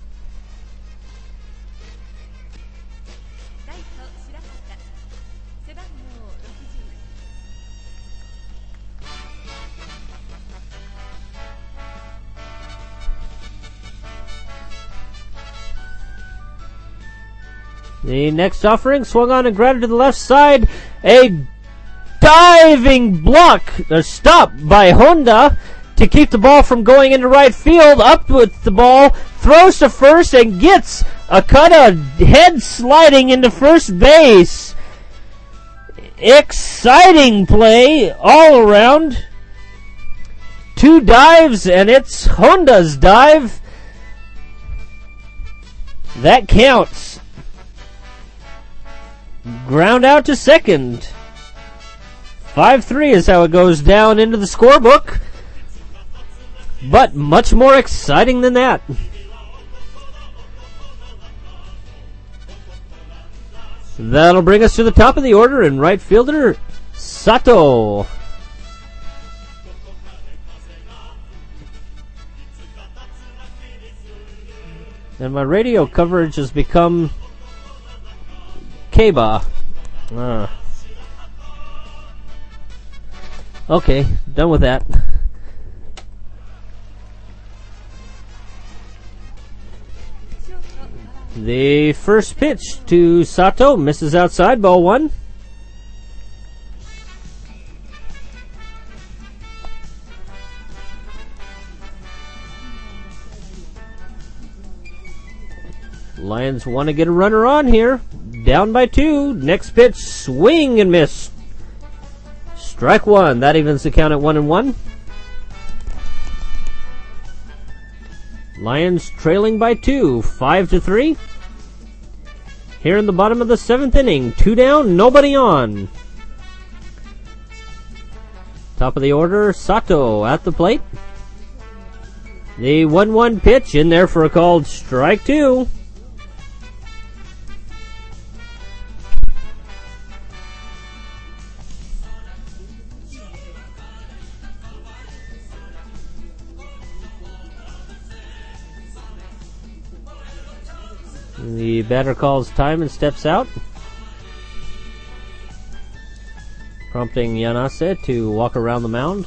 The next offering swung on and grounded to the left side. A diving block, or stop by Honda to keep the ball from going into right field. Up with the ball, throws to first and gets a cut of head sliding into first base. Exciting play all around. Two dives and it's Honda's dive. That counts. Ground out to second. five three is how it goes down into the scorebook. But much more exciting than that. That'll bring us to the top of the order in right fielder Sato. And my radio coverage has become Keiba. Uh. Okay, done with that. The first pitch to Sato misses outside, ball one. Lions want to get a runner on here. Down by two. Next pitch, swing and miss. Strike one. That evens the count at one and one. Lions trailing by two, five to three. Here in the bottom of the seventh inning, two down, nobody on. Top of the order, Sato at the plate. The one one pitch in there for a called strike two. The batter calls time and steps out, prompting Yanase to walk around the mound.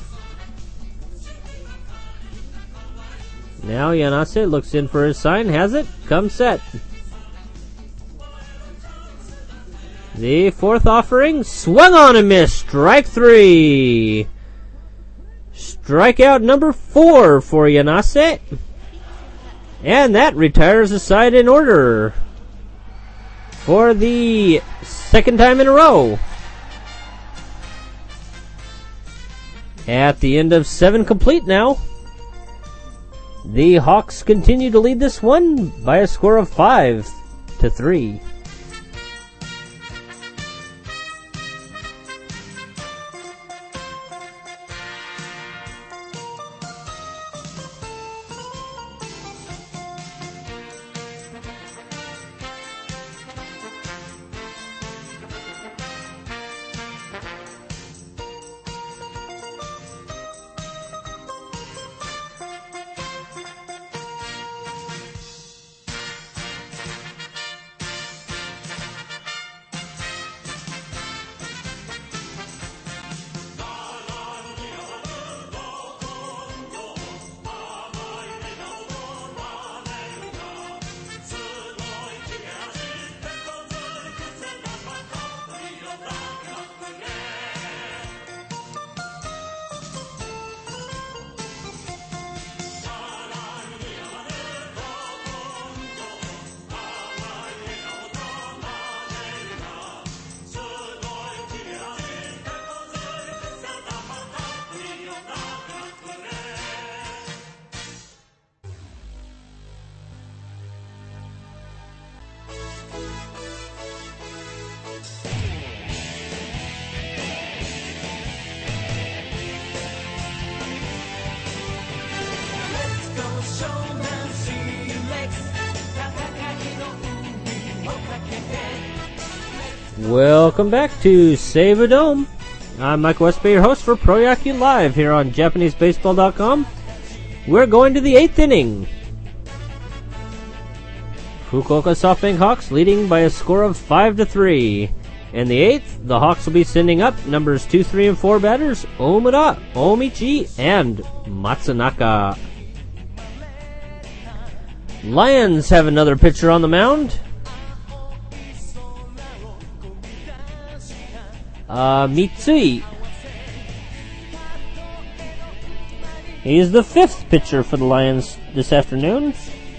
Now Yanase looks in for his sign, has it, come set. The fourth offering, swung on and missed, strike three. Strikeout number four for Yanase. And that retires the side in order for the second time in a row. At the end of seven complete now, the Hawks continue to lead this one by a score of five to three. Welcome back to Save a Dome. I'm Mike Westby, your host for Proyaku Live here on Japanese Baseball dot com. We're going to the eighth inning. Fukuoka SoftBank Hawks leading by a score of five to three. In the eighth, the Hawks will be sending up numbers two, three, and four batters Omura, Omichi, and Matsunaka. Lions have another pitcher on the mound. Uh, Mitsui. He's the fifth pitcher for the Lions this afternoon.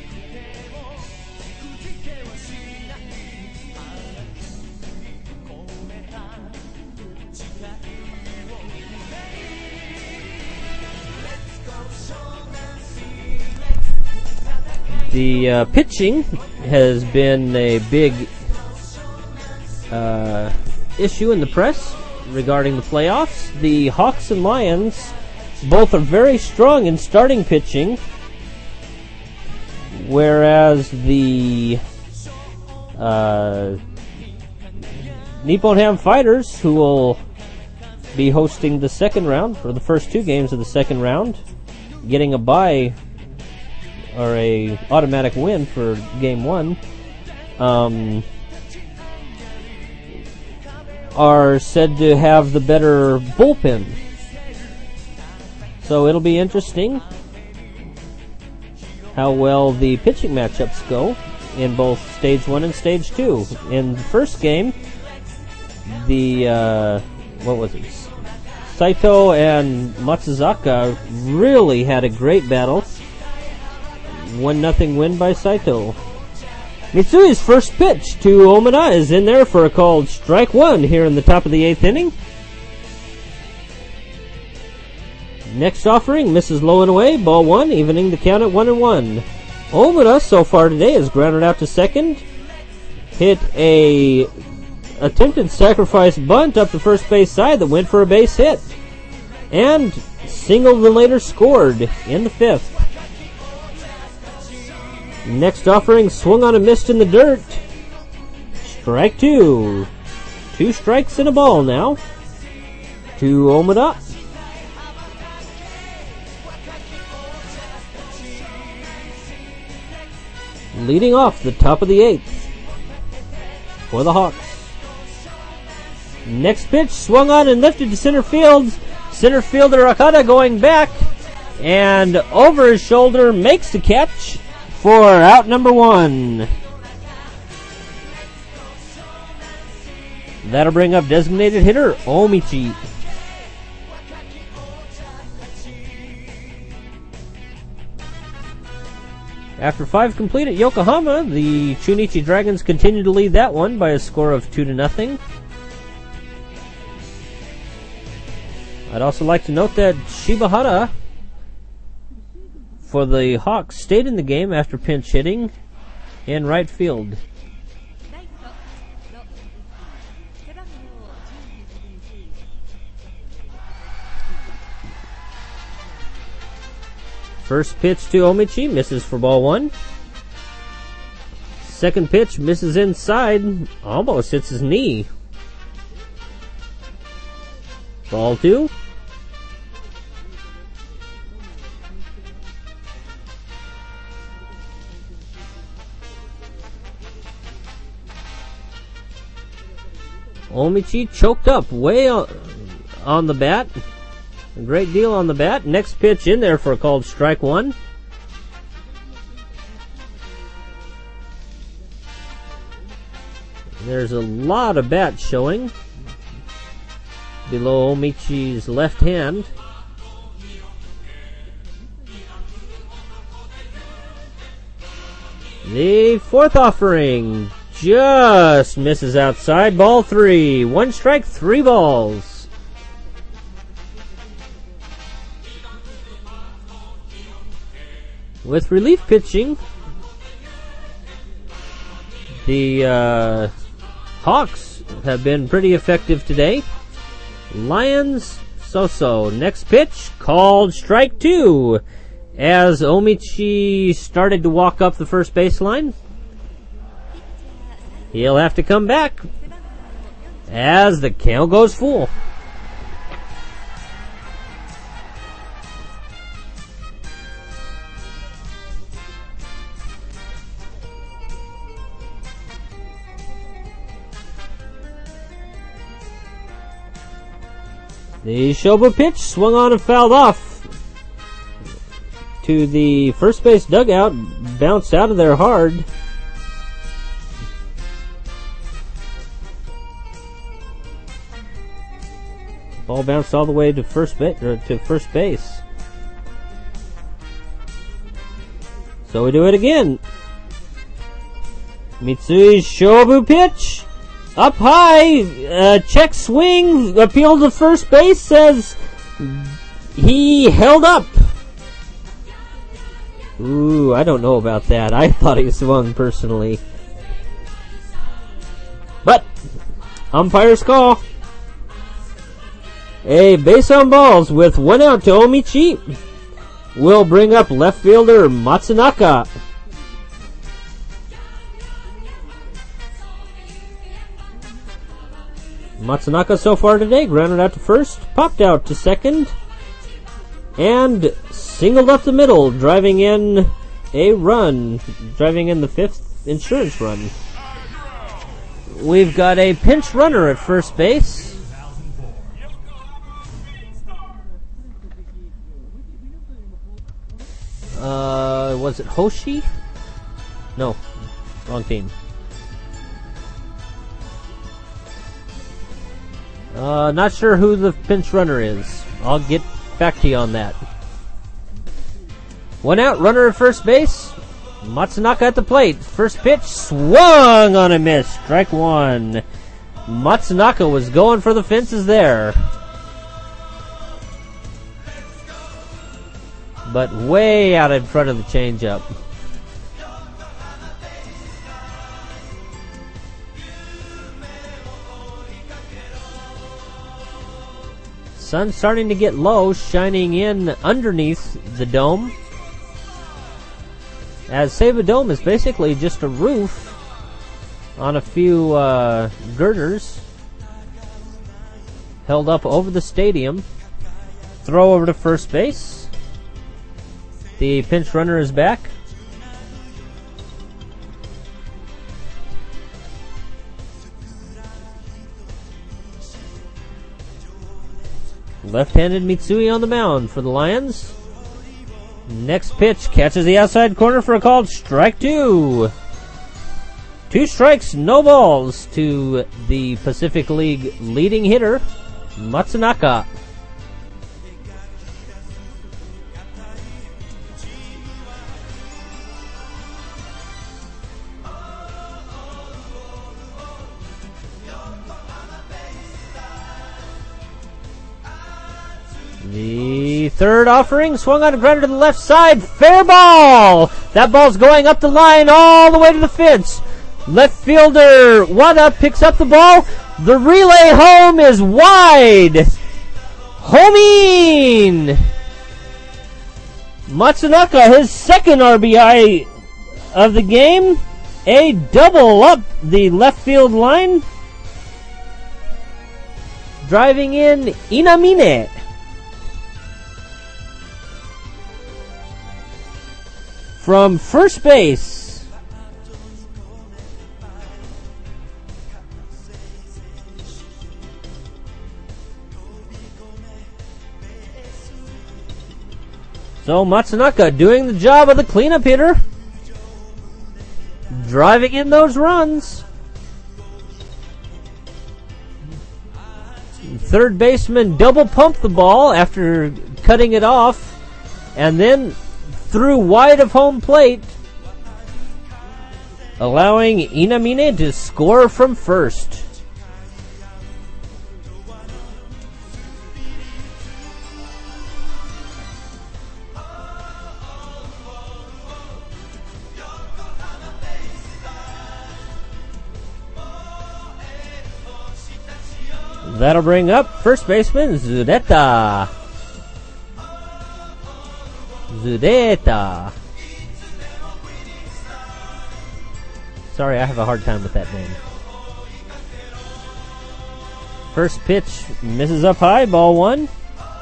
The uh, pitching has been a big uh, issue in the press regarding the playoffs. The Hawks and Lions both are very strong in starting pitching, whereas the uh, Nippon Ham Fighters, who will be hosting the second round, for the first two games of the second round, getting a bye or a automatic win for game one, um, are said to have the better bullpen. So it'll be interesting how well the pitching matchups go in both stage one and stage two. In the first game, the uh, what was it? Saito and Matsuzaka really had a great battle. one nothing win by Saito. Mitsui's first pitch to Omura is in there for a called strike one here in the top of the eighth inning. Next offering misses low and away, ball one, evening the count at one and one. Omura so far today has grounded out to second, hit a attempted sacrifice bunt up the first base side that went for a base hit, and singled and later scored in the fifth. Next offering swung on and missed in the dirt. Strike two. Two strikes and a ball now to Omura. Leading off the top of the eighth for the Hawks. Next pitch swung on and lifted to center field. Center fielder Akata going back and over his shoulder makes the catch for out number one. That'll bring up designated hitter Omichi. After five complete at Yokohama, the Chunichi Dragons continue to lead that one by a score of two to nothing. I'd also like to note that Shibahara for the Hawks stayed in the game after pinch hitting in right field. First pitch to Omichi misses for ball one. Second pitch misses inside, almost hits his knee. Ball two. Omichi choked up way on the bat. A great deal on the bat. Next pitch in there for a called strike one. There's a lot of bats showing below Omichi's left hand. The fourth offering just misses outside. Ball three. One strike, three balls. With relief pitching, the uh, Hawks have been pretty effective today. Lions, so-so. Next pitch, called strike two. As Omichi started to walk up the first baseline, he'll have to come back as the count goes full. The Shobu pitch swung on and fouled off to the first base dugout, bounced out of there hard. Ball bounced all the way to first ba- or to first base. So we do it again. Mitsui's Shobu pitch. Up high. Uh, check swing. Appeal to first base. Says he held up. Ooh, I don't know about that. I thought he swung personally. But, umpire's call. A base on balls with one out to Omichi will bring up left fielder Matsunaka. Matsunaka so far today grounded out to first, popped out to second, and singled up the middle, driving in a run, driving in the fifth insurance run. We've got a pinch runner at first base. Uh, was it Hoshi? No, wrong team. Uh, not sure who the pinch runner is. I'll get back to you on that. One out, runner at first base. Matsunaka at the plate. First pitch, swung on a miss. Strike one. Matsunaka was going for the fences there. But way out in front of the changeup. Sun starting to get low, shining in underneath the dome. As Seiba Dome is basically just a roof on a few uh, girders held up over the stadium. Throw over to first base. The pinch runner is back. Left-handed Mitsui on the mound for the Lions. Next pitch catches the outside corner for a called strike two. Two strikes, no balls to the Pacific League leading hitter, Matsunaka. The third offering swung on a grounder to the left side. Fair ball! That ball's going up the line all the way to the fence. Left fielder Wada picks up the ball. The relay home is wide. Home in! Matsunaka, his second R B I of the game. A double up the left field line. Driving in Inamine. From first base, so Matsunaka doing the job of the cleanup hitter, driving in those runs. Third baseman double pumped the ball after cutting it off, and then threw wide of home plate, allowing Inamine to score from first. That'll bring up first baseman Zureta. Zureta. Sorry, I have a hard time with that name. First pitch misses up high, ball one.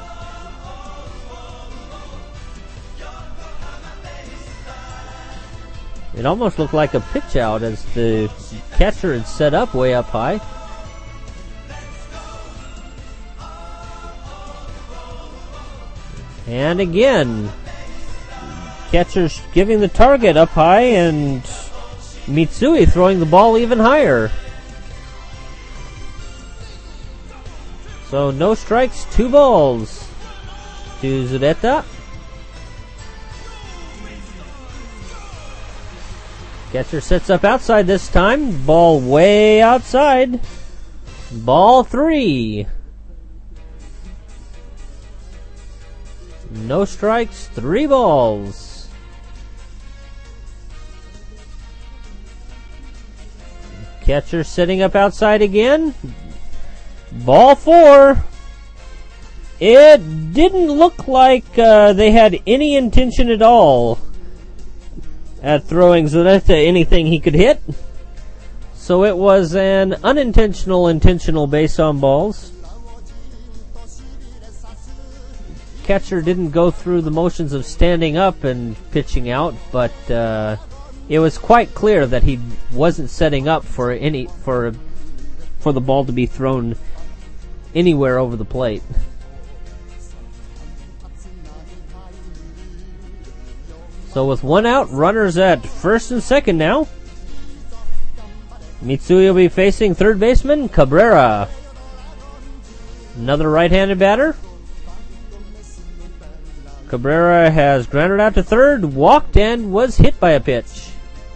It almost looked like a pitch out as the catcher had set up way up high. And again, catcher's giving the target up high, and Mitsui throwing the ball even higher. So no strikes, two balls to Zureta. Catcher sets up outside this time. Ball way outside. Ball three. No strikes, three balls. Catcher sitting up outside again. Ball four. It didn't look like uh, they had any intention at all at throwing Zureta anything he could hit. So it was an unintentional, intentional base on balls. Catcher didn't go through the motions of standing up and pitching out, but uh, it was quite clear that he wasn't setting up for any for for the ball to be thrown anywhere over the plate. So with one out, runners at first and second now. Mitsui will be facing third baseman Cabrera. Another right-handed batter. Cabrera has grounded out to third, walked, and was hit by a pitch.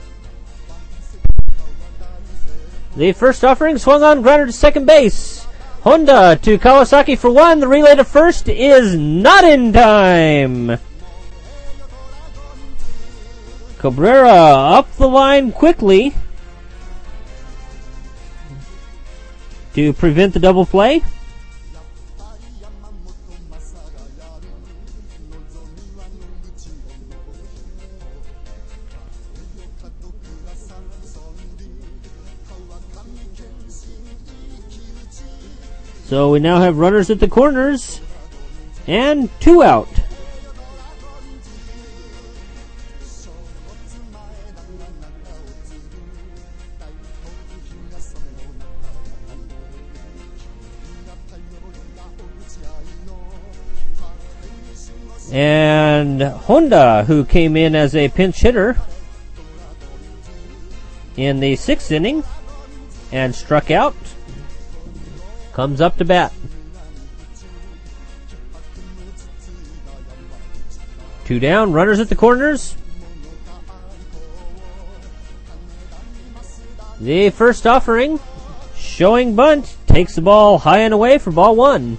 The first offering swung on, grounded to second base. Honda to Kawasaki for one. The relay to first is not in time. Cabrera up the line quickly to prevent the double play. So we now have runners at the corners and two out. And Honda, who came in as a pinch hitter in the sixth inning and struck out, comes up to bat. Two down, runners at the corners. The first offering, showing bunt, takes the ball high and away for ball one.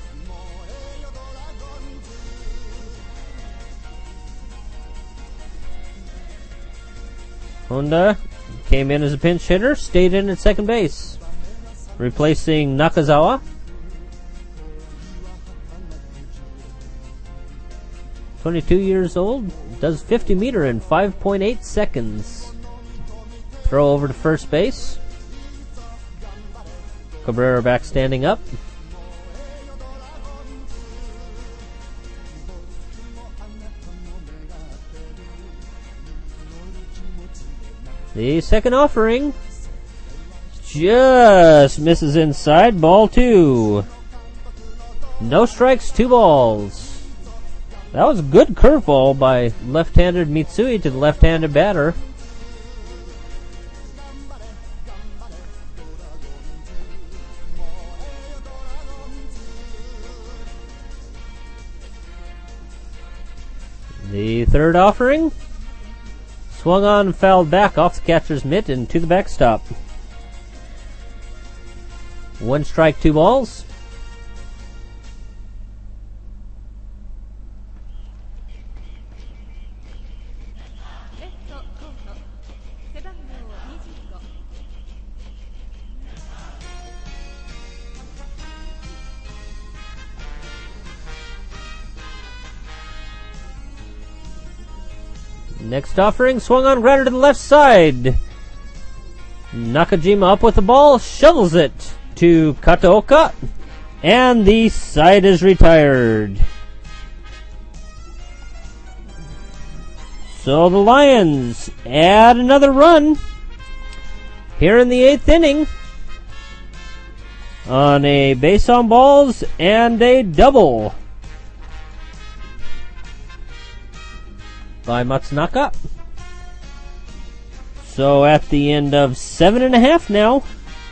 Honda came in as a pinch hitter, stayed in at second base, replacing Nakazawa. twenty-two years old, does fifty meter in five point eight seconds. Throw over to first base. Cabrera back standing up. The second offering just misses inside, ball two. No strikes, two balls. That was a good curveball by left-handed Mitsui to the left-handed batter. The third offering swung on and fouled back off the catcher's mitt and to the backstop. One strike, two balls. Next offering, swung on, grounded to the left side. Nakajima up with the ball, shovels it to Kataoka, and the side is retired. So the Lions add another run here in the eighth inning on a base on balls and a double. by Matsunaka. So at the end of seven and a half now,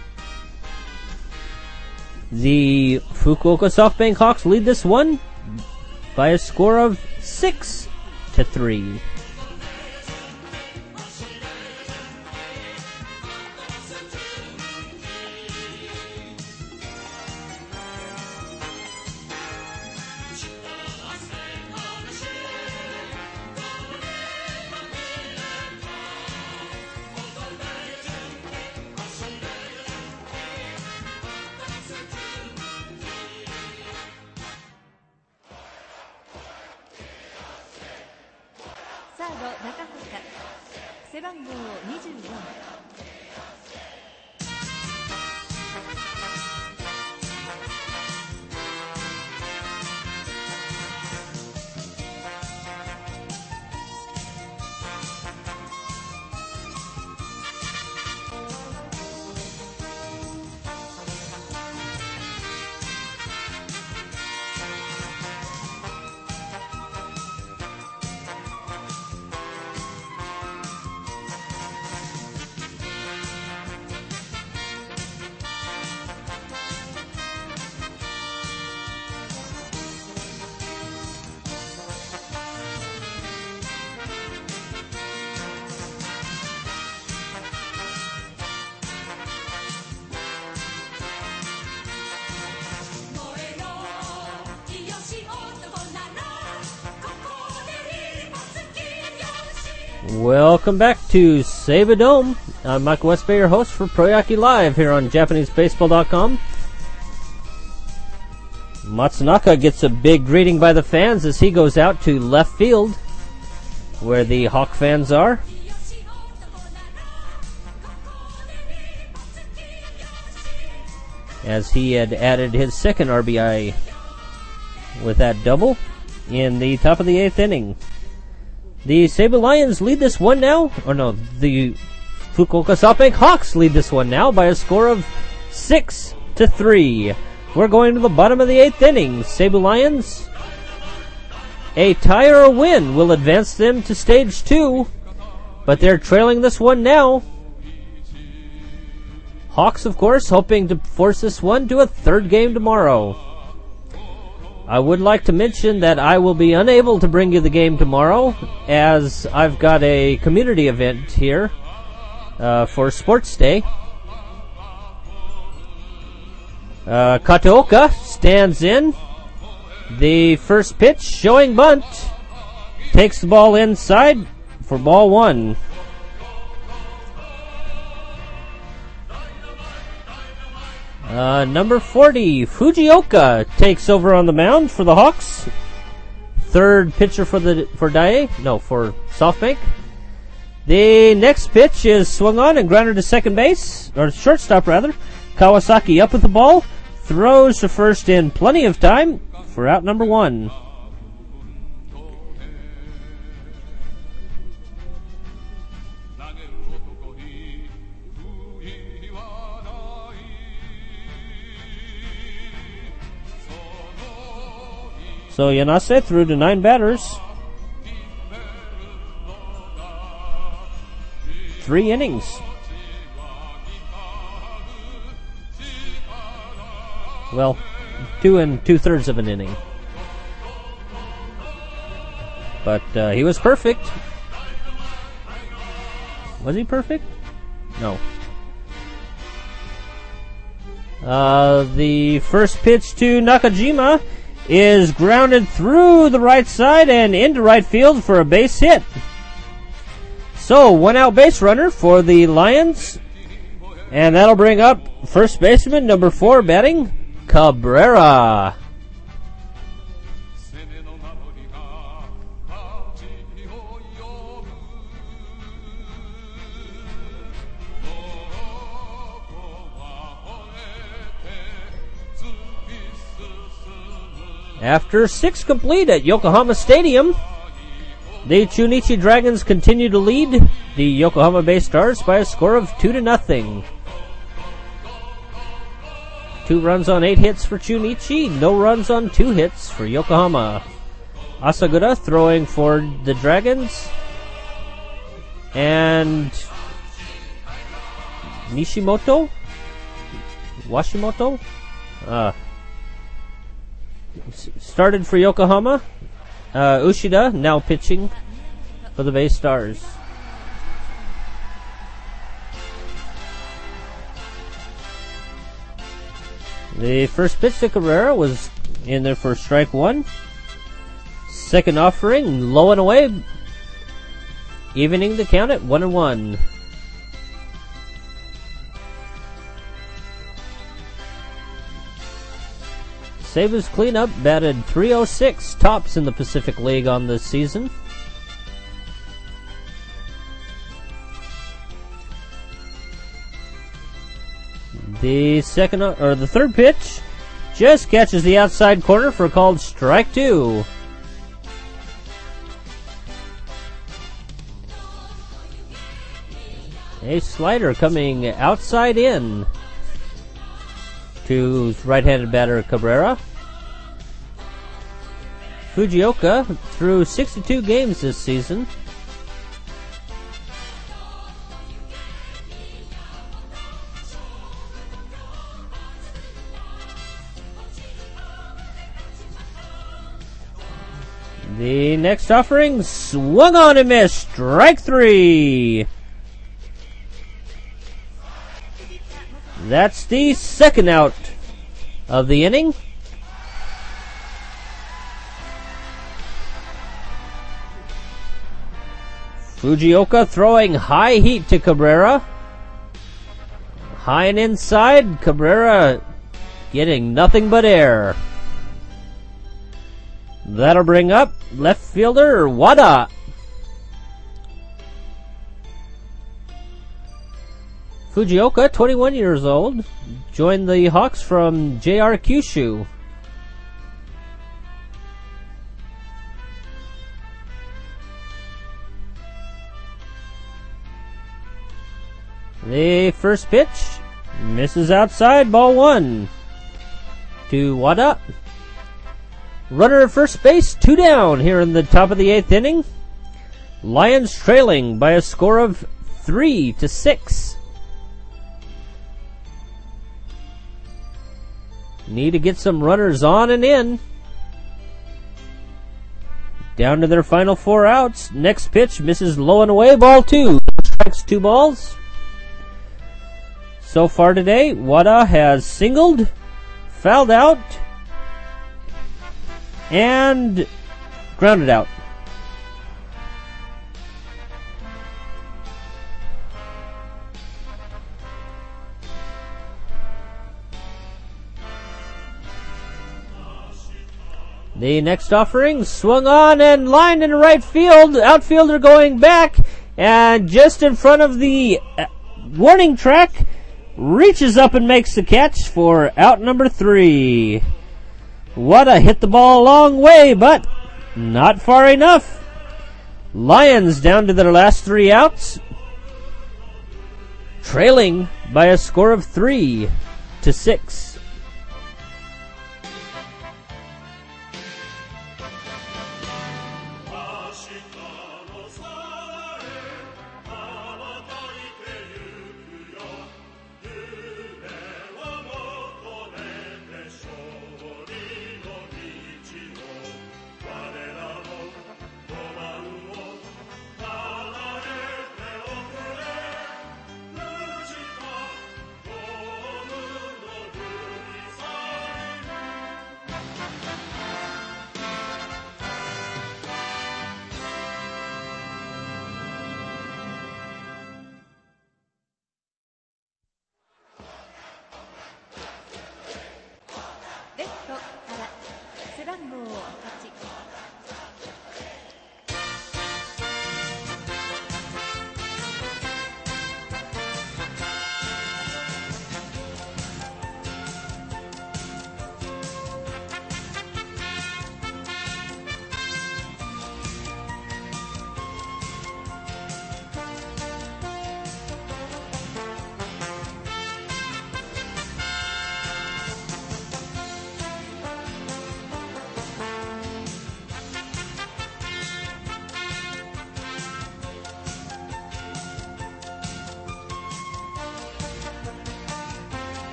the Fukuoka SoftBank Hawks lead this one by a score of six to three. Welcome back to Save a Dome. I'm Michael Westbay, your host for Proyaki Live here on Japanese Baseball dot com. Matsunaka gets a big greeting by the fans as he goes out to left field, where the Hawk fans are. As he had added his second R B I with that double in the top of the eighth inning. The Seibu Lions lead this one now. Or no, the Fukuoka SoftBank Hawks lead this one now by a score of six to three. We're going to the bottom of the eighth inning. Seibu Lions, a tie or a win will advance them to stage two, but they're trailing this one now. Hawks, of course, hoping to force this one to a third game tomorrow. I would like to mention that I will be unable to bring you the game tomorrow, as I've got a community event here uh, for Sports Day. Uh, Kataoka stands in. The first pitch, showing bunt, takes the ball inside for ball one. Uh, number forty, Fujioka, takes over on the mound for the Hawks. Third pitcher for the for Daiei, no, for SoftBank. The next pitch is swung on and grounded to second base, or shortstop rather. Kawasaki up with the ball, throws to first in plenty of time for out number one. So Yanase threw to nine batters. Three innings. Well, two and two-thirds of an inning. But uh, he was perfect. Was he perfect? No. Uh, the first pitch to Nakajima is grounded through the right side and into right field for a base hit. So, one out base runner for the Lions. And that'll bring up first baseman number four batting, Cabrera. After six complete at Yokohama Stadium, the Chunichi Dragons continue to lead the Yokohama Bay Stars by a score of two to nothing. Two runs on eight hits for Chunichi, no runs on two hits for Yokohama. Asagura throwing for the Dragons. And Nishimoto? Washimoto? Uh, started for Yokohama. Uh, Ushida now pitching for the Bay Stars. The first pitch to Cabrera was in there for strike one. Second offering, low and away, evening the count at one and one. Sabres cleanup batted three oh six, tops in the Pacific League on this season. The second or the third pitch just catches the outside corner for a called strike two. A slider coming outside in to right-handed batter Cabrera. Fujioka threw sixty-two games this season. The next offering swung on and missed. Strike three. That's the second out of the inning. Fujioka throwing high heat to Cabrera. High and inside. Cabrera getting nothing but air. That'll bring up left fielder Wada. Fujioka, twenty-one years old, joined the Hawks from J R Kyushu. The first pitch misses outside, ball one to Wada. Runner at first base, two down here in the top of the eighth inning. Lions trailing by a score of three to six. Need to get some runners on and in. Down to their final four outs. Next pitch misses low and away, ball two. Strikes two balls. So far today, Wada has singled, fouled out, and grounded out. The next offering swung on and lined in right field. Outfielder going back, and just in front of the warning track, reaches up and makes the catch for out number three. Wada hit the ball a long way, but not far enough. Lions down to their last three outs, trailing by a score of three to six.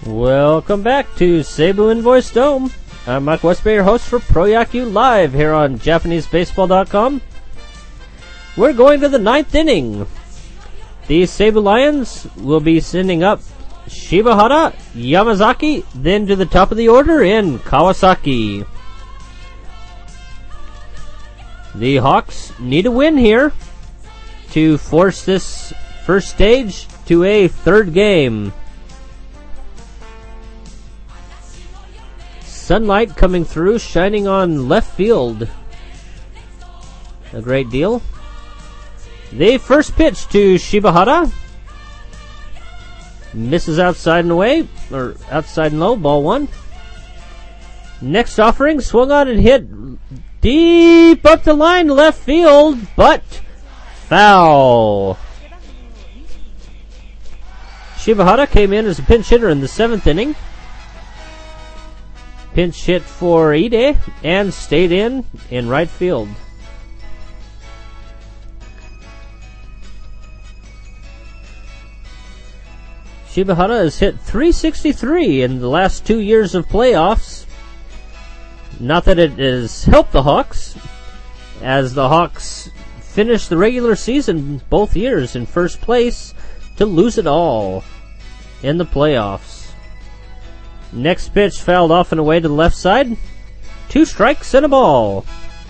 Welcome back to Seibu Invoice Dome. I'm Mike Westby, your host for Pro Yaku Live here on Japanese Baseball dot com. We're going to the ninth inning. The Seibu Lions will be sending up Shibahara, Yamazaki, then to the top of the order in Kawasaki. The Hawks need a win here to force this first stage to a third game. Sunlight coming through, shining on left field a great deal. The first pitch to Shibahara misses outside and away, or outside and low, ball one. Next offering, swung on and hit deep up the line, left field, but foul. Shibahara came in as a pinch hitter in the seventh inning. Pinch hit for Ide and stayed in in right field. Shibahara has hit three sixty-three in the last two years of playoffs. Not that it has helped the Hawks, as the Hawks finished the regular season both years in first place to lose it all in the playoffs. Next pitch fouled off and away to the left side. Two strikes and a ball.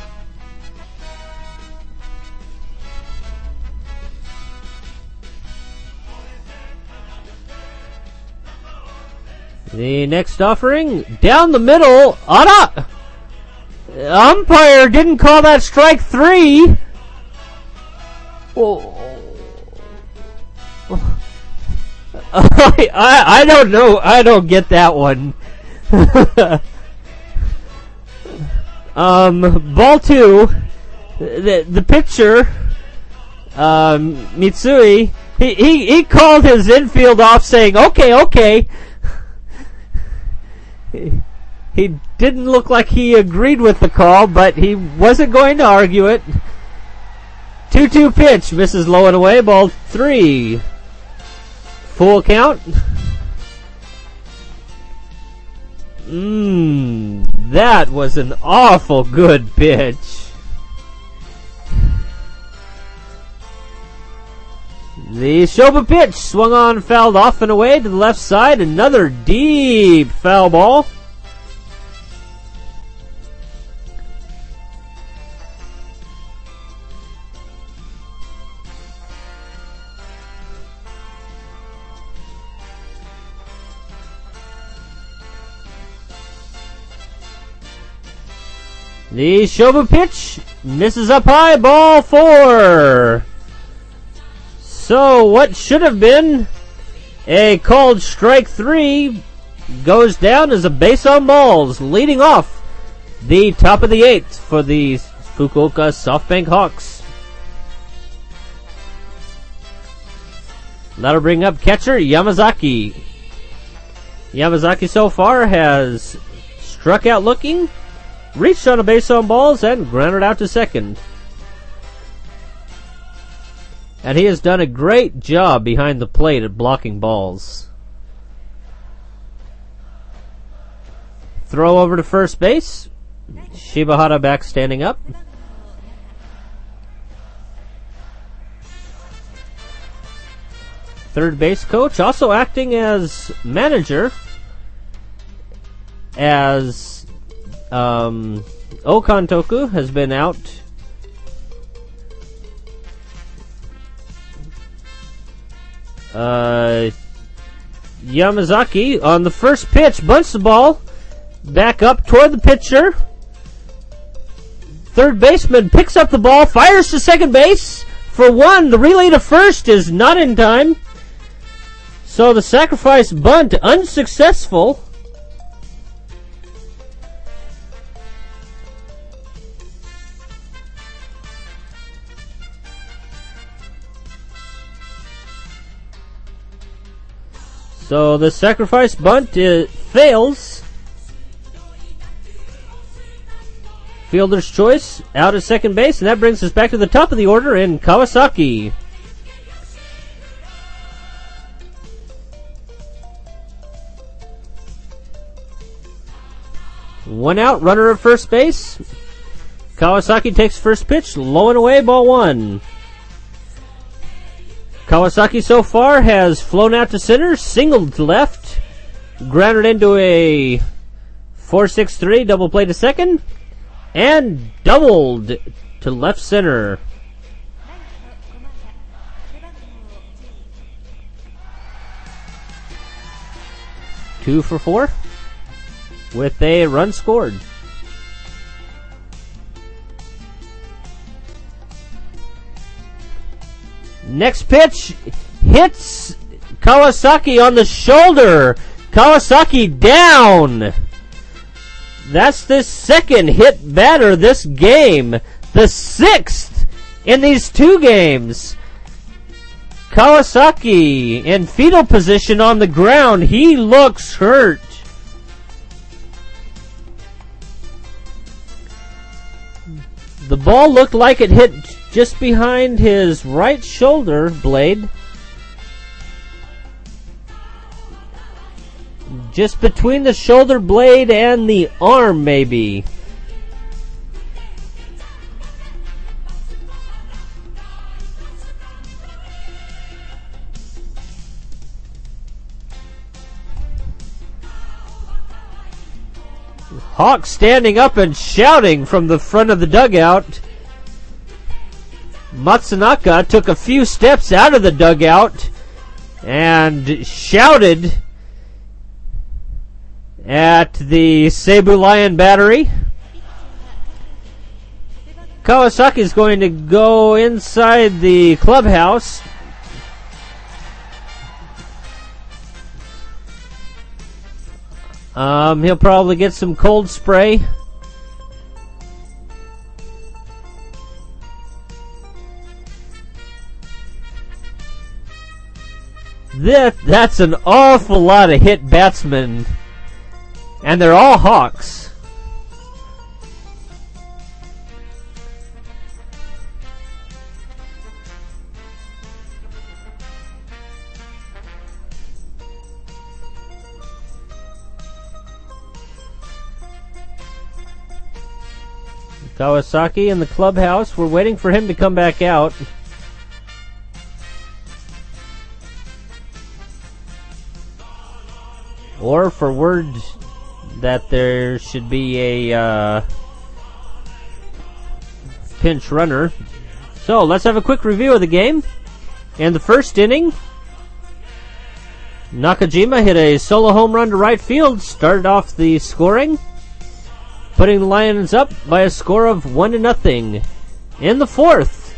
The next offering, down the middle, Ara! Umpire didn't call that strike three. Oh. I, I, I don't know. I don't get that one. um, ball two. The the pitcher, um, Mitsui, he, he he called his infield off, saying, "Okay, okay." he, he didn't look like he agreed with the call, but he wasn't going to argue it. two two pitch misses low and away. Ball three. Full count. Mmm, that was an awful good pitch. The Shoba pitch swung on, fouled off and away to the left side. Another deep foul ball. The Shoba pitch misses up high, ball four. So what should have been a called strike three goes down as a base on balls, leading off the top of the eighth for the Fukuoka SoftBank Hawks. That'll bring up catcher Yamazaki. Yamazaki so far has struck out looking, reached on a base on balls, and grounded out to second. And he has done a great job behind the plate at blocking balls. Throw over to first base. Shibahara back standing up. Third base coach also acting as manager, as Um, Okantoku has been out. Uh, Yamazaki on the first pitch bunts the ball back up toward the pitcher. Third baseman picks up the ball, fires to second base for one. The relay to first is not in time. So the sacrifice bunt unsuccessful. So the sacrifice bunt uh, fails. Fielder's choice out at second base, and that brings us back to the top of the order in Kawasaki. One out, runner at first base. Kawasaki takes first pitch, low and away, ball one. Kawasaki so far has flown out to center, singled to left, grounded into a four six three, double play to second, and doubled to left center. Two for four with a run scored. Next pitch hits Kawasaki on the shoulder. Kawasaki down. That's the second hit batter this game. The sixth in these two games. Kawasaki in fetal position on the ground. He looks hurt. The ball looked like it hit just behind his right shoulder blade. Just between the shoulder blade and the arm, maybe. Hawk standing up and shouting from the front of the dugout. Matsunaka took a few steps out of the dugout and shouted at the Seibu Lion battery. Kawasaki is going to go inside the clubhouse. Um, he'll probably get some cold spray. That, that's an awful lot of hit batsmen. And they're all Hawks. Kawasaki in the clubhouse. We're waiting for him to come back out. Or for word that there should be a uh, pinch runner. So let's have a quick review of the game. In the first inning, Nakajima hit a solo home run to right field, started off the scoring, putting the Lions up by a score of one to nothing. In the fourth,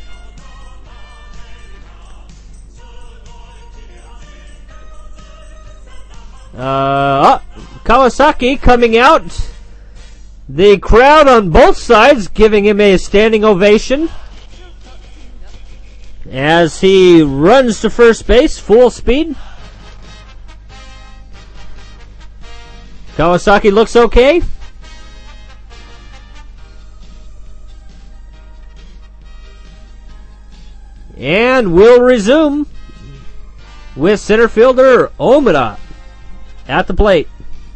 uh, Kawasaki coming out. The crowd on both sides giving him a standing ovation as he runs to first base full speed. Kawasaki looks okay. And we'll resume with center fielder Omura at the plate.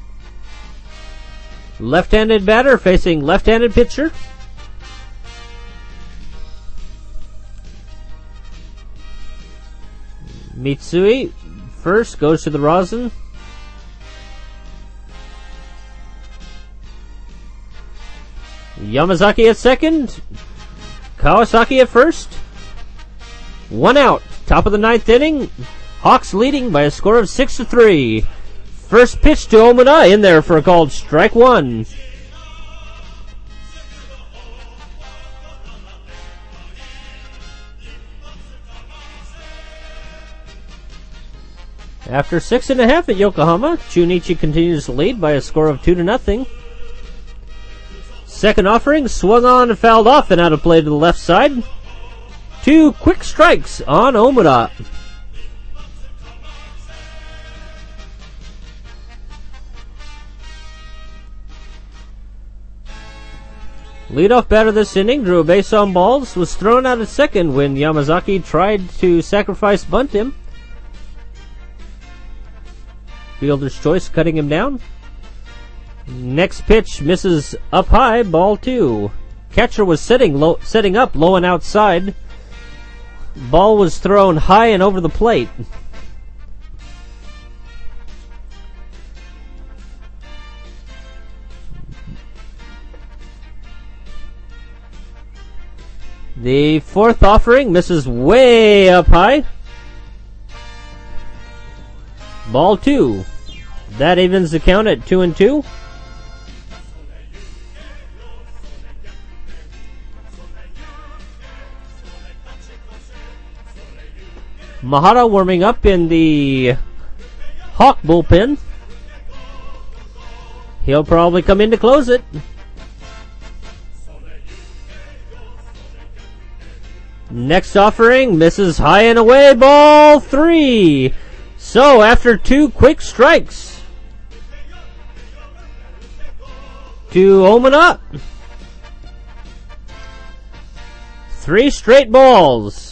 Left-handed batter facing left-handed pitcher. Mitsui first goes to the rosin. Yamazaki at second. Kawasaki at first. One out. Top of the ninth inning. Hawks leading by a score of six to three. First pitch to Omura in there for a called strike one. After six and a half at Yokohama, Chunichi continues to lead by a score of two to nothing. Second offering swung on and fouled off and out of play to the left side. Two quick strikes on Omura. Leadoff batter this inning drew a base on balls, was thrown out at second when Yamazaki tried to sacrifice bunt him. Fielder's choice cutting him down. Next pitch misses up high, ball two. Catcher was sitting low, setting up low and outside. Ball was thrown high and over the plate. The fourth offering misses way up high. Ball two. That evens the count at two and two. Mahara warming up in the Hawk bullpen. He'll probably come in to close it. Next offering misses high and away, ball three. So after two quick strikes to open up, three straight balls.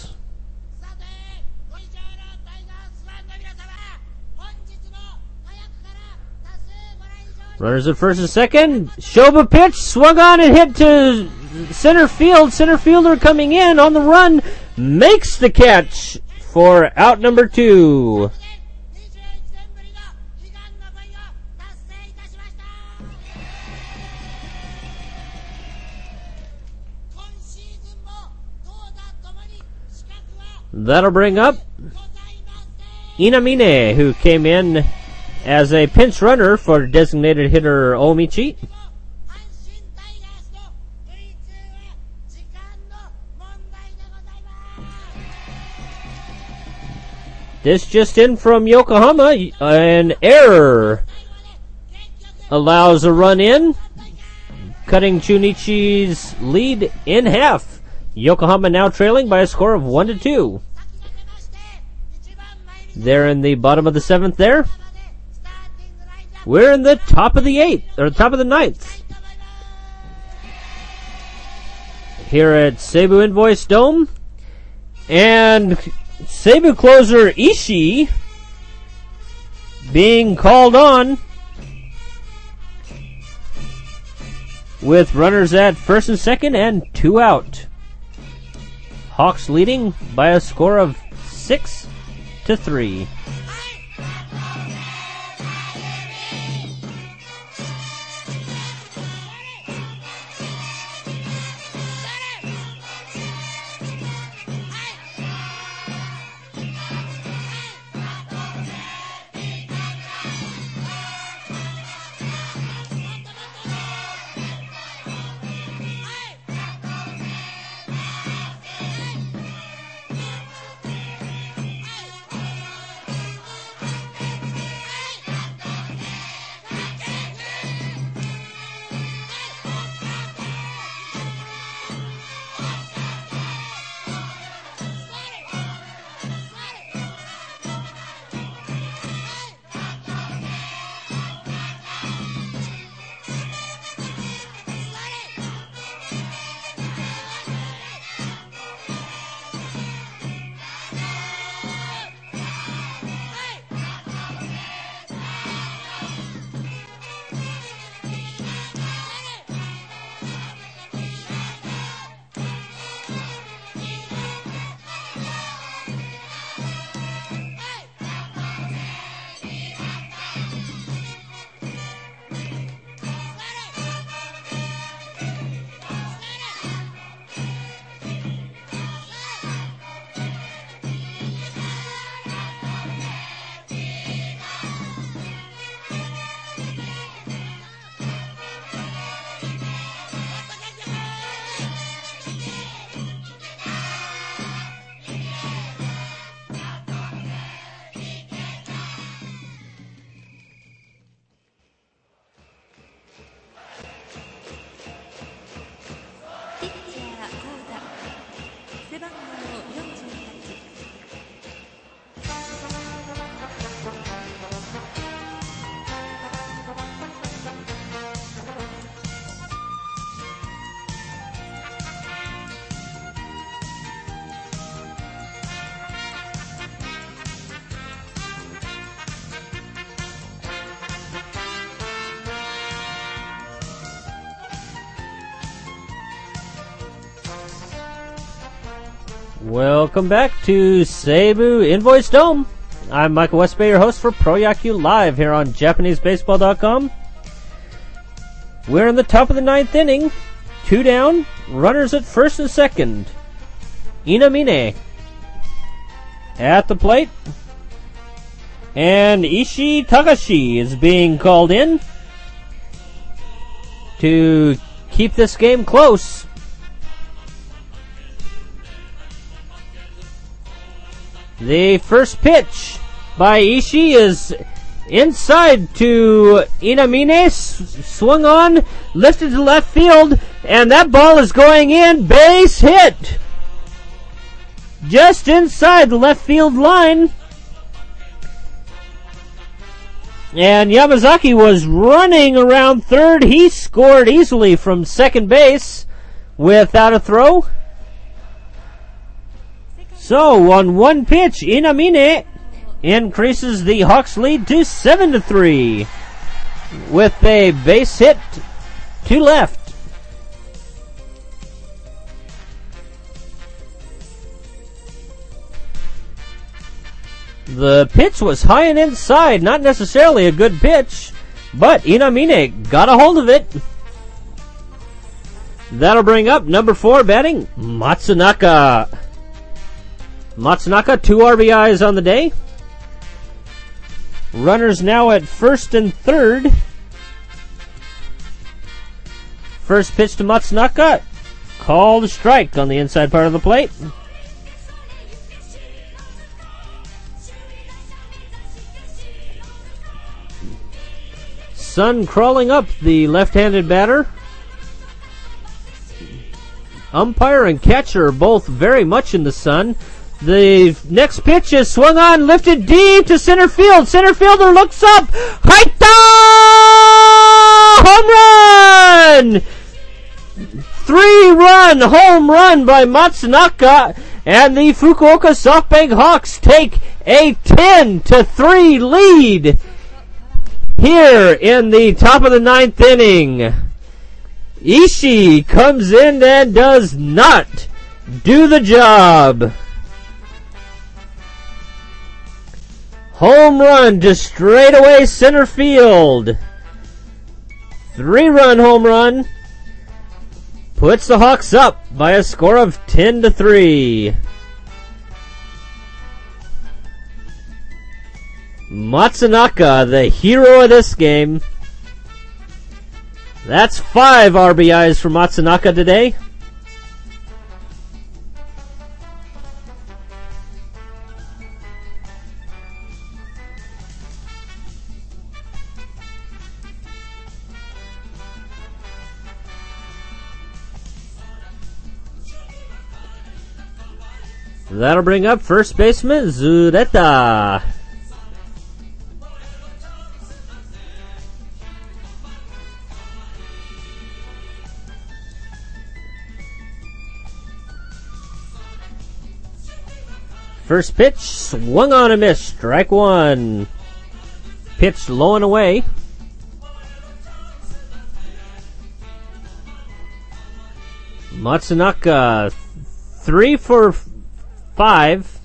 Runners at first and second. Shoba pitch, swung on and hit to center field. Center fielder coming in on the run, makes the catch for out number two. That'll bring up Inamine, who came in as a pinch runner for designated hitter Omichi. This just in from Yokohama. An error allows a run in, cutting Chunichi's lead in half. Yokohama now trailing by a score of one to two. They're in the bottom of the seventh there. We're in the top of the eighth, or top of the ninth. Here at Seibu Invoice Dome. And Seibu closer Ishii being called on with runners at first and second and two out. Hawks leading by a score of six to three. Welcome back to Seibu Invoice Dome. I'm Michael Westbay, your host for Pro Yaku Live here on Japanese Baseball dot com. We're in the top of the ninth inning. Two down, runners at first and second. Inamine at the plate. And Ishii Takashi is being called in to keep this game close. The first pitch by Ishii is inside to Inamine, swung on, lifted to left field, and that ball is going in, base hit! Just inside the left field line. And Yamazaki was running around third. He scored easily from second base without a throw. So, on one pitch, Inamine increases the Hawks' lead to seven to three with a base hit to left. The pitch was high and inside, not necessarily a good pitch, but Inamine got a hold of it. That'll bring up number four batting, Matsunaka. Matsunaka, two R B Is on the day. Runners now at first and third. First pitch to Matsunaka. Called a strike on the inside part of the plate. Sun crawling up the left-handed batter. Umpire and catcher are both very much in the sun. The next pitch is swung on, lifted deep to center field. Center fielder looks up. Haita! Home run! Three-run home run by Matsunaka, and the Fukuoka SoftBank Hawks take a ten to three lead here in the top of the ninth inning. Ishii comes in and does not do the job. Home run to straightaway center field. Three-run home run puts the Hawks up by a score of ten to three. Matsunaka, the hero of this game. That's five R B Is for Matsunaka today. That'll bring up first baseman Zureta. First pitch, swung on a miss, strike one. Pitch low and away. Matsunaka, three for five.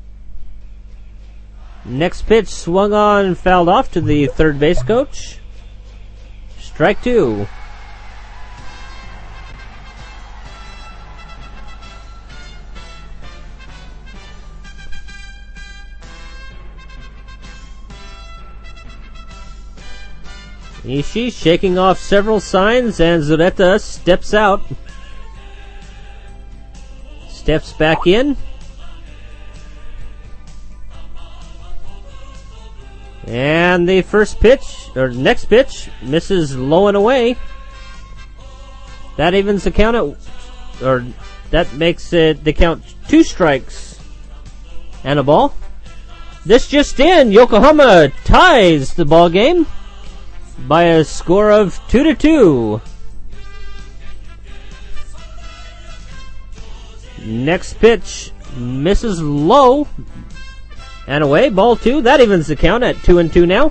Next pitch, swung on, fouled off to the third base coach. Strike two. Ishii shaking off several signs, and Zureta steps out. Steps back in. And the first pitch, or next pitch, misses low and away. That evens the count at, or that makes it the count two strikes and a ball. This just in, Yokohama ties the ball game by a score of two to two. Next pitch misses low and away, ball two. That evens the count at two and two now.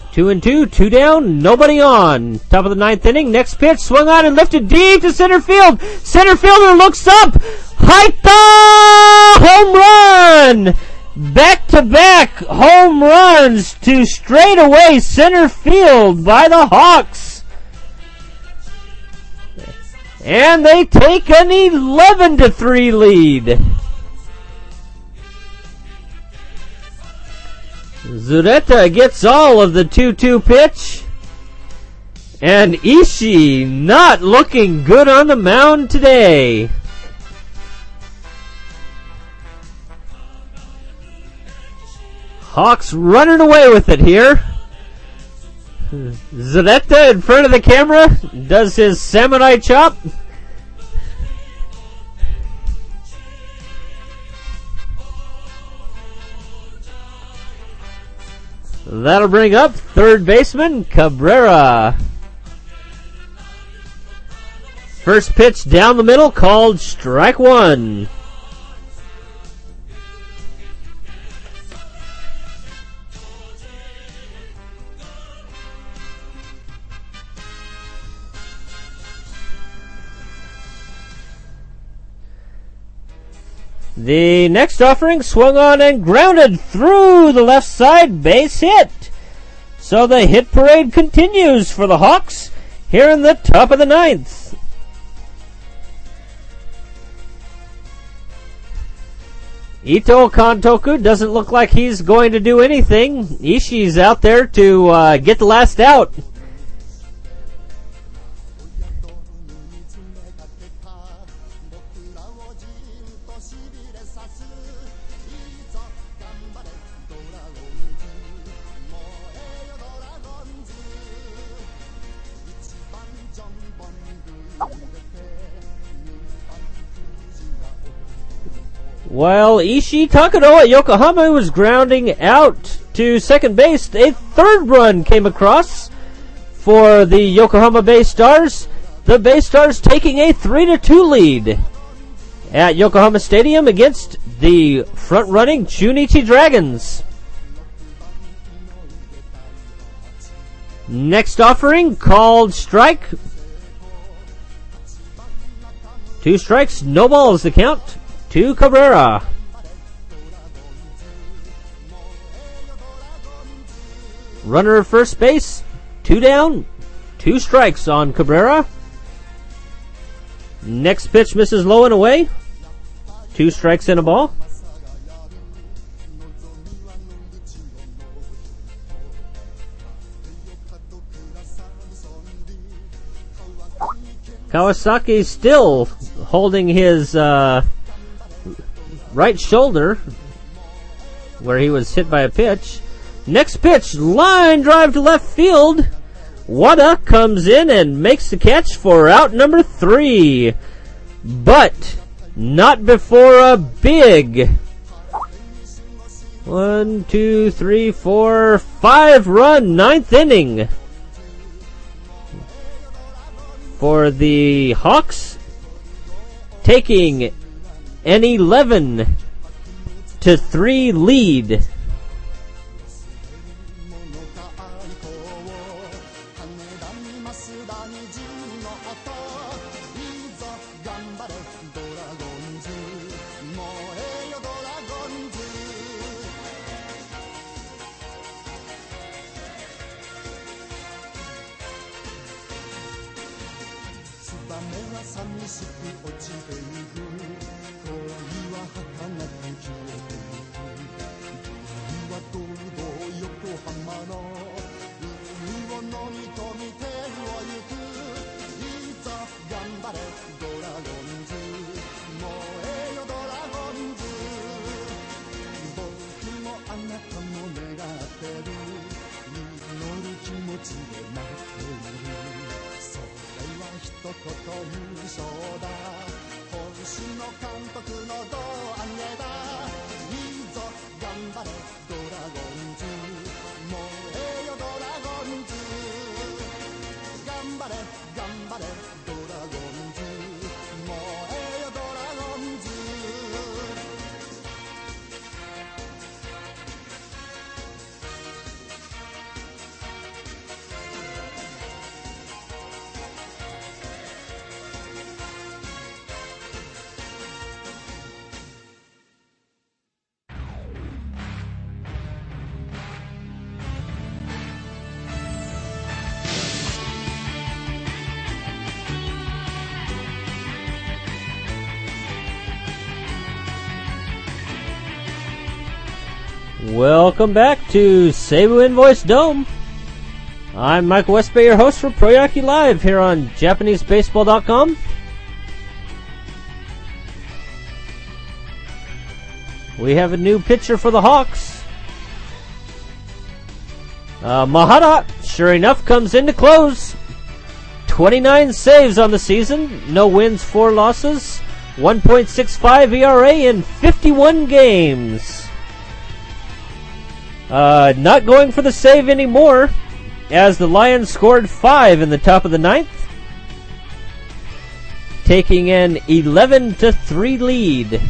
Two and two, two down, nobody on. Top of the ninth inning, next pitch, swung on and lifted deep to center field. Center fielder looks up. Haita! Home run! Back-to-back home runs to straightaway center field by the Hawks. And they take an eleven to three lead. Zureta gets all of the two two pitch. And Ishii not looking good on the mound today. Hawks running away with it here. Zureta in front of the camera does his samurai chop. That'll bring up third baseman Cabrera. First pitch down the middle called strike one. The next offering swung on and grounded through the left side, base hit. So the hit parade continues for the Hawks here in the top of the ninth. Ito Kantoku doesn't look like he's going to do anything. Ishii's out there to uh, get the last out. While Ishii Takano at Yokohama was grounding out to second base, a third run came across for the Yokohama Bay Stars. The Bay Stars taking a three to two lead at Yokohama Stadium against the front-running Chunichi Dragons. Next offering called strike. Two strikes, no balls the count to Cabrera. Runner at first base, two down, two strikes on Cabrera. Next pitch misses low and away. Two strikes and a ball. Kawasaki still holding his uh, right shoulder where he was hit by a pitch. Next pitch, line drive to left field. Wada comes in and makes the catch for out number three. But not before a big one, two, three, four, five run ninth inning for the Hawks, taking an eleven to three lead. Welcome back to Seibu Invoice Dome. I'm Michael Westbay, your host for Proyaki Live here on Japanese Baseball dot com. We have a new pitcher for the Hawks. Uh, Mahara, sure enough, comes in to close. twenty-nine saves on the season, no wins, four losses, one point six five E R A in fifty-one games. Uh, not going for the save anymore, as the Lions scored five in the top of the ninth, taking an eleven to three lead.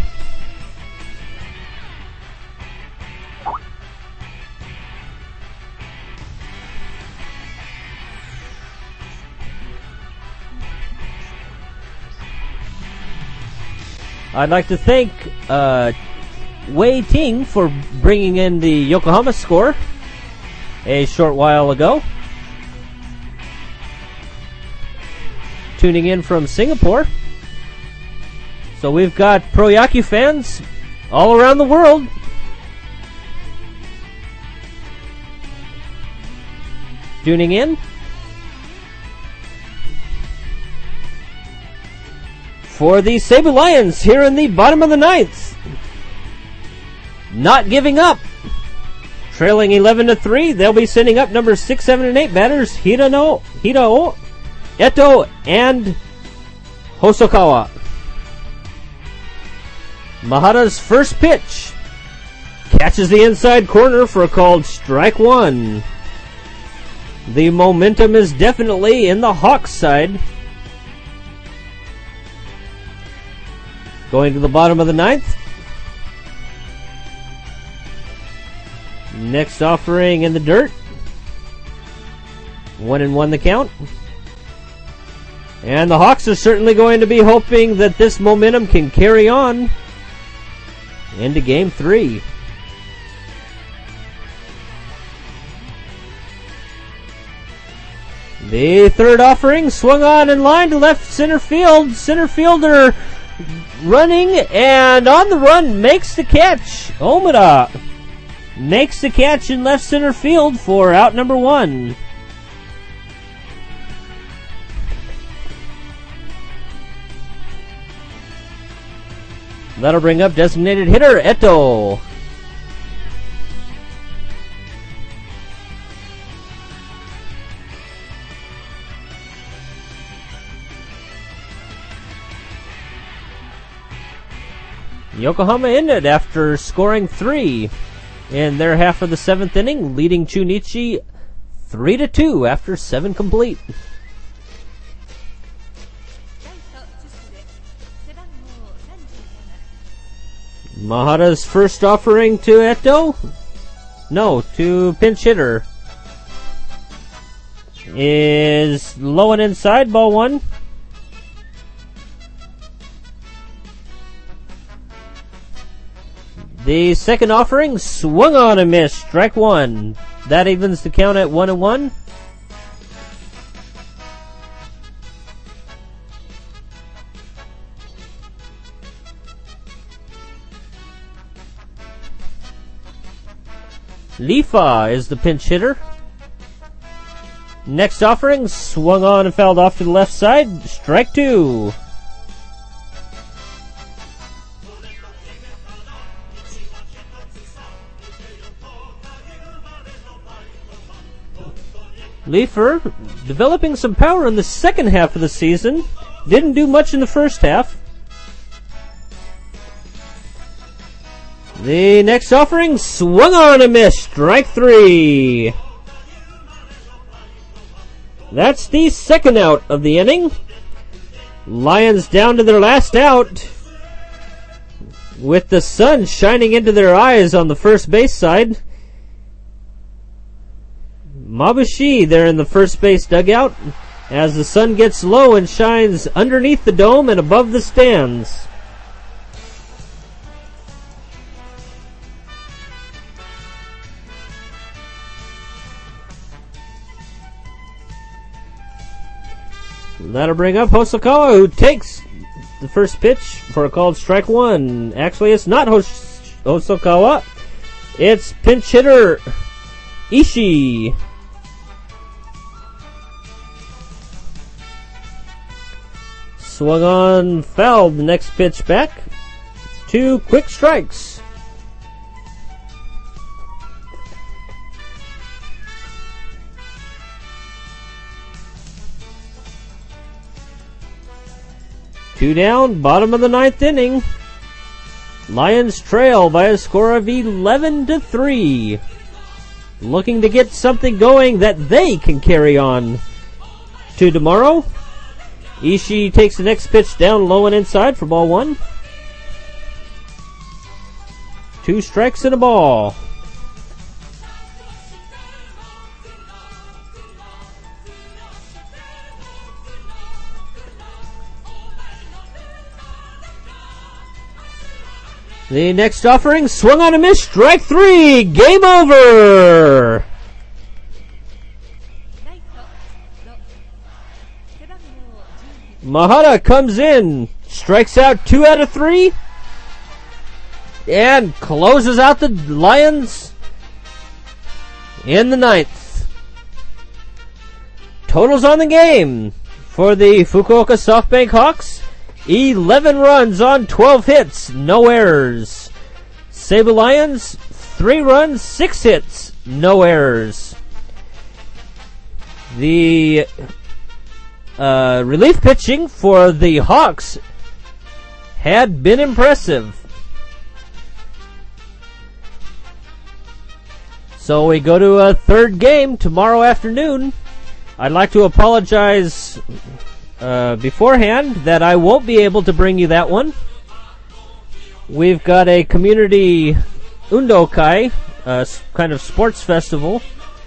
I'd like to thank uh, Wei Ting for bringing in the Yokohama score a short while ago. Tuning in from Singapore. So we've got Proyaki fans all around the world. Tuning in. For the Seibu Lions here in the bottom of the ninth. Not giving up. Trailing eleven to three, they'll be sending up numbers six, seven, and eight batters Hirano, Hirao, Eto, and Hosokawa. Mahara's first pitch catches the inside corner for a called strike one. The momentum is definitely in the Hawks side. Going to the bottom of the ninth. Next offering in the dirt. One and one the count. And the Hawks are certainly going to be hoping that this momentum can carry on into game three. The third offering swung on in line to left center field. Center fielder running and on the run makes the catch. Omura makes the catch in left center field for out number one. That'll bring up designated hitter Eto. Yokohama ended after scoring three in their half of the seventh inning, leading Chunichi three to two after seven complete. Mahara's first offering to Eto, no, to pinch hitter, is low and inside, ball one. The second offering swung on and missed. Strike one. That evens the count at one and one. Lifa is the pinch hitter. Next offering swung on and fouled off to the left side. Strike two. Leifer developing some power in the second half of the season. Didn't do much in the first half. The next offering swung on and missed. Strike three. That's the second out of the inning. Lions down to their last out, with the sun shining into their eyes on the first base side. Mabushi there in the first base dugout as the sun gets low and shines underneath the dome and above the stands. That'll bring up Hosokawa, who takes the first pitch for a called strike one. Actually, it's not Hos- Hosokawa. It's pinch hitter Ishii. Swung on, fouled. The next pitch back. Two quick strikes. Two down, bottom of the ninth inning. Lions trail by a score of eleven to three. Looking to get something going that they can carry on to tomorrow. Ishii takes the next pitch down low and inside for ball one. Two strikes and a ball. The next offering swung on a miss. Strike three. Game over. Mahara comes in, strikes out two out of three, and closes out the Lions in the ninth. Totals on the game for the Fukuoka SoftBank Hawks: eleven runs on twelve hits, no errors. Seibu Lions, three runs, six hits, no errors. The Uh, relief pitching for the Hawks had been impressive. So we go to a third game tomorrow afternoon. I'd like to apologize uh, beforehand that I won't be able to bring you that one. We've got a community undokai, uh, kind of sports festival,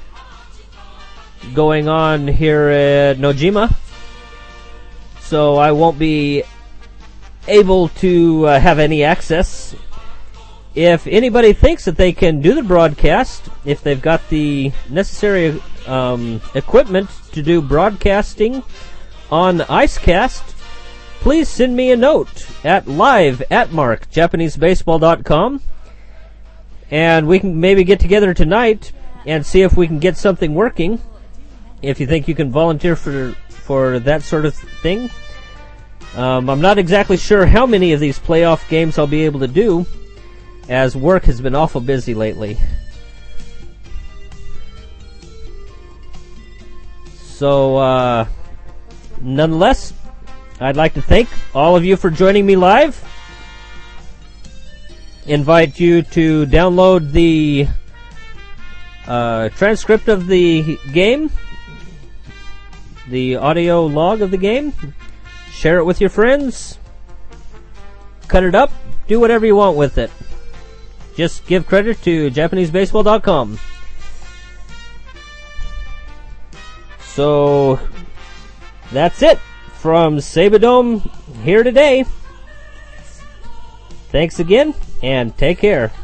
going on here at Nojima. So I won't be able to uh, have any access. If anybody thinks that they can do the broadcast, if they've got the necessary um, equipment to do broadcasting on IceCast, please send me a note at live at mark japanese baseball dot com, and we can maybe get together tonight and see if we can get something working. If you think you can volunteer for for that sort of thing. Um, I'm not exactly sure how many of these playoff games I'll be able to do, as work has been awful busy lately. So, uh, nonetheless, I'd like to thank all of you for joining me live. Invite you to download the uh, transcript of the game, the audio log of the game. Share it with your friends. Cut it up. Do whatever you want with it. Just give credit to japanese baseball dot com. So, that's it from Seibu Dome here today. Thanks again, and take care.